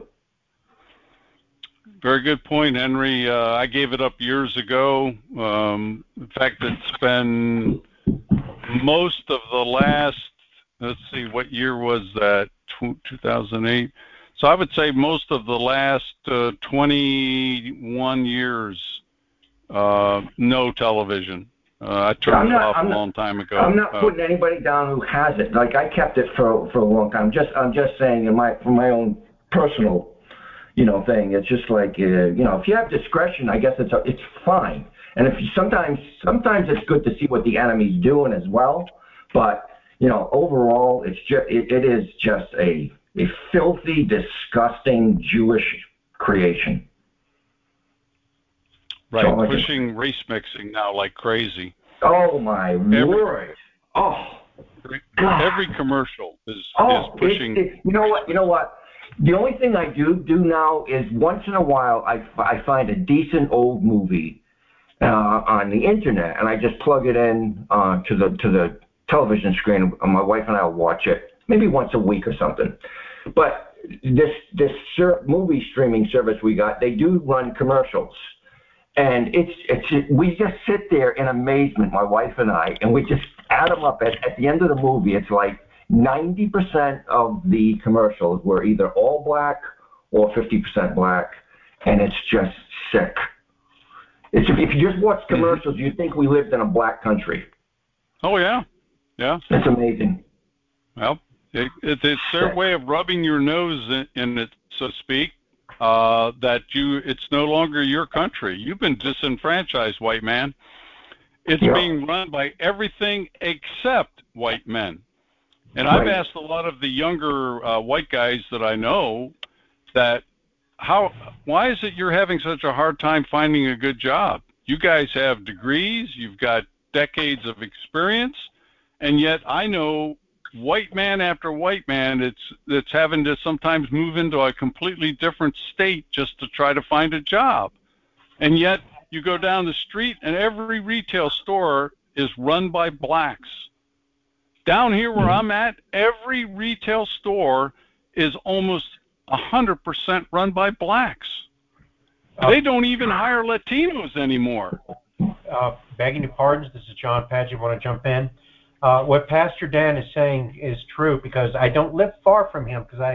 Very good point, Henry. I gave it up years ago. In fact, it's been most of the last, let's see, what year was that? 2008. So I would say most of the last 21 years, no television. I turned it off a long time ago. I'm not putting anybody down who has it. Like, I kept it for a long time. I'm just saying, from my own personal, thing. It's just like, if you have discretion, I guess it's fine. And sometimes it's good to see what the enemy's doing as well. But overall, it is just a filthy, disgusting Jewish creation. Right, pushing race mixing now like crazy. Oh, my word. Oh, God. Every commercial is pushing. You know what? The only thing I do now is once in a while I find a decent old movie on the internet, and I just plug it in to the television screen, and my wife and I will watch it maybe once a week or something. But this movie streaming service we got, they do run commercials. And we just sit there in amazement, my wife and I, and we just add them up. At the end of the movie, it's like 90% of the commercials were either all black or 50% black, and it's just sick. If you just watch commercials, you think we lived in a black country. Oh, yeah. Yeah. It's amazing. Well, it's their way of rubbing your nose in it, so to speak. That it's no longer your country. You've been disenfranchised, white man. It's being run by everything except white men. And I've asked a lot of the younger white guys that I know that why is it you're having such a hard time finding a good job? You guys have degrees, you've got decades of experience, and yet I know white man after white man that's having to sometimes move into a completely different state just to try to find a job. And yet you go down the street and every retail store is run by blacks. Down here where I'm at, every retail store is almost 100% run by blacks. They don't even hire Latinos anymore. Begging your pardons, this is John Padgett. Want to jump in? What Pastor Dan is saying is true, because I don't live far from him, because I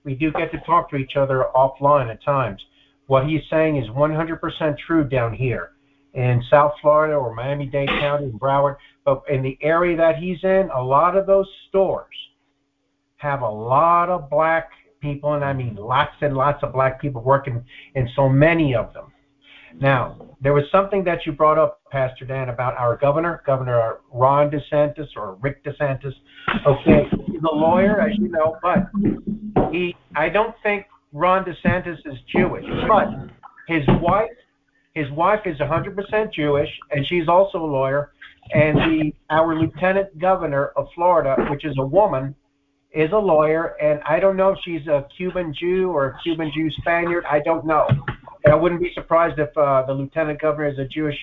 we do get to talk to each other offline at times. What he's saying is 100% true down here in South Florida or Miami-Dade County and Broward. But in the area that he's in, a lot of those stores have a lot of black people, and I mean lots and lots of black people working in so many of them. Now, there was something that you brought up, Pastor Dan, about our governor, Governor Ron DeSantis or Rick DeSantis. Okay, he's a lawyer, as you know, but I don't think Ron DeSantis is Jewish, but his wife is 100% Jewish, and she's also a lawyer. And our lieutenant governor of Florida, which is a woman, is a lawyer, and I don't know if she's a Cuban Jew or a Cuban Jew Spaniard. I don't know. And I wouldn't be surprised if the lieutenant governor is a Jewish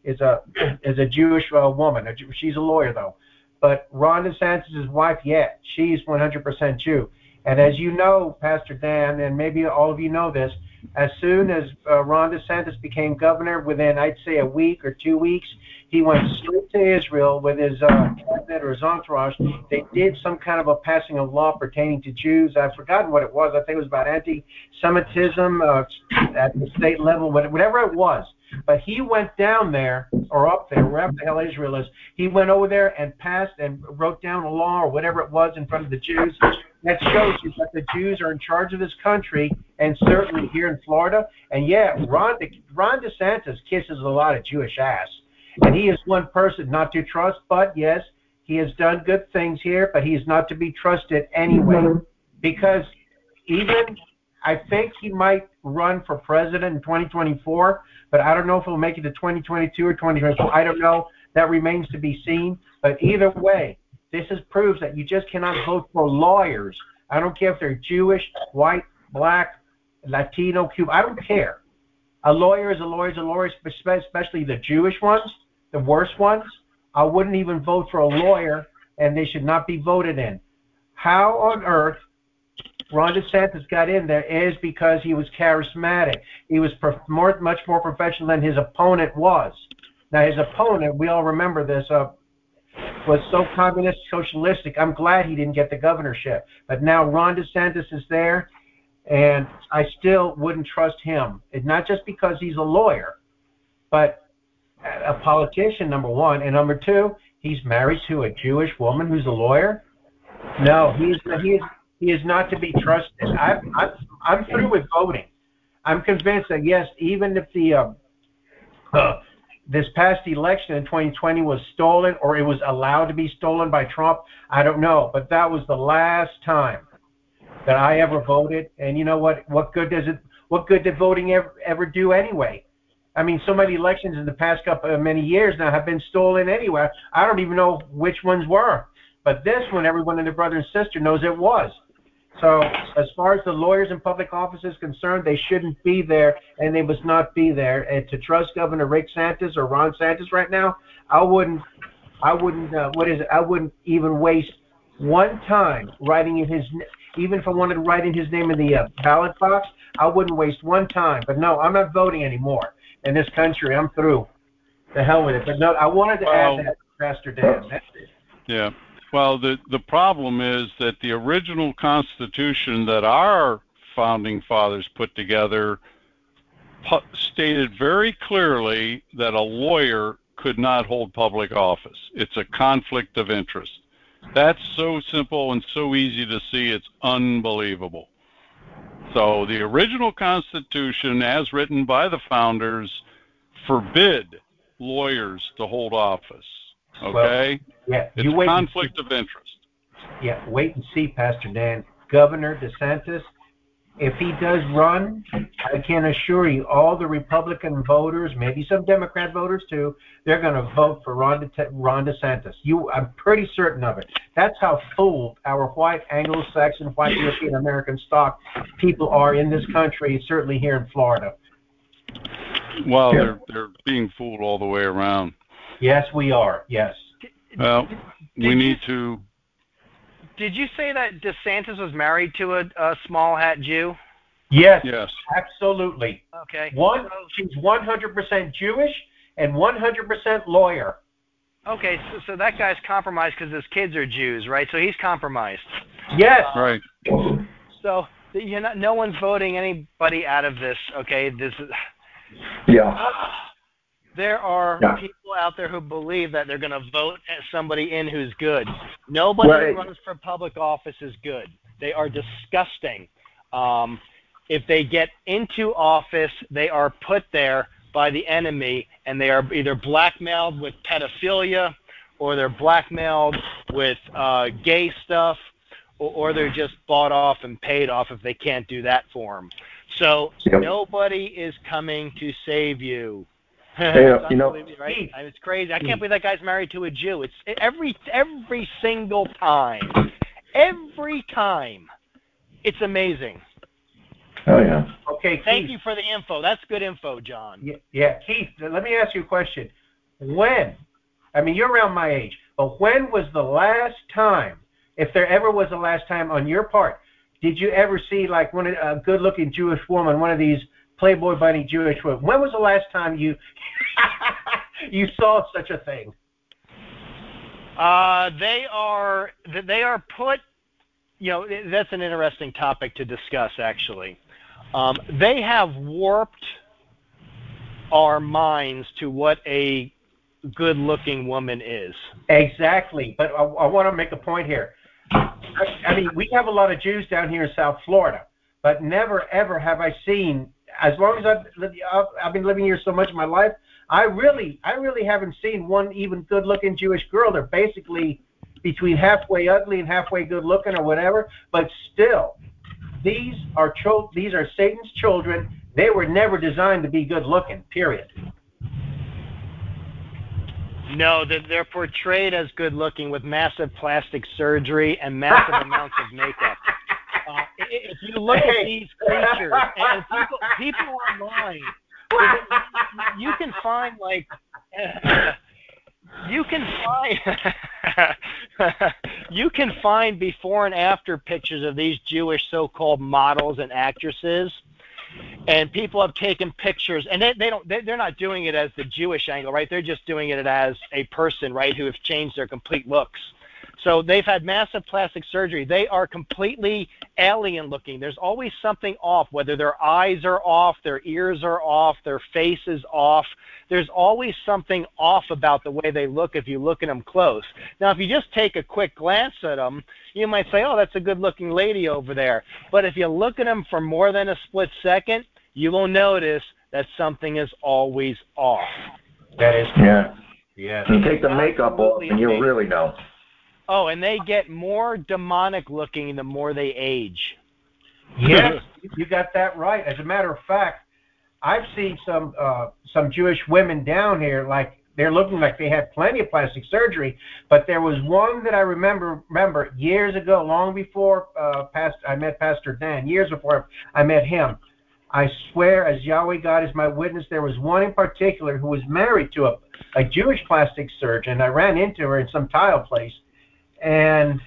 woman. She's a lawyer though. But Ron DeSantis' wife, yeah, she's 100% Jew. And as you know, Pastor Dan, and maybe all of you know this, as soon as Ron DeSantis became governor, within, I'd say, a week or 2 weeks, he went straight to Israel with his cabinet or his entourage. They did some kind of a passing of law pertaining to Jews. I've forgotten what it was. I think it was about anti-Semitism at the state level, whatever it was. But he went down there, or up there, wherever the hell Israel is. He went over there and passed and wrote down a law or whatever it was in front of the Jews. That shows you that the Jews are in charge of this country, and certainly here in Florida. And yeah, Ron DeSantis kisses a lot of Jewish ass. And he is one person not to trust, but yes, he has done good things here, but he is not to be trusted anyway. Because even, I think he might run for president in 2024, but I don't know if he'll make it to 2022 or 2024. I don't know. That remains to be seen. But either way, this proves that you just cannot vote for lawyers. I don't care if they're Jewish, white, black, Latino, Cuban. I don't care. A lawyer is a lawyer is a lawyer, especially the Jewish ones, the worst ones. I wouldn't even vote for a lawyer, and they should not be voted in. How on earth Ron DeSantis got in there is because he was charismatic. He was much more professional than his opponent was. Now, his opponent, we all remember this, was so communist, socialistic. I'm glad he didn't get the governorship. But now Ron DeSantis is there, and I still wouldn't trust him. And not just because he's a lawyer, but a politician, number one. And number two, he's married to a Jewish woman who's a lawyer. No, he is not to be trusted. I'm through with voting. I'm convinced that, yes, even if this past election in 2020 was stolen, or it was allowed to be stolen by Trump, I don't know. But that was the last time that I ever voted. And you know what? What good did voting ever do anyway? I mean, so many elections in the past many years now have been stolen anyway. I don't even know which ones were. But this one, everyone and their brother and sister knows it was. So as far as the lawyers in public office is concerned, they shouldn't be there, and they must not be there. And to trust Governor Rick Santos or Ron Santos right now, I wouldn't even waste one time writing in even if I wanted to write in his name in the ballot box, I wouldn't waste one time. But no, I'm not voting anymore in this country. I'm through. The hell with it. But no, I wanted to add that, Pastor Dan. That's it. Yeah. Well, the problem is that the original Constitution that our founding fathers put together stated very clearly that a lawyer could not hold public office. It's a conflict of interest. That's so simple and so easy to see, it's unbelievable. So the original Constitution, as written by the founders, forbid lawyers to hold office. Okay? Well, it's a conflict of interest. Yeah, wait and see, Pastor Dan. Governor DeSantis, if he does run, I can assure you all the Republican voters, maybe some Democrat voters too, they're going to vote for Ron DeSantis. I'm pretty certain of it. That's how fooled our white Anglo-Saxon, white European American stock people are in this country, certainly here in Florida. Well, they're being fooled all the way around. Yes, we are. Yes. Well, we need to. Did you say that DeSantis was married to a small hat Jew? Yes. Yes. Absolutely. Okay. She's 100% Jewish and 100% lawyer. Okay, so that guy's compromised because his kids are Jews, right? So he's compromised. Yes. Right. So No one's voting anybody out of this. Okay, this is. Yeah. There are people out there who believe that they're going to vote somebody in who's good. Nobody who runs for public office is good. They are disgusting. If they get into office, they are put there by the enemy, and they are either blackmailed with pedophilia, or they're blackmailed with gay stuff, or they're just bought off and paid off if they can't do that for them. So nobody is coming to save you. It's unbelievable, right? It's crazy. I can't believe that guy's married to a Jew. It's every single time. Every time. It's amazing. Oh, yeah. Okay, Keith. Thank you for the info. That's good info, John. Yeah, Keith, let me ask you a question. When, I mean, you're around my age, but when was the last time, if there ever was the last time on your part, did you ever see like a good-looking Jewish woman, one of these Playboy Bunny Jewish women? When was the last time you you saw such a thing? They are put, that's an interesting topic to discuss, actually. They have warped our minds to what a good-looking woman is. Exactly, but I want to make a point here. I mean, we have a lot of Jews down here in South Florida, but never, ever have I seen, as long as I've been living here so much of my life, I really haven't seen one even good-looking Jewish girl. They're basically between halfway ugly and halfway good-looking or whatever, but still, these are Satan's children. They were never designed to be good-looking, period. No, they're portrayed as good-looking with massive plastic surgery and massive amounts of makeup. If you look at these creatures, and people online, you can find you can find before and after pictures of these Jewish so-called models and actresses. And people have taken pictures, and they're not doing it as the Jewish angle, right? They're just doing it as a person, right, who have changed their complete looks. So they've had massive plastic surgery. They are completely alien looking. There's always something off, whether their eyes are off, their ears are off, their face is off. There's always something off about the way they look if you look at them close. Now, if you just take a quick glance at them, you might say, oh, that's a good-looking lady over there. But if you look at them for more than a split second, you will notice that something is always off. That is correct. Yeah. And take the makeup off, and you'll really know. Oh, and they get more demonic looking the more they age. Yes, you got that right. As a matter of fact, I've seen some Jewish women down here, like they're looking like they had plenty of plastic surgery, but there was one that I remember years ago, long before I met Pastor Dan, years before I met him. I swear, as Yahweh God is my witness, there was one in particular who was married to a Jewish plastic surgeon. I ran into her in some tile place. And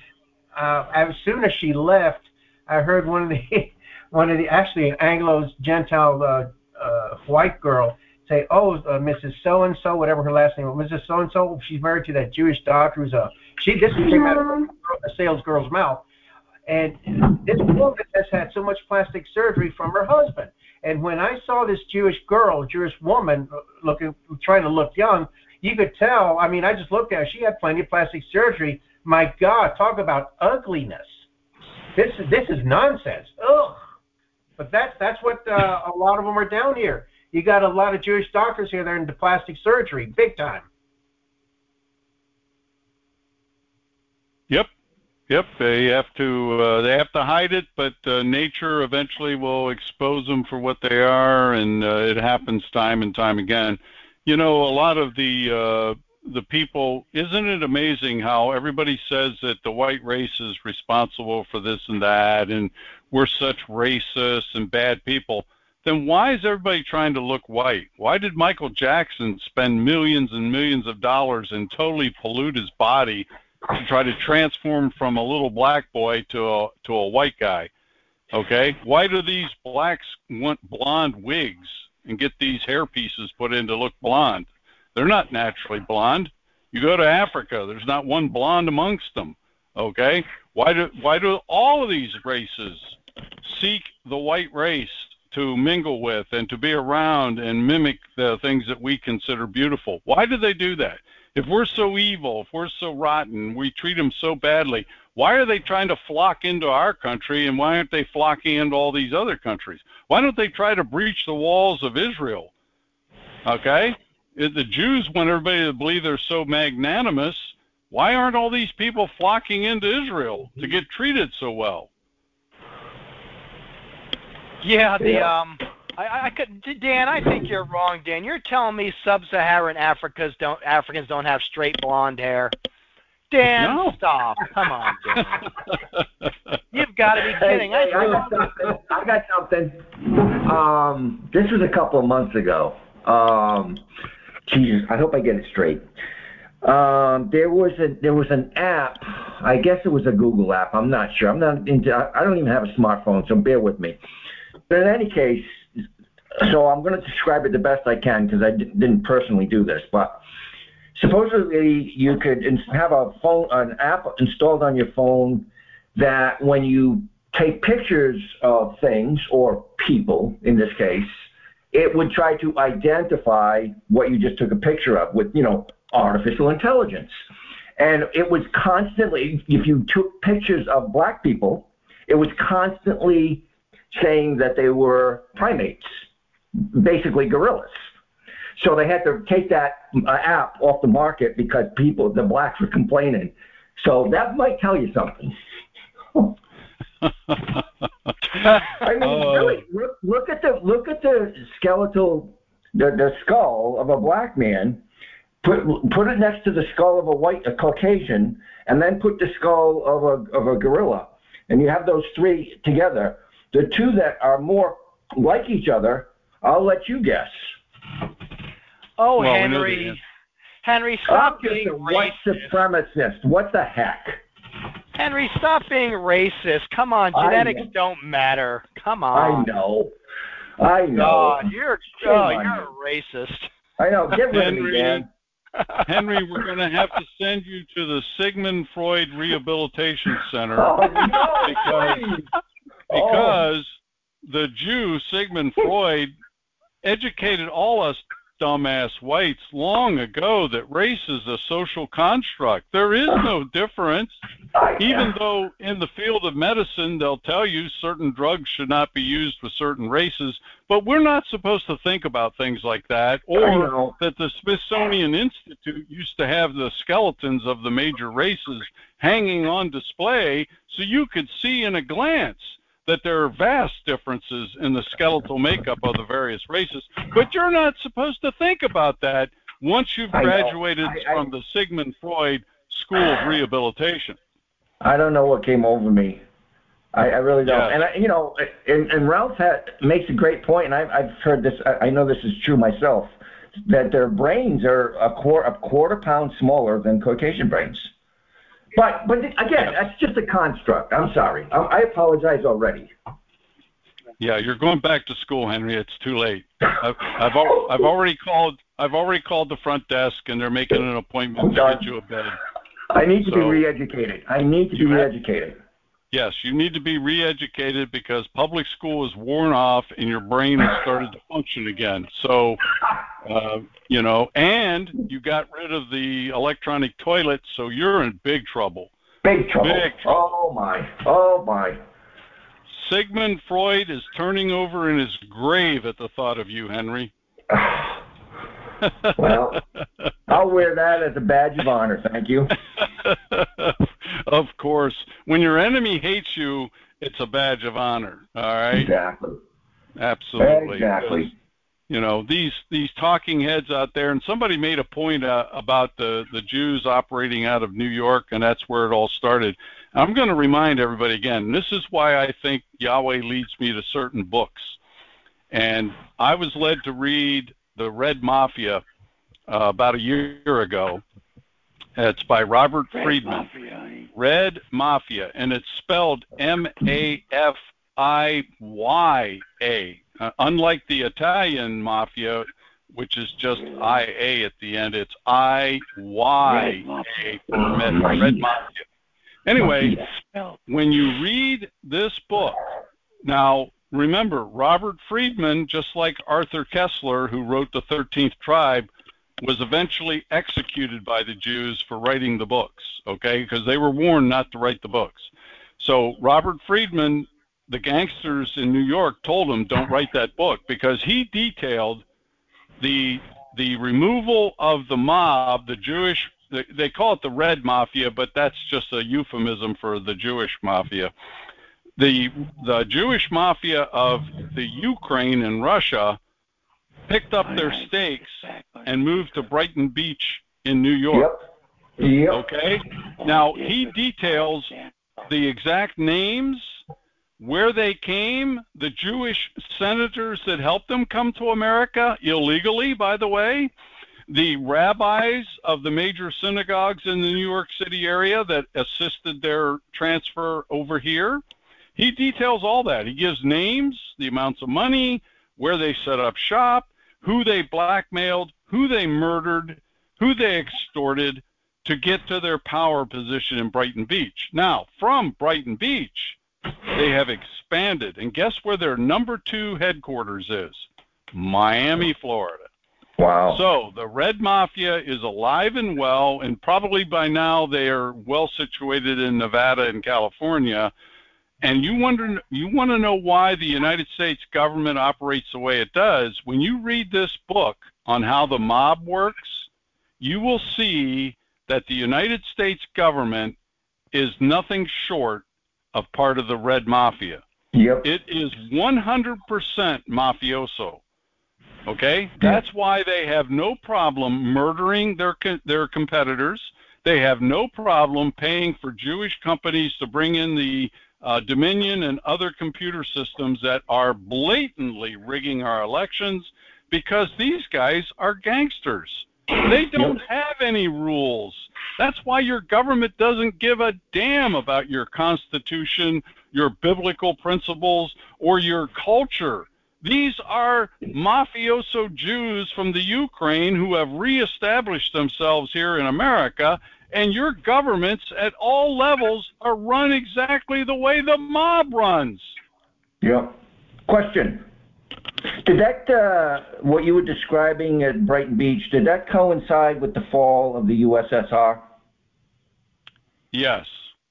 as soon as she left, I heard one of the actually an Anglo-Gentile white girl say, "Oh, Mrs. So and So, whatever her last name was, Mrs. So and So, she's married to that Jewish doctor who's this came out of a sales girl's mouth." And this woman has had so much plastic surgery from her husband. And when I saw this Jewish woman trying to look young, you could tell. I mean, I just looked at her. She had plenty of plastic surgery. My God, talk about ugliness. This is nonsense. Ugh. But that's what a lot of them are down here. You got a lot of Jewish doctors here that are into plastic surgery, big time. Yep. They have to hide it, but nature eventually will expose them for what they are, and it happens time and time again. A lot of the people, isn't it amazing how everybody says that the white race is responsible for this and that, and we're such racists and bad people? Then why is everybody trying to look white? Why did Michael Jackson spend millions and millions of dollars and totally pollute his body to try to transform from a little black boy to a white guy? Okay? Why do these blacks want blonde wigs and get these hair pieces put in to look blonde? They're not naturally blonde. You go to Africa, there's not one blonde amongst them. Okay? Why do all of these races seek the white race to mingle with and to be around and mimic the things that we consider beautiful. Why do they do that? If we're so evil, if we're so rotten, we treat them so badly, why are they trying to flock into our country, and why aren't they flocking into all these other countries? Why don't they try to breach the walls of Israel? Okay? The Jews want everybody to believe they're so magnanimous. Why aren't all these people flocking into Israel to get treated so well? Yeah, I could, Dan. I think you're wrong, Dan. You're telling me sub-Saharan Africans don't have straight blonde hair. Dan, No. stop! Come on, Dan. You've got to be kidding. Hey, I got something. This was a couple of months ago. Jesus, I hope I get it straight. There was an app. I guess it was a Google app. I'm not sure. I don't even have a smartphone, so bear with me. But in any case, so I'm going to describe it the best I can because I didn't personally do this. But supposedly you could have an app installed on your phone that when you take pictures of things or people, in this case, it would try to identify what you just took a picture of with, artificial intelligence. And it was constantly, if you took pictures of black people, it was constantly saying that they were primates, basically gorillas. So they had to take that app off the market because the blacks were complaining. So that might tell you something. I mean, really, look at the skeletal, the skull of a black man. Put it next to the skull of a Caucasian, and then put the skull of a gorilla, and you have those three together. The two that are more like each other, I'll let you guess. Oh, well, Henry, stop being a white supremacist. What the heck? Henry, stop being racist. Come on, genetics don't matter. Come on. I know. God, you're a racist. I know. Get rid of me, Dan. Henry, we're going to have to send you to the Sigmund Freud Rehabilitation Center because the Jew, Sigmund Freud, educated all us dumbass whites long ago that race is a social construct. There is no difference. Even though in the field of medicine they'll tell you certain drugs should not be used with certain races, but we're not supposed to think about things like that, or that the Smithsonian Institute used to have the skeletons of the major races hanging on display so you could see in a glance that there are vast differences in the skeletal makeup of the various races, but you're not supposed to think about that once you've graduated from the Sigmund Freud School of Rehabilitation. I don't know what came over me. I really don't. Yes. And Ralph makes a great point, and I've heard this. I know this is true myself, that their brains are a quarter pound smaller than Caucasian brains. But again, that's just a construct. I'm sorry. I apologize already. Yeah, you're going back to school, Henry. It's too late. I've already called the front desk, and they're making an appointment to get you a bed. I need to be re-educated. Yes, you need to be re-educated because public school is worn off and your brain has started to function again. So, and you got rid of the electronic toilet, so you're in big trouble. Big trouble. Oh, my. Sigmund Freud is turning over in his grave at the thought of you, Henry. Well, I'll wear that as a badge of honor, thank you. Of course. When your enemy hates you, it's a badge of honor, all right? Exactly. Absolutely. Exactly. These talking heads out there, and somebody made a point about the Jews operating out of New York, and that's where it all started. I'm going to remind everybody again, this is why I think Yahweh leads me to certain books. And I was led to read The Red Mafia about a year ago. It's by Robert Friedman. Red Mafia, and it's spelled Mafia. Unlike the Italian mafia, which is just IA at the end, it's IYA for Red Mafia. Anyway, when you read this book, Now, remember, Robert Friedman, just like Arthur Kessler, who wrote The 13th Tribe, was eventually executed by the Jews for writing the books, okay? Because they were warned not to write the books. So Robert Friedman, the gangsters in New York, told him, don't write that book, because he detailed the removal of the mob, the Jewish, they call it the Red Mafia, but that's just a euphemism for the Jewish Mafia. The Jewish Mafia of the Ukraine and Russia picked up their stakes and moved to Brighton Beach in New York. Yep. Okay? Now, he details the exact names, where they came, the Jewish senators that helped them come to America, illegally, by the way, the rabbis of the major synagogues in the New York City area that assisted their transfer over here. He details all that. He gives names, the amounts of money, where they set up shop, who they blackmailed, who they murdered, who they extorted to get to their power position in Brighton Beach. Now, from Brighton Beach, they have expanded, and guess where their number 2 headquarters is? Miami, Florida. Wow. So the Red Mafia is alive and well, and probably by now they are well situated in Nevada and California. And you want to know why the United States government operates the way it does? When you read this book on how the mob works, you will see that the United States government is nothing short of part of the Red Mafia. Yep. It is 100% mafioso. Okay? That's why they have no problem murdering their competitors. They have no problem paying for Jewish companies to bring in the Dominion and other computer systems that are blatantly rigging our elections, because these guys are gangsters. They don't have any rules. That's why your government doesn't give a damn about your Constitution, your biblical principles, or your culture. These are mafioso Jews from the Ukraine who have reestablished themselves here in America, and your governments at all levels are run exactly the way the mob runs. Yep. Question. Did that, what you were describing at Brighton Beach, did that coincide with the fall of the USSR? Yes.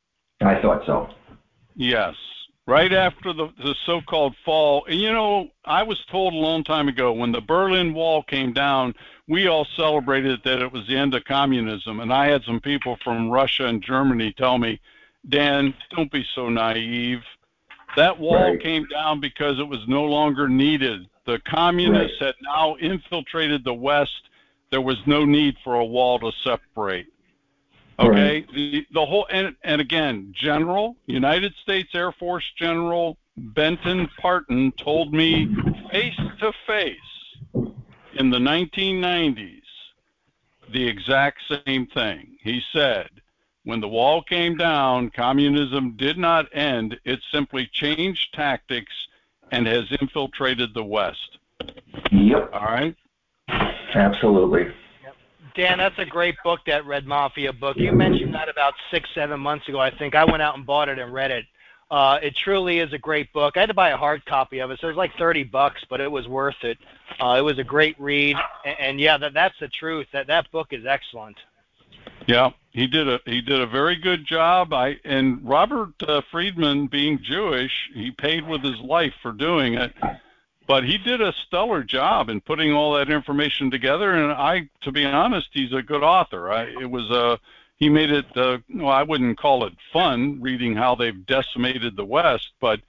I thought so. Yes. Right after the so-called fall. And, you know, I was told a long time ago, when the Berlin Wall came down, we all celebrated that it was the end of communism. And I had some people from Russia and Germany tell me, Dan, don't be so naive. That wall came down because it was no longer needed. The communists had now infiltrated the West. There was no need for a wall to separate. Okay, the whole, and again, United States Air Force General Benton Parton told me face to face in the 1990s the exact same thing. He said, when the wall came down, communism did not end. It simply changed tactics and has infiltrated the West. Yep. All right? Absolutely. Dan, that's a great book, that Red Mafia book. You mentioned that about 6-7 months ago, I think. I went out and bought it and read it. It truly is a great book. I had to buy a hard copy of it, so it was like $30, but it was worth it. It was a great read, and yeah, that's the truth. That book is excellent. Yeah, he did a very good job. And Robert Friedman, being Jewish, he paid with his life for doing it. But he did a stellar job in putting all that information together, and to be honest, he's a good author. He made it, I wouldn't call it fun, reading how they've decimated the West, but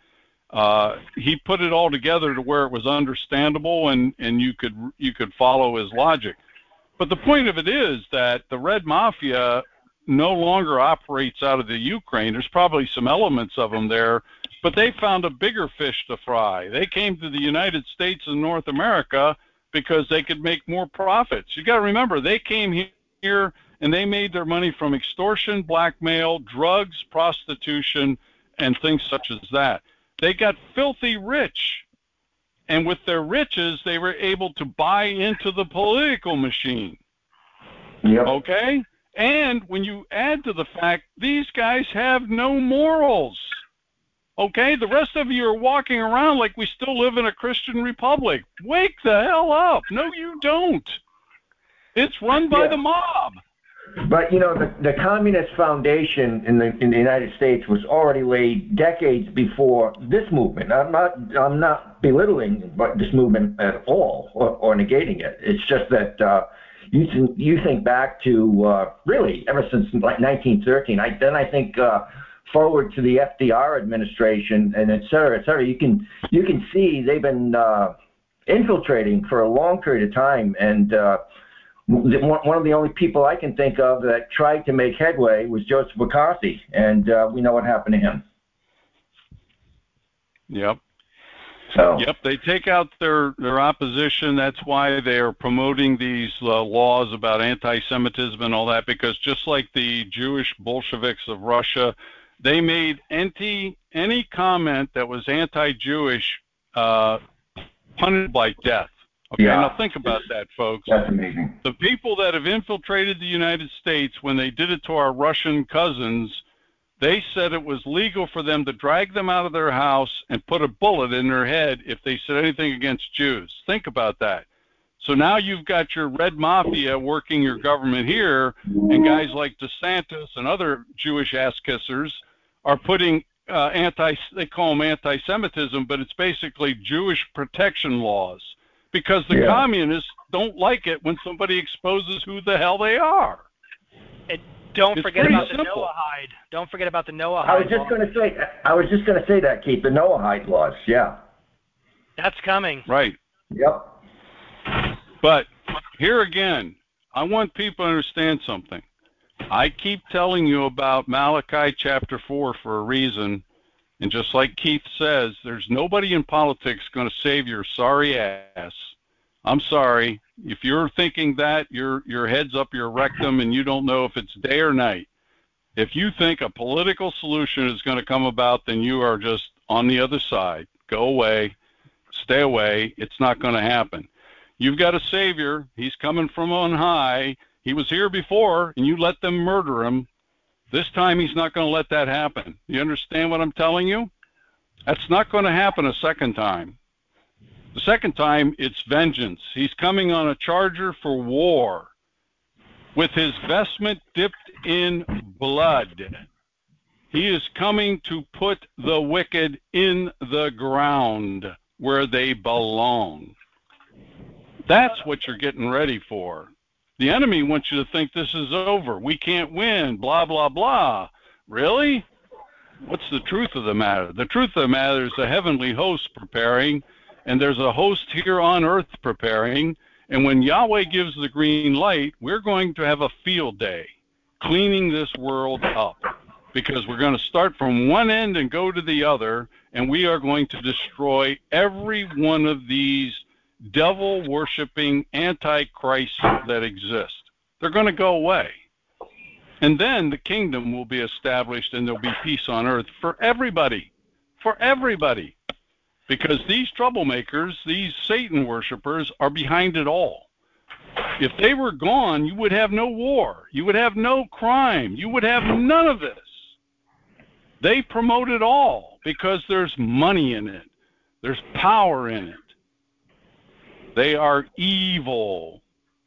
he put it all together to where it was understandable, and you could follow his logic. But the point of it is that the Red Mafia no longer operates out of the Ukraine. There's probably some elements of them there, but they found a bigger fish to fry. They came to the United States and North America because they could make more profits. You got to remember, they came here and they made their money from extortion, blackmail, drugs, prostitution, and things such as that. They got filthy rich. And with their riches, they were able to buy into the political machine. Yep. Okay? And when you add to the fact, these guys have no morals. Okay, the rest of you are walking around like we still live in a Christian republic. Wake the hell up. No, you don't. It's run by the mob. But the Communist Foundation in the United States was already laid decades before this movement. I'm not belittling this movement at all or negating it. It's just that you think back to really ever since like 1913. I think forward to the FDR administration and et cetera, et cetera. You can see they've been infiltrating for a long period of time, and one of the only people I can think of that tried to make headway was Joseph McCarthy, and we know what happened to him. Yep. So. Yep, they take out their opposition. That's why they are promoting these laws about anti-Semitism and all that, because just like the Jewish Bolsheviks of Russia, they made any comment that was anti-Jewish punished by death. Okay, Now think about that, folks. That's amazing. The people that have infiltrated the United States, when they did it to our Russian cousins, they said it was legal for them to drag them out of their house and put a bullet in their head if they said anything against Jews. Think about that. So now you've got your red mafia working your government here, and guys like DeSantis and other Jewish ass-kissers are putting they call them anti-Semitism, but it's basically Jewish protection laws, because the communists don't like it when somebody exposes who the hell they are. Don't forget about the Noahide. Don't forget about the Noahide. I was just going to say that, Keith. The Noahide laws. Yeah. That's coming. Right. Yep. But here again, I want people to understand something. I keep telling you about Malachi chapter 4 for a reason, and just like Keith says, there's nobody in politics going to save your sorry ass. I'm sorry. If you're thinking that, your head's up your rectum and you don't know if it's day or night. If you think a political solution is going to come about, then you are just on the other side. Go away. Stay away. It's not going to happen. You've got a savior. He's coming from on high. He was here before, and you let them murder him. This time he's not going to let that happen. You understand what I'm telling you? That's not going to happen a second time. The second time, it's vengeance. He's coming on a charger for war with his vestment dipped in blood. He is coming to put the wicked in the ground where they belong. That's what you're getting ready for. The enemy wants you to think this is over. We can't win, blah, blah, blah. Really? What's the truth of the matter? The truth of the matter is the heavenly host preparing, and there's a host here on earth preparing, and when Yahweh gives the green light, we're going to have a field day cleaning this world up, because we're going to start from one end and go to the other, and we are going to destroy every one of these devil-worshipping antichrists that exist. They're going to go away. And then the kingdom will be established, and there'll be peace on earth for everybody. For everybody. Because these troublemakers, these Satan worshipers, are behind it all. If they were gone, you would have no war. You would have no crime. You would have none of this. They promote it all because there's money in it. There's power in it. They are evil.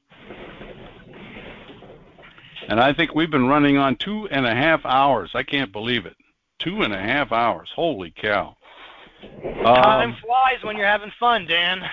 And I think we've been running on 2.5 hours. I can't believe it. 2.5 hours. Holy cow. Time flies when you're having fun, Dan.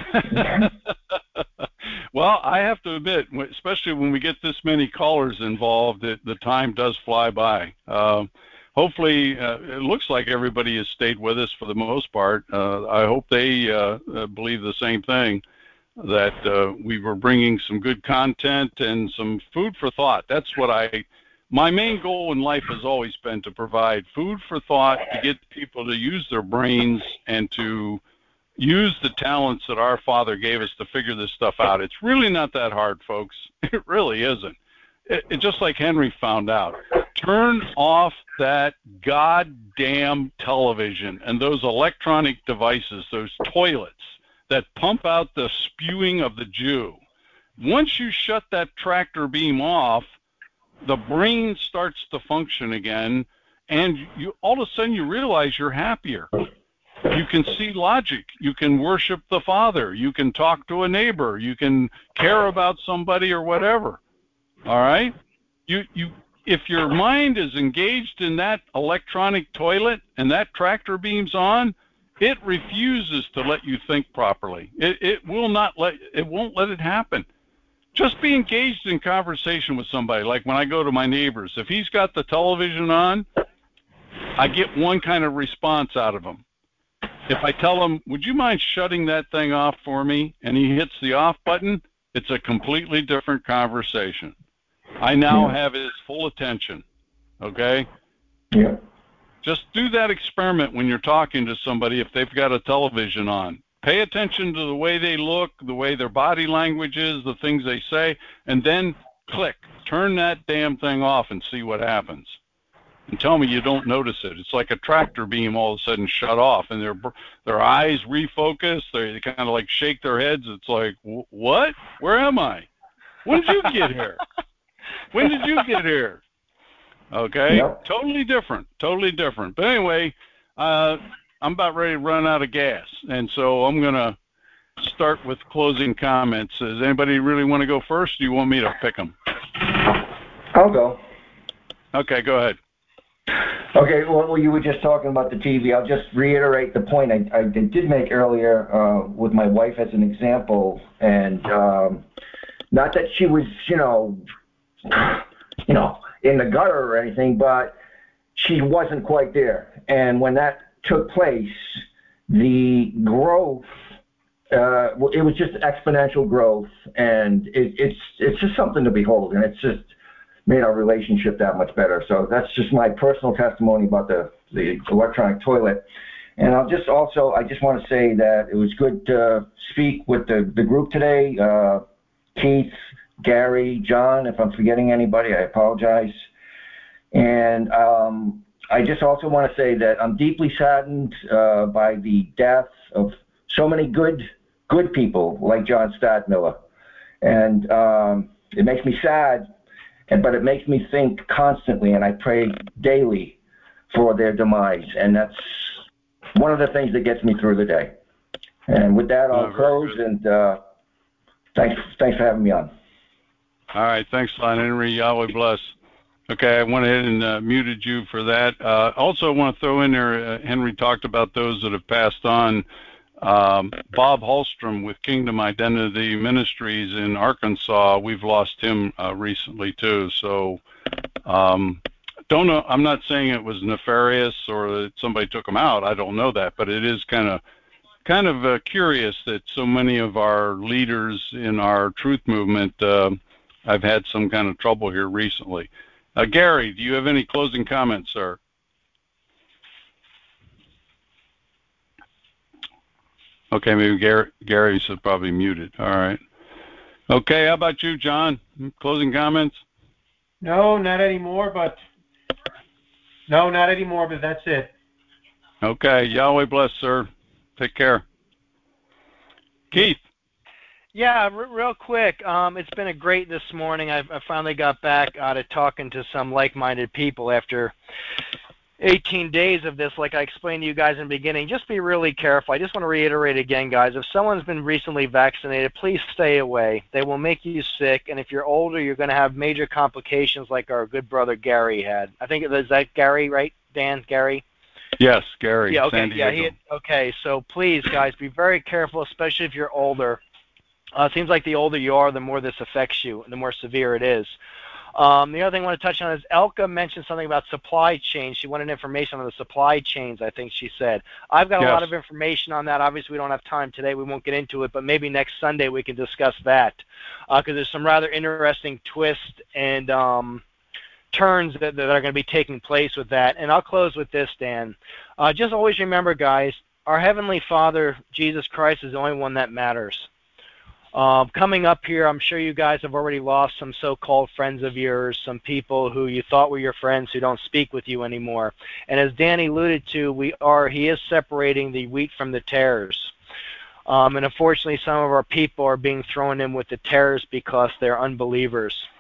Well, I have to admit, especially when we get this many callers involved, the time does fly by. Hopefully, it looks like everybody has stayed with us for the most part. I hope they believe the same thing, that we were bringing some good content and some food for thought. That's what my main goal in life has always been to provide food for thought, to get people to use their brains and to use the talents that our Father gave us to figure this stuff out. It's really not that hard, folks. It really isn't. It just like Henry found out. Turn off that goddamn television and those electronic devices, those toilets that pump out the spewing of the Jew. Once you shut that tractor beam off, the brain starts to function again, and you all of a sudden you realize you're happier. You can see logic. You can worship the Father. You can talk to a neighbor. You can care about somebody or whatever. All right? If your mind is engaged in that electronic toilet and that tractor beam's on, it refuses to let you think properly. It won't let it happen. Just be engaged in conversation with somebody. Like when I go to my neighbors, if he's got the television on, I get one kind of response out of him. If I tell him, would you mind shutting that thing off for me? And he hits the off button, it's a completely different conversation. I now have his full attention. Okay? Yeah. Just do that experiment when you're talking to somebody if they've got a television on. Pay attention to the way they look, the way their body language is, the things they say, and then click. Turn that damn thing off and see what happens. And tell me you don't notice it. It's like a tractor beam all of a sudden shut off, and their eyes refocus. They kind of like shake their heads. It's like, what? Where am I? When did you get here? When did you get here? Okay, Yep. Totally different. But anyway, I'm about ready to run out of gas, and so I'm going to start with closing comments. Does anybody really want to go first, or do you want me to pick them? I'll go. Okay, go ahead. Okay, well, you were just talking about the TV. I'll just reiterate the point I did make earlier with my wife as an example, and not that she was, in the gutter or anything, but she wasn't quite there. And when that took place, the growth, it was just exponential growth, and it's just something to behold, and it's just made our relationship that much better. So that's just my personal testimony about the electronic toilet. And I just want to say that it was good to speak with the group today. Keith, Gary, John, if I'm forgetting anybody, I apologize. And I just also want to say that I'm deeply saddened by the death of so many good people like John Stadtmiller. And it makes me sad, but it makes me think constantly, and I pray daily for their demise. And that's one of the things that gets me through the day. And with that, I'll close, and thanks for having me on. All right, thanks a lot, Henry. Yahweh bless. Okay, I went ahead and muted you for that. Also, I want to throw in there, Henry talked about those that have passed on. Bob Hallstrom with Kingdom Identity Ministries in Arkansas, we've lost him recently too. So don't know. I'm not saying it was nefarious or that somebody took him out. I don't know that, but it is kind of curious that so many of our leaders in our truth movement I've had some kind of trouble here recently. Gary, do you have any closing comments, sir? Okay, maybe Gary's probably muted. All right. Okay, how about you, John? Closing comments? No, not anymore, but that's it. Okay, Yahweh bless, sir. Take care. Keith. Yeah, real quick. It's been great this morning. I finally got back out of talking to some like-minded people after 18 days of this. Like I explained to you guys in the beginning, just be really careful. I just want to reiterate again, guys, if someone's been recently vaccinated, please stay away. They will make you sick, and if you're older, you're going to have major complications like our good brother Gary had. I think is that Gary, right? Dan, Gary? Yes, Gary. Yeah, okay. San Diego. Okay, so please, guys, be very careful, especially if you're older. It seems like the older you are, the more this affects you, and the more severe it is. The other thing I want to touch on is Elka mentioned something about supply chains. She wanted information on the supply chains, I think she said. I've got a lot of information on that. Obviously, we don't have time today. We won't get into it, but maybe next Sunday we can discuss that because there's some rather interesting twists and turns that are going to be taking place with that. And I'll close with this, Dan. Just always remember, guys, our Heavenly Father, Jesus Christ, is the only one that matters. Coming up here, I'm sure you guys have already lost some so-called friends of yours, some people who you thought were your friends who don't speak with you anymore. And as Danny alluded to, he is separating the wheat from the tares. And unfortunately, some of our people are being thrown in with the tares because they're unbelievers.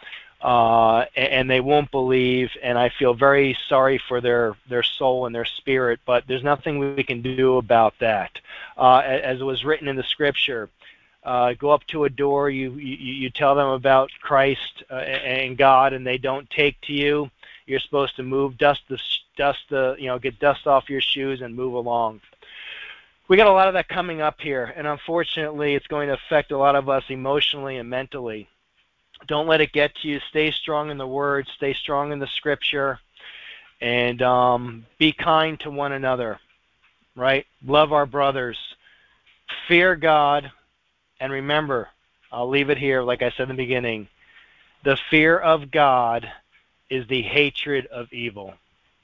and they won't believe, and I feel very sorry for their soul and their spirit, but there's nothing we can do about that. As it was written in the scripture, go up to a door, you tell them about Christ and God, and they don't take to you. You're supposed to move, get dust off your shoes and move along. We got a lot of that coming up here, and unfortunately, it's going to affect a lot of us emotionally and mentally. Don't let it get to you. Stay strong in the Word. Stay strong in the Scripture, and be kind to one another. Right? Love our brothers. Fear God, and remember, I'll leave it here. Like I said in the beginning, the fear of God is the hatred of evil.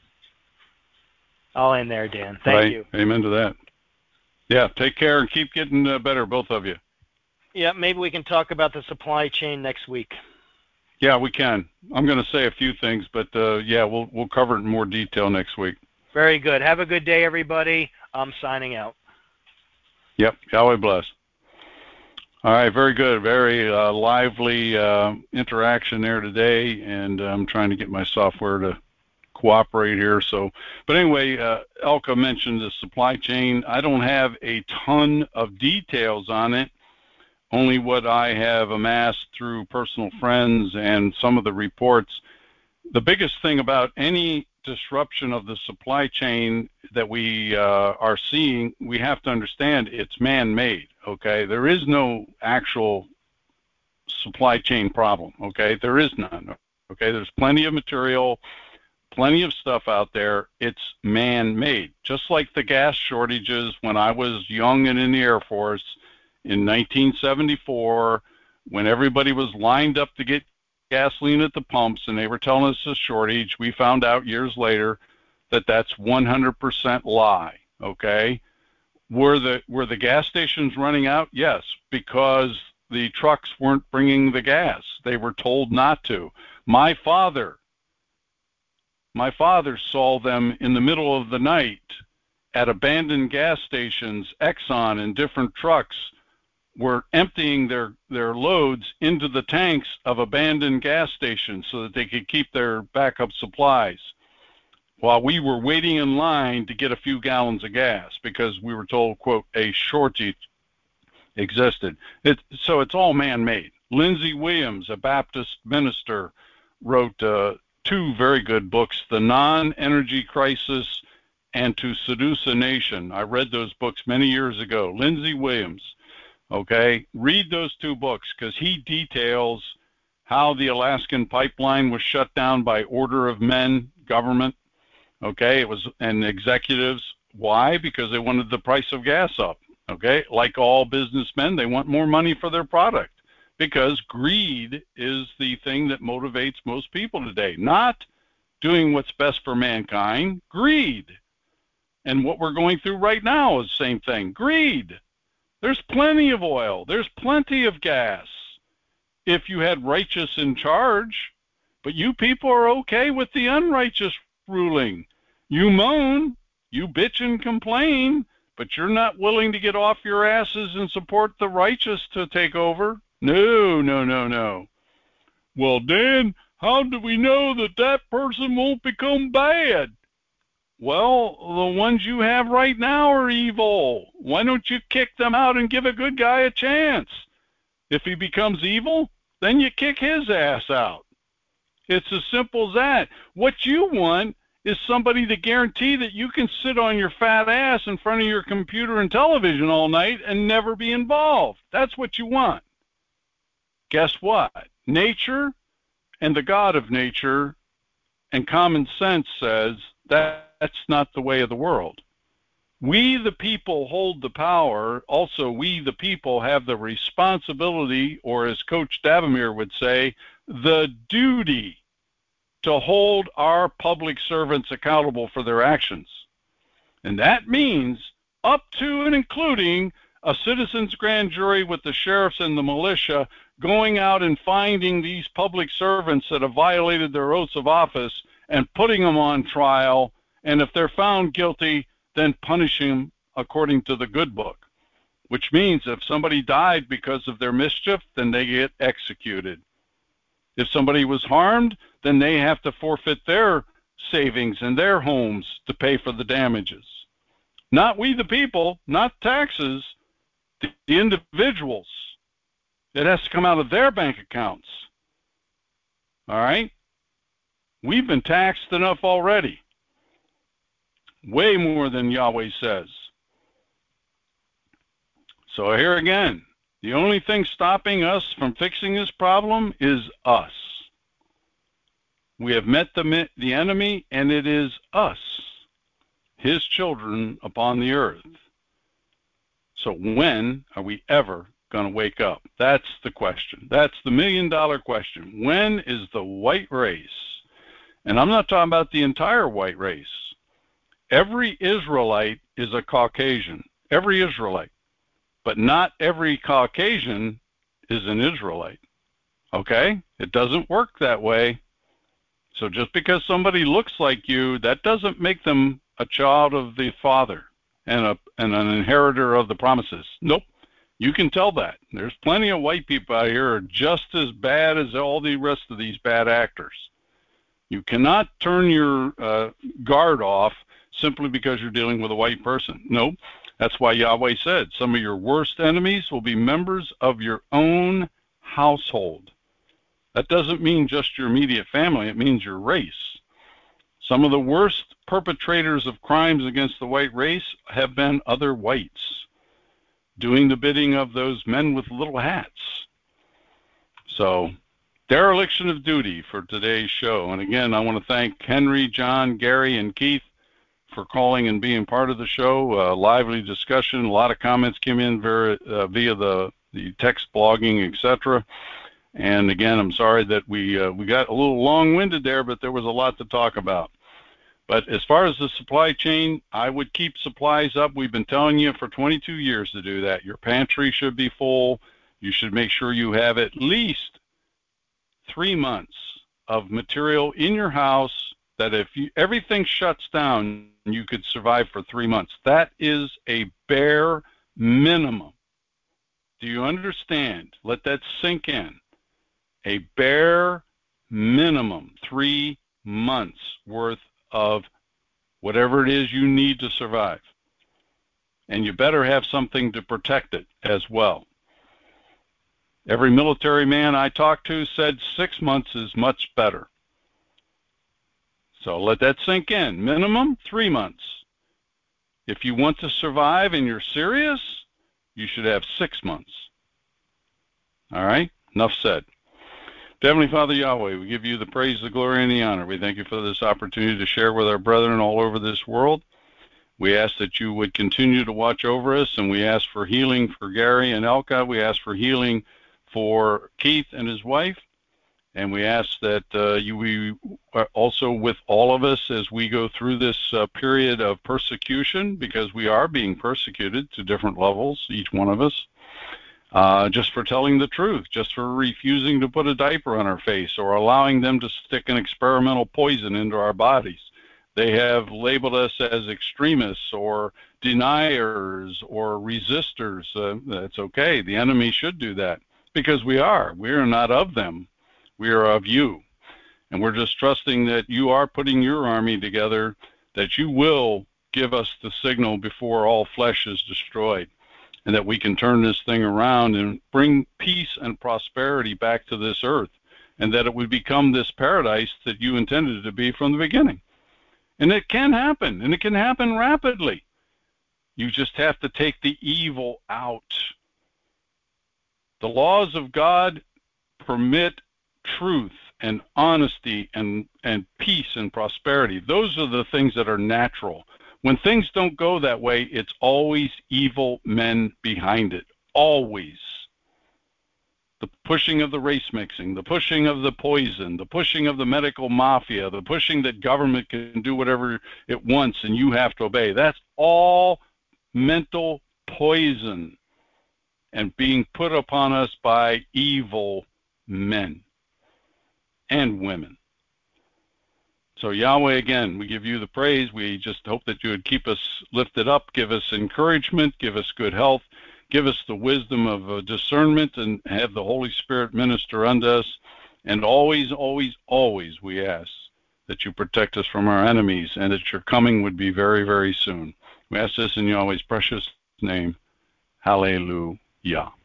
I'll end there, Dan. Thank you. Amen to that. Yeah, take care and keep getting better, both of you. Yeah, maybe we can talk about the supply chain next week. Yeah, we can. I'm going to say a few things, but yeah, we'll cover it in more detail next week. Very good. Have a good day, everybody. I'm signing out. Yep, Yahweh bless. All right, very good. Very lively interaction there today, and I'm trying to get my software to cooperate here. So, but anyway, Elka mentioned the supply chain. I don't have a ton of details on it, only what I have amassed through personal friends and some of the reports. The biggest thing about any disruption of the supply chain that we are seeing, we have to understand it's man-made, okay? There is no actual supply chain problem, okay? There is none, okay? There's plenty of material, plenty of stuff out there. It's man-made. Just like the gas shortages when I was young and in the Air Force in 1974, when everybody was lined up to get gasoline at the pumps and they were telling us a shortage, we found out years later that that's 100% lie, okay? Were the gas stations running out? Yes, because the trucks weren't bringing the gas. They were told not to. My father saw them in the middle of the night at abandoned gas stations. Exxon and different trucks were emptying their loads into the tanks of abandoned gas stations so that they could keep their backup supplies while we were waiting in line to get a few gallons of gas because we were told, quote, a shortage existed. So it's all man-made. Lindsey Williams, a Baptist minister, wrote 2 very good books, The Non-Energy Crisis and To Seduce a Nation. I read those books many years ago. Lindsey Williams, okay? Read those 2 books because he details how the Alaskan pipeline was shut down by order of men, government, okay? It was, and executives. Why? Because they wanted the price of gas up, okay? Like all businessmen, they want more money for their product, because greed is the thing that motivates most people today. Not doing what's best for mankind, greed. And what we're going through right now is the same thing, greed. There's plenty of oil. There's plenty of gas if you had righteous in charge. But you people are okay with the unrighteous ruling. You moan, you bitch and complain, but you're not willing to get off your asses and support the righteous to take over. No, no, no, no. Well, Dan, how do we know that that person won't become bad? Well, the ones you have right now are evil. Why don't you kick them out and give a good guy a chance? If he becomes evil, then you kick his ass out. It's as simple as that. What you want is somebody to guarantee that you can sit on your fat ass in front of your computer and television all night and never be involved. That's what you want. Guess what? Nature and the God of nature and common sense says that's not the way of the world. We, the people, hold the power. Also, we, the people, have the responsibility, or as Coach Davamere would say, the duty to hold our public servants accountable for their actions. And that means up to and including a citizens' grand jury with the sheriffs and the militia going out and finding these public servants that have violated their oaths of office and putting them on trial, and if they're found guilty, then punishing them according to the good book, which means if somebody died because of their mischief, then they get executed. If somebody was harmed, then they have to forfeit their savings and their homes to pay for the damages. Not we the people, not taxes, the individuals. It has to come out of their bank accounts. All right? We've been taxed enough already. Way more than Yahweh says. So here again, the only thing stopping us from fixing this problem is us. We have met the enemy, and it is us, his children upon the earth. So when are we ever going to wake up? That's the question. That's the million-dollar question. When is the white race? And I'm not talking about the entire white race. Every Israelite is a Caucasian. Every Israelite. But not every Caucasian is an Israelite. Okay? It doesn't work that way. So just because somebody looks like you, that doesn't make them a child of the Father and an inheritor of the promises. Nope. You can tell that. There's plenty of white people out here who are just as bad as all the rest of these bad actors. You cannot turn your guard off simply because you're dealing with a white person. Nope. That's why Yahweh said some of your worst enemies will be members of your own household. That doesn't mean just your immediate family. It means your race. Some of the worst perpetrators of crimes against the white race have been other whites, doing the bidding of those men with little hats. So, dereliction of duty for today's show. And again, I want to thank Henry, John, Gary, and Keith for calling and being part of the show. Lively discussion. A lot of comments came in via the text blogging, etc. And again, I'm sorry that we got a little long-winded there, but there was a lot to talk about. But as far as the supply chain, I would keep supplies up. We've been telling you for 22 years to do that. Your pantry should be full. You should make sure you have at least 3 months of material in your house that if everything shuts down, you could survive for 3 months. That is a bare minimum. Do you understand? Let that sink in. A bare minimum, 3 months worth of whatever it is you need to survive. And you better have something to protect it as well. Every military man I talked to said 6 months is much better. So let that sink in. Minimum 3 months. If you want to survive and you're serious, you should have 6 months. All right? Enough said. Heavenly Father Yahweh, we give you the praise, the glory, and the honor. We thank you for this opportunity to share with our brethren all over this world. We ask that you would continue to watch over us, and we ask for healing for Gary and Elka. We ask for healing for Keith and his wife. And we ask that you be also with all of us as we go through this period of persecution, because we are being persecuted to different levels, each one of us, just for telling the truth, just for refusing to put a diaper on our face or allowing them to stick an experimental poison into our bodies. They have labeled us as extremists or deniers or resistors. That's okay. The enemy should do that because we are. We are not of them. We are of you. And we're just trusting that you are putting your army together, that you will give us the signal before all flesh is destroyed, and that we can turn this thing around and bring peace and prosperity back to this earth, and that it would become this paradise that you intended it to be from the beginning. And it can happen, and it can happen rapidly. You just have to take the evil out. The laws of God permit truth and honesty and peace and prosperity. Those are the things that are natural. When things don't go that way, it's always evil men behind it. Always. The pushing of the race mixing, the pushing of the poison, the pushing of the medical mafia, the pushing that government can do whatever it wants and you have to obey. That's all mental poison and being put upon us by evil men and women. So Yahweh, again, we give you the praise. We just hope that you would keep us lifted up, give us encouragement, give us good health, give us the wisdom of discernment, and have the Holy Spirit minister unto us. And always, always, always we ask that you protect us from our enemies and that your coming would be very, very soon. We ask this in Yahweh's precious name. Hallelujah.